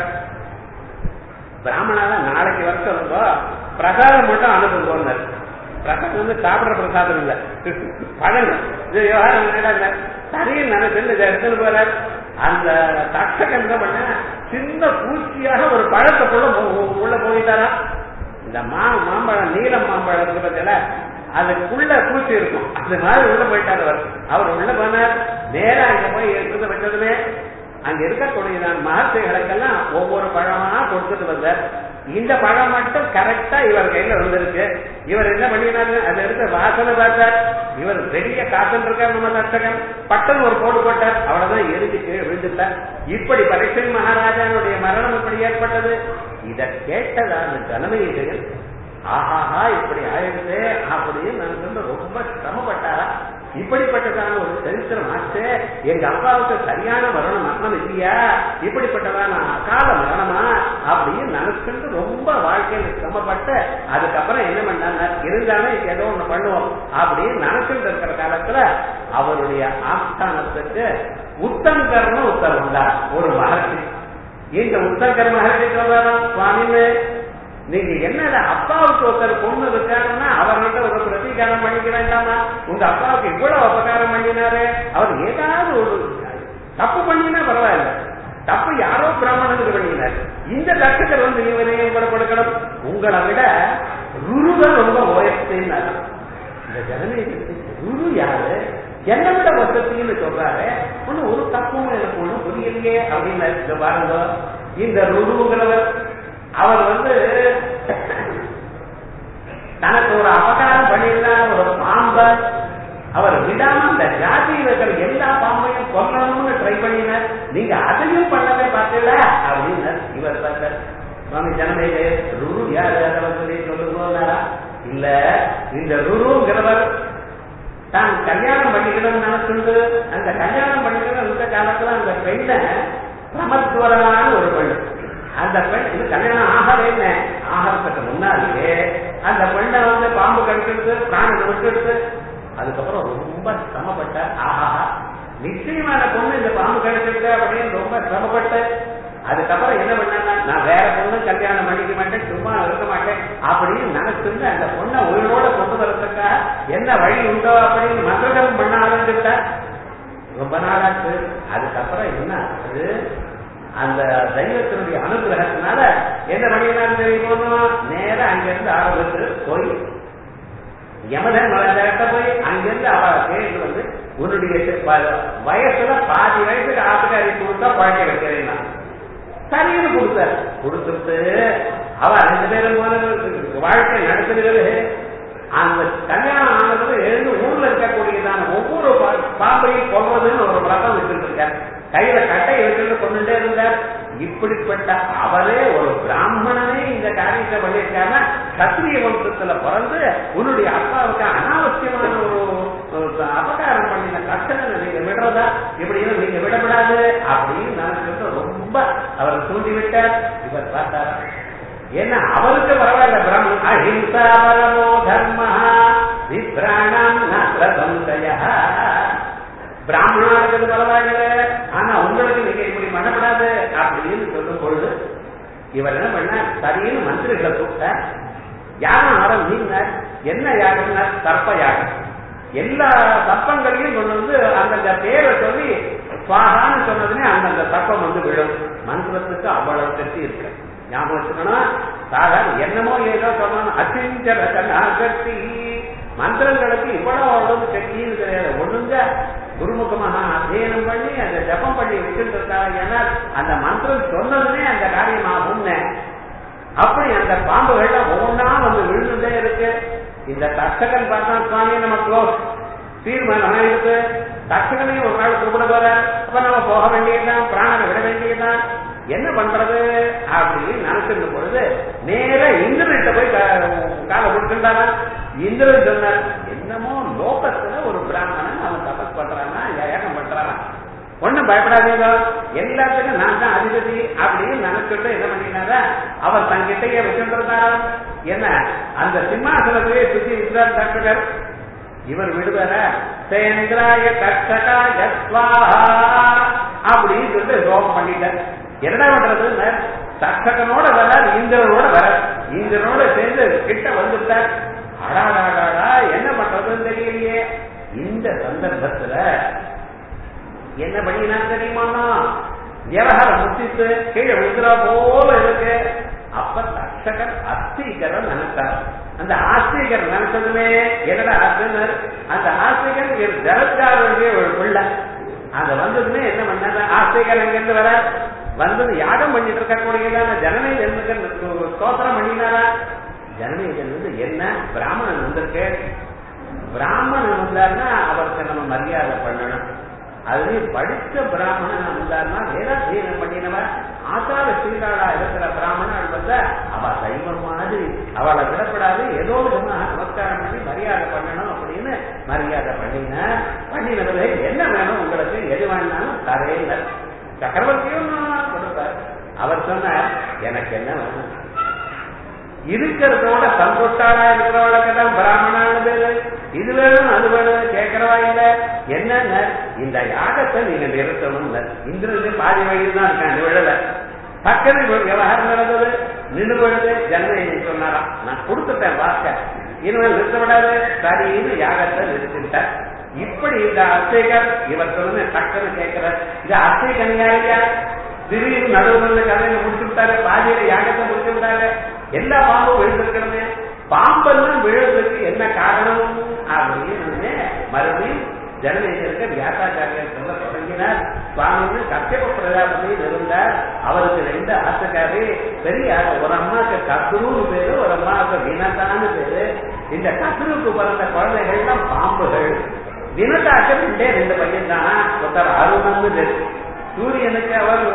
பிராமணால நாளைக்கு வர சொல்லுங்கோ, பிரசாதம் மட்டும் அனுப்புங்கோன்னாரு. பிரசாதம் வந்து சாப்பிடுற பிரசாதம் இல்ல, பழம் இது விவகாரம் சரின்னு நினைச்சு இதை எடுத்துட்டு போறார். அந்த தட்சகன் என்ன பண்ண, சின்ன பூச்சியாக ஒரு பழத்தைக்குள்ள உள்ள போயிட்டாரா. இந்த மா மாம்பழம் நீலம் மாம்பழம் இருக்கு பார்த்தீங்களா, அதுக்குள்ள பூச்சி இருக்கும், அது மாதிரி உள்ள போயிட்டார் அவர். அவர் உள்ள போனார், நேரம் அங்க போய் எடுத்து விட்டதுமே அங்க இருக்கக்கூடிய மகர்ஷிகளுக்கெல்லாம் ஒவ்வொரு பழமா கொடுத்துட்டு வந்தார். இந்த பழம் மட்டும் கரெக்டா இவர் கையில வந்திருக்கு. இவர் என்ன பண்ணினாரு, அதை எடுத்து வாசனை பார்த்தார், இவர் பெரிய காத்தல் இருக்கார் நம்ம தட்சகன், பட்டன் ஒரு போடு போட்டார், அவ்வளவுதான் எரிஞ்சு கீழே விழுந்துட்டார். இப்படி பரீட்சை மகாராஜாவுடைய மரணம் இப்படி ஏற்பட்டது. இதை கேட்டதான ஜனமேஜயர், ஆஹாஹா இப்படி ஆயிடுச்சு அப்படின்னு நான் சொல்ல ரொம்ப சிரமப்பட்டாரா. இப்படிப்பட்டதான ஒரு சரித்திரம் ஆச்சு, எங்க அப்பாவுக்கு சரியான மரணம் மரணம் இல்லையா, இப்படிப்பட்டதான அகால மரணமா அப்படின்னு நினைச்சுட்டு ரொம்ப வாழ்க்கையில சிரமப்பட்டு அதுக்கப்புறம் என்ன பண்ணாங்க, இருந்தாலும் ஏதோ ஒண்ணு பண்ணுவோம் அப்படின்னு நினைச்சுட்டு இருக்கிற காலத்துல அவருடைய ஆஸ்தானத்துக்கு உத்தங்கர்னு உத்தரவு உண்டா ஒரு மகர்ஷி. இந்த உத்தங்கர் மகர்ஷி சொல்றாராம், சுவாமின்னு நீங்க என்னடா அப்பாவுக்கு ஒருத்தர் பொண்ணு இருக்காருன்னா அவர்கிட்ட ஒரு பிரதீகாரம் பண்ணிக்க வேண்டாமா, உங்க அப்பாவுக்கு இவ்வளவு உபகாரம் பண்ணினாரு, அவர் ஏதாவது ஒரு தப்பு பண்ணினா பரவாயில்ல, தப்பு யாரோ பிராமணனுக்கு பண்ணினார், இந்த தட்சகர் வந்து இவனையும் புறப்படுக்கணும், உங்களை விட ருருதான் ரொம்ப உயர்த்தினார். இந்த ஜனமேஜயர் ருரு யாரு, என்னை விட வசத்தின்னு சொல்றாரு, ஒண்ணு ஒரு தப்பும் எனக்கு ஒண்ணு புரியலையே அப்படின்னு பாருங்க. இந்த ருருங்கிறவர் அவர் வந்து தனக்கு ஒரு அபகாரம் பண்ணியிருந்தார், ஒரு பாம்ப அவர் விடாம இந்த ஜாதியில் இருக்கிற எல்லா பாம்பையும் கொல்லணும்னு ட்ரை பண்ணினார், நீங்க அதையும் பண்ணவே பார்த்தீங்களா அப்படின்னு இவர் பார்த்தார். சுவாமி ஜனமேஜயர், ருரு யாரு அதை சொல்லி சொல்லுங்கன்னாரா, இல்ல இந்த ருருங்கிறவர் தான் கல்யாணம் பண்ணிக்கணும்னு நினைச்சுண்டு அந்த கல்யாணம் பண்ணிக்கணும் இந்த காலத்துல அந்த பெண்ணை பிரமத்வரான ஒரு பெண், அந்த பெண் இது கல்யாணம் ஆகவே ஆகிறதுக்கு முன்னாடியே அந்த பெண்ணை வந்து பாம்பு கடிக்கிறது, பிராணத்தை விட்டுடுத்து, அதுக்கப்புறம் ரொம்ப சிரமப்பட்ட, ஆஹா நிச்சயமான பொண்ணு இந்த பாம்பு கடிச்சிருக்கு அப்படின்னு ரொம்ப சிரமப்பட்டு அதுக்கப்புறம் என்ன பண்ணா, நான் வேற பொண்ணு கல்யாணம் பண்ணிக்க மாட்டேன், சும்மா இருக்க மாட்டேன் அப்படின்னு நினைச்சிருந்து அந்த பொண்ணை உயிரோட கொண்டு வரதுக்கா என்ன வழி உண்டோ அப்படின்னு மந்திரம் பண்ண ஆரம்பிச்சுட்டா. ரொம்ப நாளாச்சு. அதுக்கப்புறம் என்ன அது அந்த தெய்வத்தினுடைய அனுகிரகத்தினால என்ன பண்ணினாலும் தெரியுமோ, நேரம் அங்கிருந்து ஆரம்பிச்சு போய் யமதன் மலைக்கிட்ட போய் அங்கிருந்து அவ கேட்டு வந்து உன்னுடைய வயசுல பாதி வயசுக்கு ஆத்துக்காரி கொடுத்தா பழக்க வைக்கிறேன் சரின்னு கொடுத்தாரு. கொடுத்துட்டு அவ ரெண்டு பேரும் போல வாழ்க்கை நடத்துகிறது. அந்த கல்யாணம் ஆனதுல எழுந்து ஊர்ல இருக்கக்கூடியதான ஒவ்வொரு பாம்பையும் கொள்வதுன்னு ஒரு பழக்கம் வச்சுட்டு இருக்கார். கையில கட்டை எடுத்துட்டு கொண்டுட்டே இருந்தார். இப்படிப்பட்ட அவரே ஒரு பிராமணனே இந்த காரியத்தை பண்ணியிருக்காருன்னா சத்திரிய வம்சத்துல பிறந்து உன்னுடைய அப்பாவுக்கு அனாவசியமான ஒரு அபகாரம் பண்ணின கஷ்டங்களை நீங்க விடுறதா, இப்படின்னு நீங்க விடப்படாது அப்படின்னு நினைச்சிட்டு ரொம்ப அவர் தூண்டி விட்டார். இவர் பார்த்தார், ஏன்னா அவருக்கு பரவாயில்ல, பிராமணன் அஹிம்சா பரமோ தர்ம விப்ராணம் நசய, பிராமணனுக்கு பரவாயில்ல, ஆனா உங்களுக்கு நீங்க இப்படி பண்ணப்படாது அப்படின்னு சொல்லும் பொழுது இவர் என்ன பண்ண, சரின்னு மந்திரிகளை கூப்பிட்ட. யாரும் வர நீங்க என்ன யாருன்னா சர்ப்ப யாகம், எல்லா சர்ப்பங்களையும் கொண்டு வந்து அந்த பேரை சொல்லி சுவாகான்னு சொன்னதுமே அந்தந்த தப்பம் வந்து விடும். மந்திரத்துக்கு அவ்வளவு சக்தி இருக்கு. ஞாபகம் வச்சுக்கணும். சாதாரண என்னமோ ஏதோ சொல்லணும். அச்சிஞ்ச சக்தி மந்திரங்களுக்கு இவ்வளவு அவ்வளவு சக்தின்னு கிடையாது. ஒழுங்க குருமுகமாக அத்தியனம் பண்ணி அந்த ஜபம் பண்ணி வச்சுட்டு இருக்காங்க. ஏன்னா அந்த மந்திரம் சொன்னதுமே அந்த காரியம் ஆகும்னு. அப்படி அந்த பாம்புகள்லாம் ஒவ்வொன்றா வந்து விழுந்துட்டே இருக்கு. இந்த தர்ஷகன் பார்த்தா சுவாமி நம்ம க்ளோஸ் தீர்மானம் இருக்கு. தர்ஷகனையும் ஒரு நாள் கூப்பிட போற. அப்ப நம்ம போக வேண்டியதுதான், பிராணனை விட வேண்டியதுதான். என்ன பண்றது அப்படின்னு நினைச்சிருந்த பொழுது நேர இந்திரன்கிட்ட போய் காலை கொடுத்துட்டாரா. இந்திரன் சொன்னார், என்னமோ லோகத்துல ஒரு பிராமணன் அவன் தபஸ் பண்றானா, ஏகம் பண்றானா, ஒன்னும் பயப்படாதீங்க, எல்லாத்துக்கும் நான் தான் அதிபதி அப்படின்னு நினைச்சுட்டு என்ன பண்ணினாரா, அவர் தங்கிட்டே வச்சுருந்தாரா. என்ன அந்த சிம்மாசனத்திலே சுத்தி இருக்கிறார் டாக்டர். இவர் விடுவார சேந்திராய கஷ்டகாய ஸ்வாஹா அப்படின்னு சொல்லிட்டு ரோகம் பண்ணிட்டார். என்னடா பண்றது, தர்ஷகனோட வர இந்திரனோட வர இந்திரனோட சேர்ந்து கிட்ட வந்துட்டார். அடாடாடா என்ன பண்றதுன்னு தெரியலையே. இந்த சந்தர்ப்பத்துல என்ன பண்ணினா தெரியுமானா, விவகாரம் முத்திட்டு கீழே விழுந்துரா போல இருக்கு. அப்ப தர்ஷகர் ஆஸ்திகரன் நினைத்தார். அந்த ஆஸ்திகர் நினைச்சதுமே என்னடா ஆசிரியர், அந்த ஆஸ்திகர் ஜலத்காரனுடைய ஒரு பிள்ளை. அத வந்ததுமே என்ன பண்ணாங்க, ஆஸ்திகர் எங்கிருந்து வர வந்தது யாகம் பண்ணிட்டு இருக்கக்கூடியதான ஜனமே ஸ்தோத்திரம் பண்ணினாரா. ஜனமேஜன் வந்து என்ன பிராமணன் வந்திருக்கு, பிராமணன் வந்தாருன்னா அவருக்கு நம்ம மரியாதை பண்ணணும். அதுவே படித்த பிராமணன் வந்தாருன்னா வேதாத்தியனம் பண்ணினவன் ஆச்சார சீராளா இருக்கிற பிராமணன் வந்தா அவ சைவம் மாதிரி அவளை விடப்படாது, ஏதோ விதமாக நமஸ்காரம் பண்ணி மரியாதை பண்ணணும் அப்படின்னு மரியாதை பண்ணின. பண்ணினவரே என்ன வேணும் உங்களுக்கு, எது வேணாலும் தரையில சக்கரவர்த்தியும் கொடுப்பார். அவர் சொன்னார், எனக்கு என்ன வேணும், இருக்கிறதோட சந்தோஷாளா இருக்கிறவளுக்கு தான் பிராமணான பேரு, இது வேணும் அது வேணும் கேட்கிறவா இல்ல. என்னங்க இந்த யாகத்தை நீங்க நிறுத்தணும். இந்திரனுக்கு பாதி வயது தான் இருக்கான், விழல பக்கத்து விவகாரம் நடந்தது நின்று விழுது. ஜன்ம சொன்னாராம், நான் கொடுத்துட்டேன் வாக்க, இனிமேல் நிறுத்த விடாது, சரின்னு யாகத்தை நிறுத்திட்டார். இப்படி இந்த அர்ச்சகர் இவர் சொல்லுங்க டக்குன்னு கேட்கிறார், இது அர்ச்சகனியா இல்லையா, திடீர்னு நடுவு கதையை முடிச்சு விட்டாரு, பாதியில யாகத்தை முடிச்சு விட்டாரு. எல்லா பாம்பும் விழுந்திருக்கணுமே, பாம்பெல்லாம் விழுறதுக்கு என்ன காரணம் அப்படின்னு மறுபடியும் ஜனநேசருக்கு வியாசாச்சாரியர் சொல்ல தொடங்கினார். சுவாமி கஷ்யப பிரஜாபதியில் இருந்தார். அவருக்கு ரெண்டு ஆசைக்காரு, பெரிய ஒரு அம்மாவுக்கு கத்ருன்னு பேரு, ஒரு அம்மாவுக்கு வினதான்னு பேரு. இந்த கத்ருக்கு பிறந்த குழந்தைகள்லாம் பாம்புகள். வினதாக்கு ரெண்டே ரெண்டு பையன் தான், ஒருத்தர் அருணம்னு பேரு. சூரியனுக்கு அவர்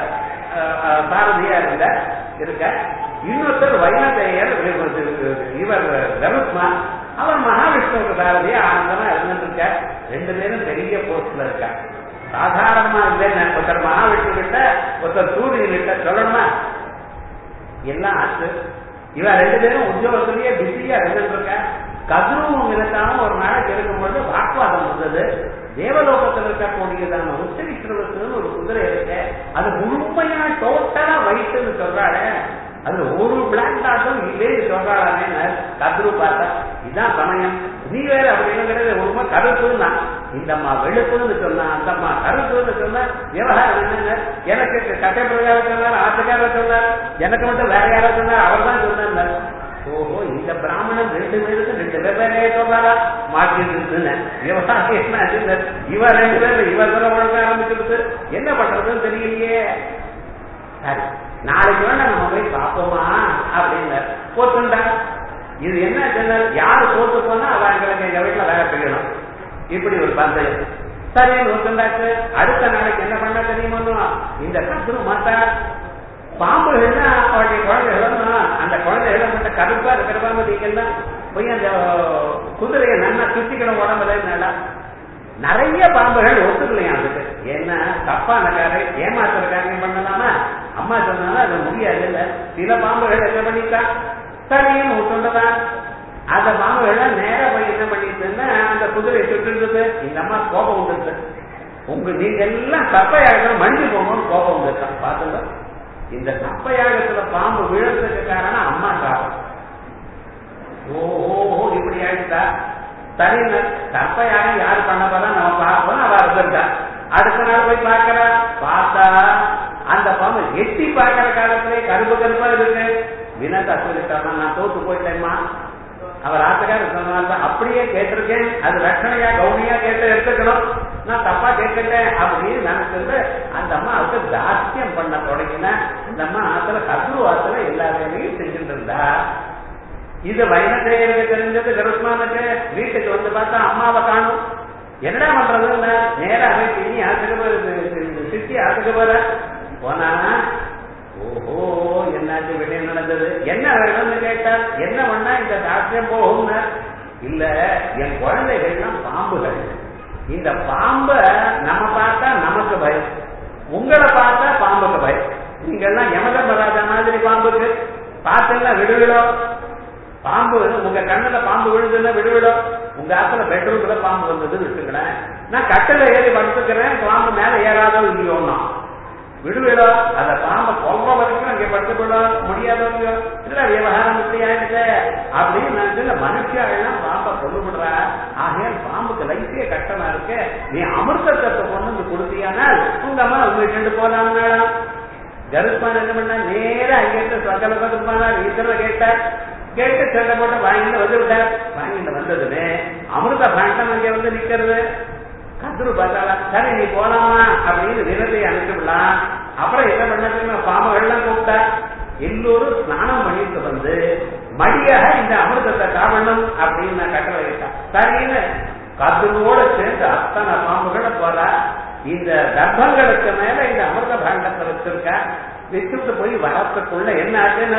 சாரதியா இருந்த இருக்க, இன்னொருத்தர் வைணதேயர், இவர் கருத்மான், அவர் மகாவிஷ்ணுவுக்கு சாரதியா ஆனந்தமா இருந்துட்டு இருக்க. ரெண்டு பேரும் பெரிய போஸ்ட்ல இருக்க. சாதாரணமா இல்லைன்னு ஒருத்தர் மகாவிஷ்ணு கிட்ட ஒருத்தர் சூரியன் கிட்ட சொல்லணுமா, எல்லாம் ஆச்சு. இவன் ரெண்டு பேரும் உத்தியோகத்திலேயே பிஸியா இருந்துட்டு இருக்க. கதிரவும் இருந்தாலும் ஒரு நாளைக்கு இருக்கும்போது வாக்குவாதம் வந்தது. தேவலோகத்தில் இருக்கக்கூடியதான உச்சரிக்கிறதுன்னு ஒரு குதிரை இருக்கு, அது முழுமையா டோட்டலா வயிற்றுன்னு சொல்றாள். அதுல ஒரு பிளாக் டாட்டும் இல்லைன்னு சொல்றாளே. கதிரு பார்த்தா இதுதான் சமயம், நீ வேற அப்படின்னு கிடையாது, ஒருமா கருத்துன்னா இந்த அம்மா வெளுப்புன்னு சொன்னா, அந்த அம்மா கருத்துன்னு சொன்னா விவகாரம் என்னங்க, எனக்கு கட்டப்பிரகார சொன்னார், ஆசைக்கார சொன்னார், எனக்கு மட்டும் வேற யாராவது சொன்னார், அவர் தான் சொன்னார். ஓஹோ, இந்த பிராமணன் ரெண்டு பேருக்கு ரெண்டு வெவ்வேறே சொல்றாரா மாற்றிட்டு விவசாயம் என்ன, இவர் ரெண்டு பேரும் இவர் சொல்ல உழக்க ஆரம்பிச்சிருக்கு, என்ன பண்றதுன்னு தெரியலையே. சரி, நாளைக்கு வேணா நம்ம போய் பார்ப்போமா அப்படின்னு போட்டுண்டா. இது என்ன சொன்னால், யாரு போட்டு போனா அவங்களுக்கு எங்க வீட்டுல வேலை செய்யணும், இப்படி ஒரு பந்தயம். சரி ஒத்துண்டாச்சு. அடுத்த நாளைக்கு என்ன பண்ண தெரியுமா, இந்த கத்துரு மாத்தா பாம்புகள்னா அவருடைய குழந்தைகளும் அந்த குழந்தைகளை மட்டும் கருப்பா இருக்கிறப்பா நீங்கெல்லாம் போய் அந்த குதிரையை நல்லா சுத்திக்கணும் உடம்புல. நிறைய பாம்புகள் ஒத்துக்கலையா அதுக்கு, ஏன்னா தப்பான காரை ஏமாத்துற காரியம் பண்ணலாமா, அம்மா சொன்னாலும் அது முடியாது இல்ல. சில பாம்புகள் என்ன பண்ணிட்டா, சரியும் ஒத்துண்டதான். அந்த பாம்புகள் நேர போய் என்ன பண்ணிட்டுன்னா அந்த குதிரையை சுட்டு இந்த அம்மா கோபம் வந்துருக்கு. உங்க நீங்க எல்லாம் தப்பையாக மண்டி போகணும்னு கோபம் வந்துருக்கான். பாத்துங்க, இந்த சப்பையாகத்துல பாம்பு விழுறதுக்கு காரணம் அம்மா காரணம். ஓஹோ, இப்படி ஆயிடுச்சா, சரி சப்பையாக யாரு பண்ண போறா நம்ம பார்ப்போம், அவ இருந்திருக்கா. அடுத்த நாள் போய் பார்க்கற பார்த்தா அந்த பாம்பு எட்டி பார்க்கிற காலத்திலே கருப்பு கருப்பா இருக்கு. வினத்தை சொல்லிட்டாமா, நான் தோத்து போயிட்டேம்மா. அவர் ஆத்துக்காரர் சொன்னால்தான் அப்படியே கேட்டிருக்கேன், அது லட்சணையா கவுனியா கேட்டு எடுத்துக்கணும், நான் தப்பா கேட்கிட்டேன் அப்படின்னு நினைச்சிருந்து அந்த அம்மா அவருக்கு தாஸ்யம் பண்ண தொடங்கின. இந்த அம்மா ஆத்துல கத்ரு ஆத்துல எல்லா வேலையும் செஞ்சுட்டு இருந்தா. இது வைணதேயனுக்கு தெரிஞ்சது கருஷ்மானுக்கு. வீட்டுக்கு வந்து பார்த்தா அம்மாவை காணும். என்னடா பண்றதுன்னு நேரா அமைச்சு நீ ஆத்துக்கு போற சித்தி ஆத்துக்கு போற போனா, ஓஹோ என்னாச்சு வெளியே நடந்தது, என்ன வேணும்னு கேட்டார். என்ன பண்ணா இந்த தாஸ்யம் போகும்னு. இல்ல என் குழந்தைகள்லாம் பாம்புகள், இந்த பாம்ப நம்ம பார்த்தா நமக்கு பயம், உங்களை பார்த்தா பாம்புக்கு பயம். நீங்கெல்லாம் யமதர்மராஜா மாதிரி பாம்புக்கு பார்த்தெல்லாம் விடுவிடும். பாம்பு உங்க கண்ணுல பாம்பு விழுதுன்னா விடுவிடும். உங்க ஆத்துல பெட்ரூம்ல பாம்பு வந்தது விட்டுக்கிறேன், நான் கட்டில ஏறி படுத்துக்கிறேன், பாம்பு மேல ஏறாதோ இல்லையோன்னா விடுவிடும். அந்த பாம்பை கொல்ற வரைக்கும் அங்கே படுத்துவிட முடியாதவங்க இல்ல விவகாரம் இப்படி ஆயிடுச்சு அப்படின்னு நினைச்சு மனுஷியாலாம் பாம்பை கொண்டு விடுறா. ஆகையால் பாம்புக்கு லைஃபே கஷ்டமா இருக்கு, நீ அமிர்தத்தை கொண்டு வந்து கொடுத்தியானால் உங்க அம்மா வீட்டு போனாலும். கருப்பான் என்ன பண்ணா நேரம் அங்கிருந்து சகல பகுப்பானா ஈஸ்வர கேட்டார். கேட்டு சண்டை போட்டு வாங்கிட்டு வந்து விட்டார். வாங்கிட்டு வந்ததுன்னு அமிர்த பாண்டம் அங்கே வந்து நிக்கிறது. கதிரு பார்த்தாலா, சரி நீ போலாமா அப்படின்னு வினத்தையை அனுப்பிவிடலாம். அப்புறம் என்ன பண்ண பாம்புகள்லாம் கூப்பிட்டா எல்லோரும் ஸ்நானம் பண்ணிட்டு வந்து மடியாக இந்த அமிர்தத்தை காவணும் அப்படின்னு நான் கட்டளை வைத்தான். சரின்னு கதிரோட சேர்ந்து அத்தனை பாம்புகளை போறா. இந்த தர்ப்பங்களுக்கு மேல இந்த அமிர்த பாண்டத்தை வச்சிருக்க வச்சுட்டு போய் வரத்துக்குள்ள என்ன ஆச்சுன்னு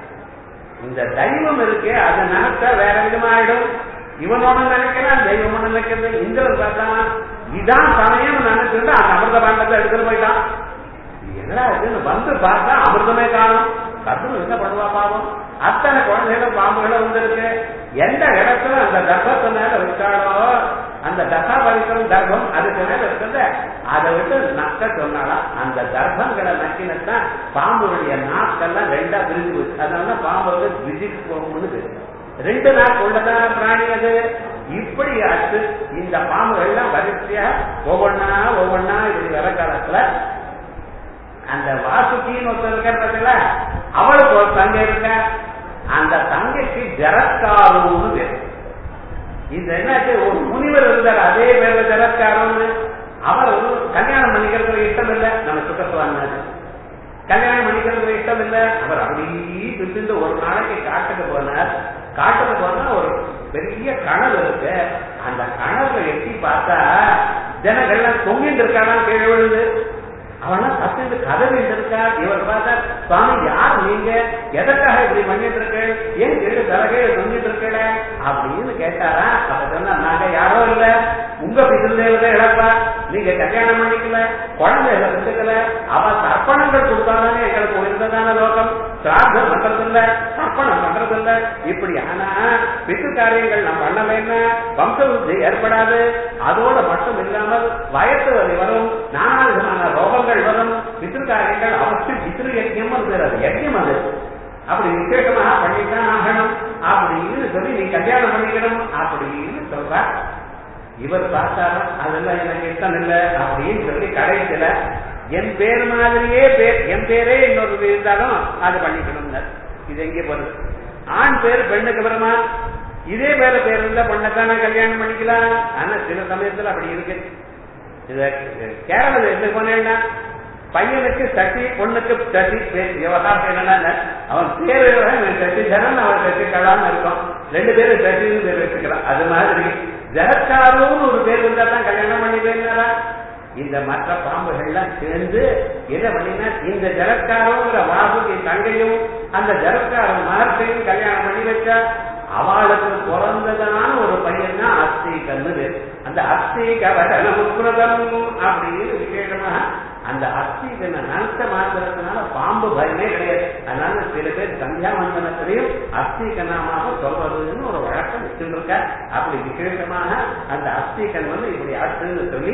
இந்த தெய்வம் இருக்கே அதை நினைச்சா வேற விதமாயிடும். இவனோட நினைக்கிறான், தெய்வம் நினைக்கிறது. இந்திரன் பார்த்தான், இதான் சமயம் நினைச்சிருந்தா அந்த அமிர்த பாண்டத்தை எடுத்துட்டு போயிட்டான். என்ன இதுன்னு வந்து பார்த்தா அமிர்தமே காணும். கத்துன்னு என்ன பண்ணுவா பாவம். அத்தனை குழந்தைகளும் பாம்புகளும் வந்திருக்கு. எந்த இடத்துல அந்த கர்ப்பத்தை மேல வச்சாலோ அந்த தசாபரிசரம் கர்ப்பம் அதுக்கு மேல இருக்கிறத அதை விட்டு நக்க சொன்னாலாம். அந்த கர்ப்பங்களை நக்கினத்தான் பாம்புடைய நாக்கெல்லாம் ரெண்டா பிரிஞ்சு போச்சு. அதனால பாம்பு வந்து விசிட் போகும்னு ரெண்டு நாள் உள்ளதான் பிராணி அது. இப்படி ஆச்சு. இந்த பாம்புகள்லாம் வரிசையா ஒவ்வொன்னா ஒவ்வொன்னா இப்படி வர காலத்துல அந்த வாசுகின்னு ஒருத்தர் இருக்கிறதுல அவளுக்கு ஒரு தங்கை இருக்க. அந்த தங்கைக்கு ஜரத்காருன்னு பேரு. இது என்னாச்சு, ஒரு முனிவர் இருந்தார் அதே பேர்ல ஜரத்காருன்னு. அவர் கல்யாணம் பண்ணிக்கிறதுக்கு இஷ்டம் இல்லை. நம்ம சுக்கசுவாங்க கல்யாணம் பண்ணிக்கிறதுக்கு இஷ்டம் இல்லை. அவர் அப்படியே சுத்திட்டு ஒரு நாளைக்கு காட்டுக்கு போனார். காட்டுக்கு போனா ஒரு பெரிய கனவு இருக்கு. அந்த கனவுல எட்டி பார்த்தா ஜனங்கள்லாம் தொங்கிட்டு இருக்கானா கீழே விழுந்து. அவெல்லாம் கத்து கதவு இருக்கா. இவர் பார்த்தா, சுவாமி யார் நீங்க, எதற்காக இப்படி பண்ணிட்டு இருக்க, ஏன் கீழே தலகையை தொங்கிட்டு இருக்கல அப்படின்னு கேட்டாரா. அப்ப சொன்னா, நாங்க யாரோ இல்ல, உங்க பிதிர்தேவதை இழப்பா, நீங்க கல்யாணம் பண்ணிக்கல, குழந்தைகளை செஞ்சுக்கல, அவ தர்ப்பணங்கள் கொடுத்தாலே எங்களுக்கு உயர்ந்ததான லோகம், சிராதம் பண்றதில்ல, தர்ப்பணம் பண்றதில்ல. இப்படி ஆனா பித்து காரியங்கள் நம்ம பண்ணலைன்னா வம்ச விருத்தி ஏற்படாது. அதோட மட்டும் இல்லாமல் வயசு வரை வரும், நானா விதமான ரோகங்கள் வரும். பித்ரு காரியங்கள் அவசியம் பித்ரு யஜ்யம் அது யஜ்யம் அது அப்படி விசேஷமாக பண்ணித்தான் ஆகணும் அப்படின்னு சொல்லி நீ கல்யாணம் பண்ணிக்கணும் அப்படின்னு சொல்ற. இவர் பார்த்தாலும் அதெல்லாம் எனக்கு இஷ்டம் இல்லை அப்படின்னு சொல்லி கடைசியில என் பேர் மாதிரியே பேர், என் பேரே இன்னொரு இருந்தாலும் அது பண்ணிக்கணும். இது எங்கே போறது? ஆண் பேர் பெண்ணுக்கு வருமா? இதே பேர பேர் இருந்தா பொண்ணத்தான கல்யாணம் பண்ணிக்கலாம். ஆனா சில சமயத்துல அப்படி இருக்கு. இத கேரள எந்த போனேன்னா பையனுக்கு சட்டி, பொண்ணுக்கு சட்டி விவகாரம் என்னன்னா அவன் பேரு சட்டி ஜனன், அவன் சட்டி கலான்னு இருக்கும். ரெண்டு பேரும் சட்டின்னு பேர் வச்சுக்கலாம். அது மாதிரி ஜனக்காரோன்னு ஒரு பேர் இருந்தா தான் கல்யாணம் பண்ணி போயிருந்தாரா. இந்த மற்ற பாம்புகள்லாம் சேர்ந்து என்ன பண்ணினா இந்த ஜலக்காரோங்கிற வாசுகி தங்கையும் அந்த ஜலக்காரன் மகத்தையும் கல்யாணம் பண்ணி வச்சா அவளுக்கு பிறந்ததான ஒரு பையன் தான் அஸ்தீகன்னு. அந்த அஸ்தீகவதன முக்கிரதம் அப்படின்னு விசேஷமா அந்த அஸ்தீகனை நினைச்ச மாத்திரத்தினால பாம்பு பயமே கிடையாது. அதனால சில பேர் சந்தியாவந்தனத்திலையும் அஸ்தீகனமாக சொல்றதுன்னு ஒரு வழக்கம் வச்சுருக்க. அப்படி விசேஷமாக அந்த அஸ்தீகன் வந்து இப்படி ஆச்சுன்னு சொல்லி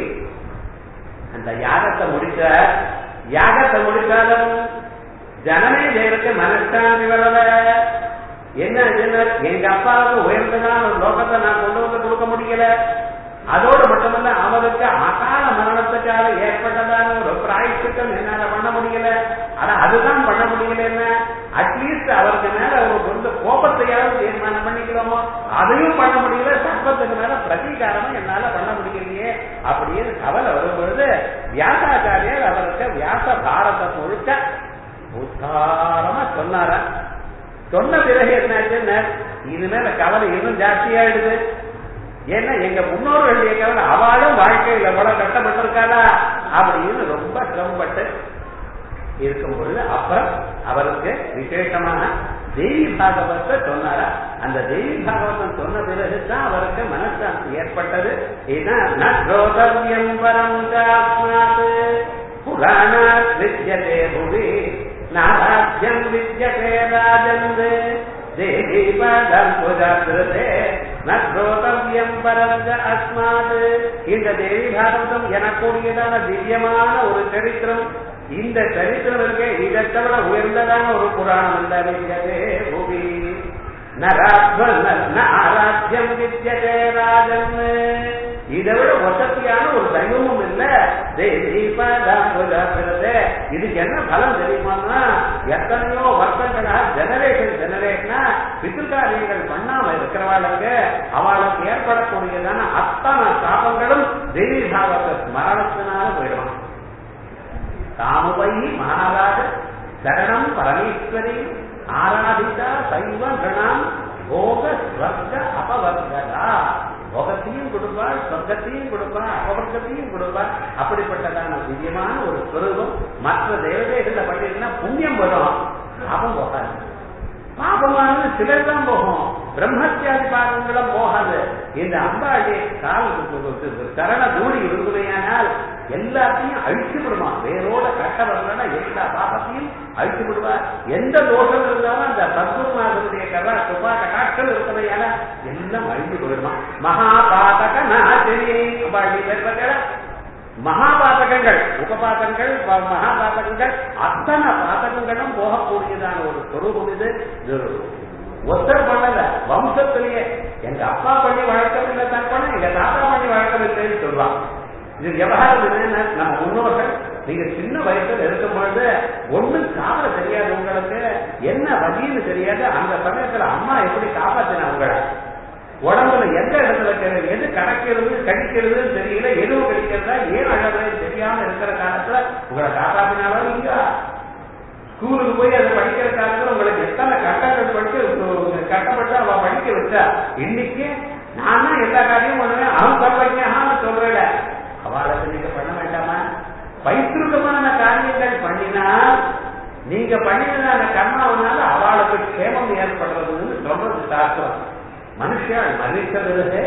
அந்த யாகத்தை முடிச்ச யாகத்தை முடிச்சாலும் ஜனமே தேவத்தை மனசாமி வரல. என்ன எங்க அப்பாவுக்கு உயர்ந்ததான ஒரு லோகத்தை நான் கொண்டு வந்து கொடுக்க முடியல, அதோடு மட்டுமல்ல அவருக்கு அகால மரணத்துக்காக ஏற்பட்டதான ஒரு பிராயச்சித்தம் என்னால பண்ண முடியல. ஆனா அதுதான் பண்ண முடியலன்னு அட்லீஸ்ட் அவருக்கு மேல ஒரு சொந்த கோபத்தையாவது தீர்மானம் பண்ணிக்கிறோமோ அதையும் பண்ண முடியல. சர்ப்பத்துக்கு மேல பிரதீகாரமும் என்னால பண்ண முடியலையே அப்படின்னு கவலை வரும்பொழுது வியாசாச்சாரியர் அவருக்கு வியாச பாரத முழுக்க உத்தாரமா சொன்னார. சொன்ன பிறகு என்னாச்சுன்னு இனிமேல கவலை இன்னும் ஜாஸ்தியாயிடுது. ஏன்னா எங்க முன்னோர்களுடைய கவலை அவளும் வாழ்க்கையில எவ்வளவு கஷ்டப்பட்டிருக்காளா அப்படின்னு ரொம்ப சிரமப்பட்டு இருக்கும் பொழுது அப்புறம் அவருக்கு விசேஷமான தேவி பாகவத்தை சொன்னாரா. அந்த தேவி பாகவதம் சொன்ன பிறகுதான் அவருக்கு மனசாந்தி ஏற்பட்டது. புராணாத் வித்யதே புவி நாராஜ்யம் வித்யதே ராஜந்தே தேவி பாதம் புஜாகிருதே நோதவியம் பரஞ்ச அஸ்மாத். இந்த தேவி பாகவதம் எனக்கூடியதான திவ்யமான ஒரு சரித்திரம். இந்த சரித்திரம் இருக்க இதை தவிர உயர்ந்ததான ஒரு புராணம் இல்ல. வித்யதே புவி ஆராத்தியம் வித்யதே ராஜன். இதை விட வசதியான ஒரு தெய்வமும் இல்ல. இதுக்கு என்ன பலம் தெரியுமான்னா எத்தனையோ வருஷங்களா ஜெனரேஷன் ஜெனரேஷனா பித்ருகாரியங்கள் பண்ணாம இருக்கிறவாளுக்கு அவளுக்கு ஏற்படக்கூடியதான அத்தனை சாபங்களும் தேவி பாகவத ஸ்மரணத்தினால போயிடுவான். தாமுவை மகாராஜ சரணம் பரமேஸ்வரி ஆராதிதா சைவ கணாம் போக ஸ்வர்க அபவர்கதா. போகத்தையும் கொடுப்பாள், சொர்க்கத்தையும் கொடுப்பாள், அபவர்க்கத்தையும் கொடுப்பாள். அப்படிப்பட்டதான திவ்யமான ஒரு ஸ்வரூபம். மற்ற தேவதைகளை பண்ணினா புண்ணியம் வரும், பாபம் போகாது. பாபமானது சிலர் தான் போகும், பிரம்மத்தியாதி பாகங்களும் போகாது. இந்த அம்பாடி கால் சரண தூடி விடுதலையானால் எல்லாத்தையும் அழிச்சு விடுமா. வேரோட கட்ட வரலன்னா எல்லா பாபத்தையும் அழிச்சு விடுவார். எந்த தோஷம் இருந்தாலும் அந்த பத்மநாதனுடைய கதா சுபாக காட்கள் இருக்கிறதையால எல்லாம் அழிஞ்சு போயிடுமா. மகாபாதக நாசினி அம்பாடி பெற்ற மகாபாதகங்கள் உபபாதங்கள் மகாபாதகங்கள் அத்தனை பாதகங்களும் போகக்கூடியதான ஒரு சொரூபம் இது. ஒருத்தர் பண்ணல, வம்சத்திலேயே எங்க அப்பா பண்ணி வழக்கமில்லை தான் பண்ண, எங்க தாத்தா பண்ணி வழக்கமில்லைன்னு சொல்லுவாங்க. இது விவகாரம் என்ன, நம்ம முன்னோர்கள் நீங்க சின்ன வயசுல இருக்கும் பொழுது ஒண்ணும் காவல தெரியாது, உங்களுக்கு என்ன வழின்னு தெரியாது. அந்த சமயத்துல அம்மா எப்படி காப்பாத்தின உங்களை, உடம்புல எந்த இடத்துல எது கடக்கிறது கடிக்கிறதுன்னு தெரியல, எதுவும் கடிக்கிறதா ஏன் அழகுன்னு தெரியாம இருக்கிற காலத்துல உங்களை காப்பாத்தினாலும் நீங்க ஸ்கூலுக்கு போய் அதை படிக்கிற காலத்துல உங்களுக்கு எத்தனை கட்டங்கள் படிச்சு கட்டப்பட்டு அவ படிக்க வச்சா. இன்னைக்கு நான் தான் எல்லா காரியமும் பண்ணுவேன், அவன் சர்வஜான்னு சொல்றல. அவளுக்கு நீங்க பண்ண வேண்டாமா? பைத்திருக்கமான காரியங்கள் பண்ணினா நீங்க பண்ணினதான கர்மாவனால அவளுக்கு க்ஷேமம் ஏற்படுறதுன்னு சொல்றது சாஸ்திரம். மனுஷன் மன்னிச்சது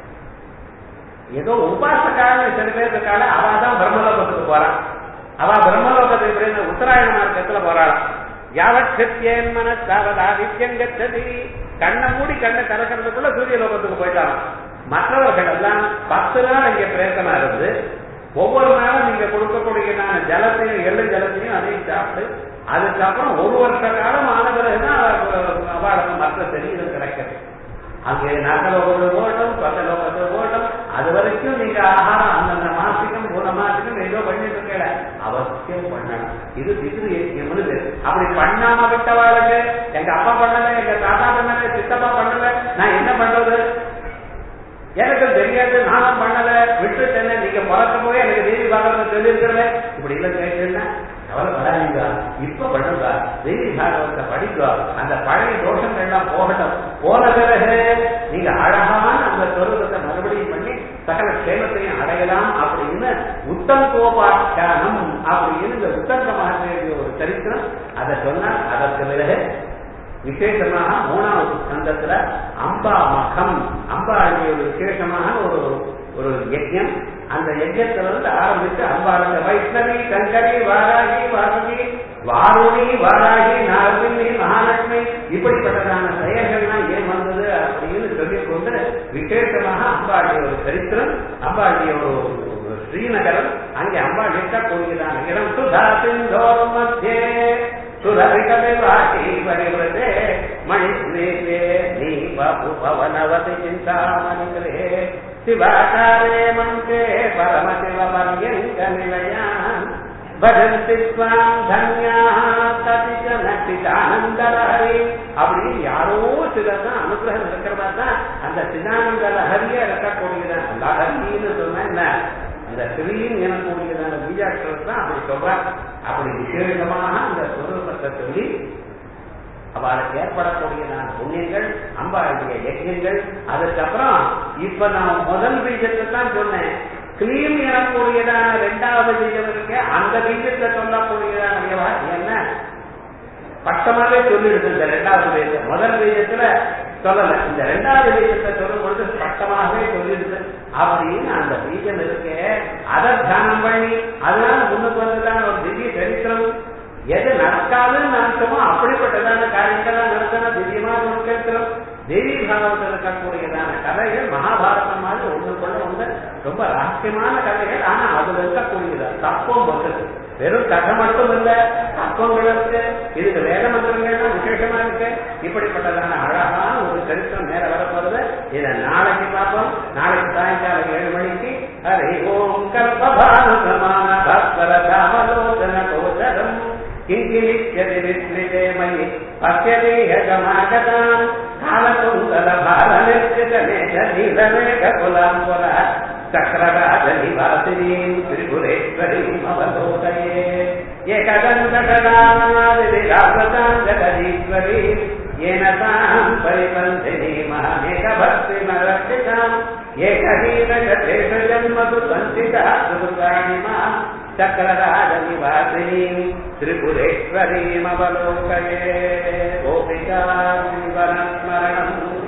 ஏதோ உபாசக்கான சில பேருக்கால அவதான் பிரம்மலோகத்துக்கு போறான். அவ பிரம்மலோகத்தை உத்தராயண மார்க்கத்துல போறாள். யாவட்சத்தியன் மனசாவதாதித்யம் கச்சதி. கண்ணை மூடி கண்ணை கலக்கிறதுக்குள்ள சூரிய லோகத்துக்கு போயிட்டாங்க. மற்றவர்கள் எல்லாம் பத்து நாள் இங்க பிரயத்தனா இருந்து ஒவ்வொரு நாளும் நீங்க கொடுக்கக்கூடிய ஜலத்தையும் எள்ளு ஜலத்தையும் அதையும் சாப்பிட்டு அதுக்கப்புறம் ஒரு வருஷ காலம் ஆன பிறகுதான் அவளுக்கு மற்ற சரீரம் கிடைக்கிறது. அங்கே நகலோகத்தில் போகட்டும், பக்க லோகத்தில் போகட்டும், அது வரைக்கும் நீங்க ஆகாரம் அந்தந்த மாசிக்கும் மூணு மாசிக்கும் ஏதோ பண்ணிட்டு இருக்கல, அவசியம் பண்ணணும். இது பித்ரு யஜ்யம்னு பேரு. அப்படி பண்ணாம விட்டவாளுக்கு எங்க அப்பா பண்ணல, எங்க தாத்தா பண்ணல, சித்தப்பா பண்ணல, நான் என்ன பண்றது, எனக்கு தெரியாது, நானும் பண்ணல, விட்டுட்டேன், நீங்க பழக்க போய் எனக்கு தேவி பாகவத்தை சொல்லியிருக்கிறேன், இப்படி எல்லாம் கேட்டேன்னா கவலைப்படாதீங்க. இப்ப பண்ணுங்க, தேவி பாகவத்தை படிக்க, அந்த பழைய தோஷங்கள் எல்லாம் போகட்டும். போன பிறகு நீங்க அழகான அந்த சொருகத்தை மறுபடியும் பண்ணி சகல க்ஷேமத்தையும் அடையலாம் அப்படின்னு உத்தம் கோபாட்சானம் அப்படின்னு இந்த உத்தங்க மகர்ஷியுடைய ஒரு சரித்திரம். அதை சொன்னால் அதற்கு பிறகு விசேஷமாக மூணாவது ஸ்கந்தத்துல அம்பா மகம், அம்பாளுடைய ஒரு விசேஷமான ஒரு ஒரு யஜ்யம். அந்த யஜ்யத்திலிருந்து ஆரம்பித்து அம்பாளுடைய வைஷ்ணவி, சங்கரி, வாராகி, வாசுகி, வாருணி, வாராகி, நாரசிம்மி, மகாலட்சுமி இப்படிப்பட்டதான செயல்கள்லாம் ஏன் வந்தது அப்படின்னு சொல்லிக் கொண்டு விசேஷமாக அம்பாளுடைய ஒரு சரித்திரம், அம்பாளுடைய ஒரு ஸ்ரீநகரம், அங்கே அம்பாள் இருக்கக்கூடியதான இடம் சுதா சிந்தோர் மத்தியே சுரவிகவிவாசி பரிவதே மணிஸ்ரீதே நீ பவனவதி சிந்தாமணிகளே शिवाकारे मन्त्रे परमशिवपर्यङ्कनिलयान् भजन्ति त्वां धन्याः कतिचन चिदानन्दलहरी அப்படின்னு யாரோ சிலர் தான் அனுகிரகம் இருக்கிறதா தான் அந்த சிதானந்த லஹரியா இருக்கக்கூடியதான். லஹரின்னு சொன்னா என்ன, அந்த ஸ்ரீன்னு எனக்கூடியதான பீஜாட்சரம் தான் அப்படி சொல்றாங்க. அப்படி விசேஷமாக அந்த சுரூபத்தை சொல்லி அவளுக்கு ஏற்படக்கூடியதான புண்ணியங்கள், அம்பாளுடைய யஜ்யங்கள், அதுக்கப்புறம் இப்ப நான் முதல் பீஜத்தை தான் சொன்னேன். கிளீம் எனக்கூடியதான இரண்டாவது பீஜம் இருக்கு, அந்த பீஜத்தை சொல்லக்கூடியதான என்ன பட்டமாவே சொல்லிடுது. இந்த இரண்டாவது பீஜம் முதல் பீஜத்துல சொல்லல, இந்த இரண்டாவது பீஜத்தை சொல்லும் பொழுது பட்டமாகவே சொல்லிடுது. அப்படின்னு அந்த பீஜம் இருக்கு, அதை தியானம் பண்ணி அதனால முன்னுக்கு வந்துதான் ஒரு திவ்ய சரித்திரம். எது நடக்காதுன்னு நினைச்சோமோ அப்படிப்பட்டதான காரியங்கள்லாம் நடத்தினா திவ்யமாக ஒரு சரித்திரம். தேவி பாகவத்தில் இருக்கக்கூடியதான கதைகள் மகாபாரதம் மாதிரி ஒன்று கொள்ள ஒன்று ரொம்ப ரகசியமான கதைகள். ஆனா அதுல இருக்கக்கூடியதா தத்துவம் வந்தது. வெறும் கதை மட்டும் இல்ல, தத்துவங்கள் இருக்கு, இதுக்கு வேத மந்திரங்கள்லாம் விசேஷமா இருக்கு. இப்படிப்பட்டதான அழகான ஒரு சரித்திரம் நேர வரப்போறது. இதை நாளைக்கு பார்ப்போம். நாளைக்கு சாயங்காலம் ஏழு மணிக்கு ஹரி ஓம் கல்பபானுசமான பக்தரதாமலோசன கோசரம் கிங்கிலிச்சதி விஸ்மிதே மயி பத்யதே யஜமாகதாம் காலகுந்தல பாரநிர்ஜிதநேக நீலமேக குலாம்புர சக்கரராஜநிவாசினீம் திரிபுரேஸ்வரீம் அவலோகயே ஏகதந்தகடாநாதிராவதாம் ஜகதீஸ்வரீம் येन ताम् परिपन्थिनीमहमेकभक्तिमरक्षिताम् एकहीनगतेष जन्मसु सञ्चिता सुकृताणिमाम् चक्रराजनिवासिनीम् त्रिपुरेश्वरीमवलोकये गोपिका जीवनस्मरणम्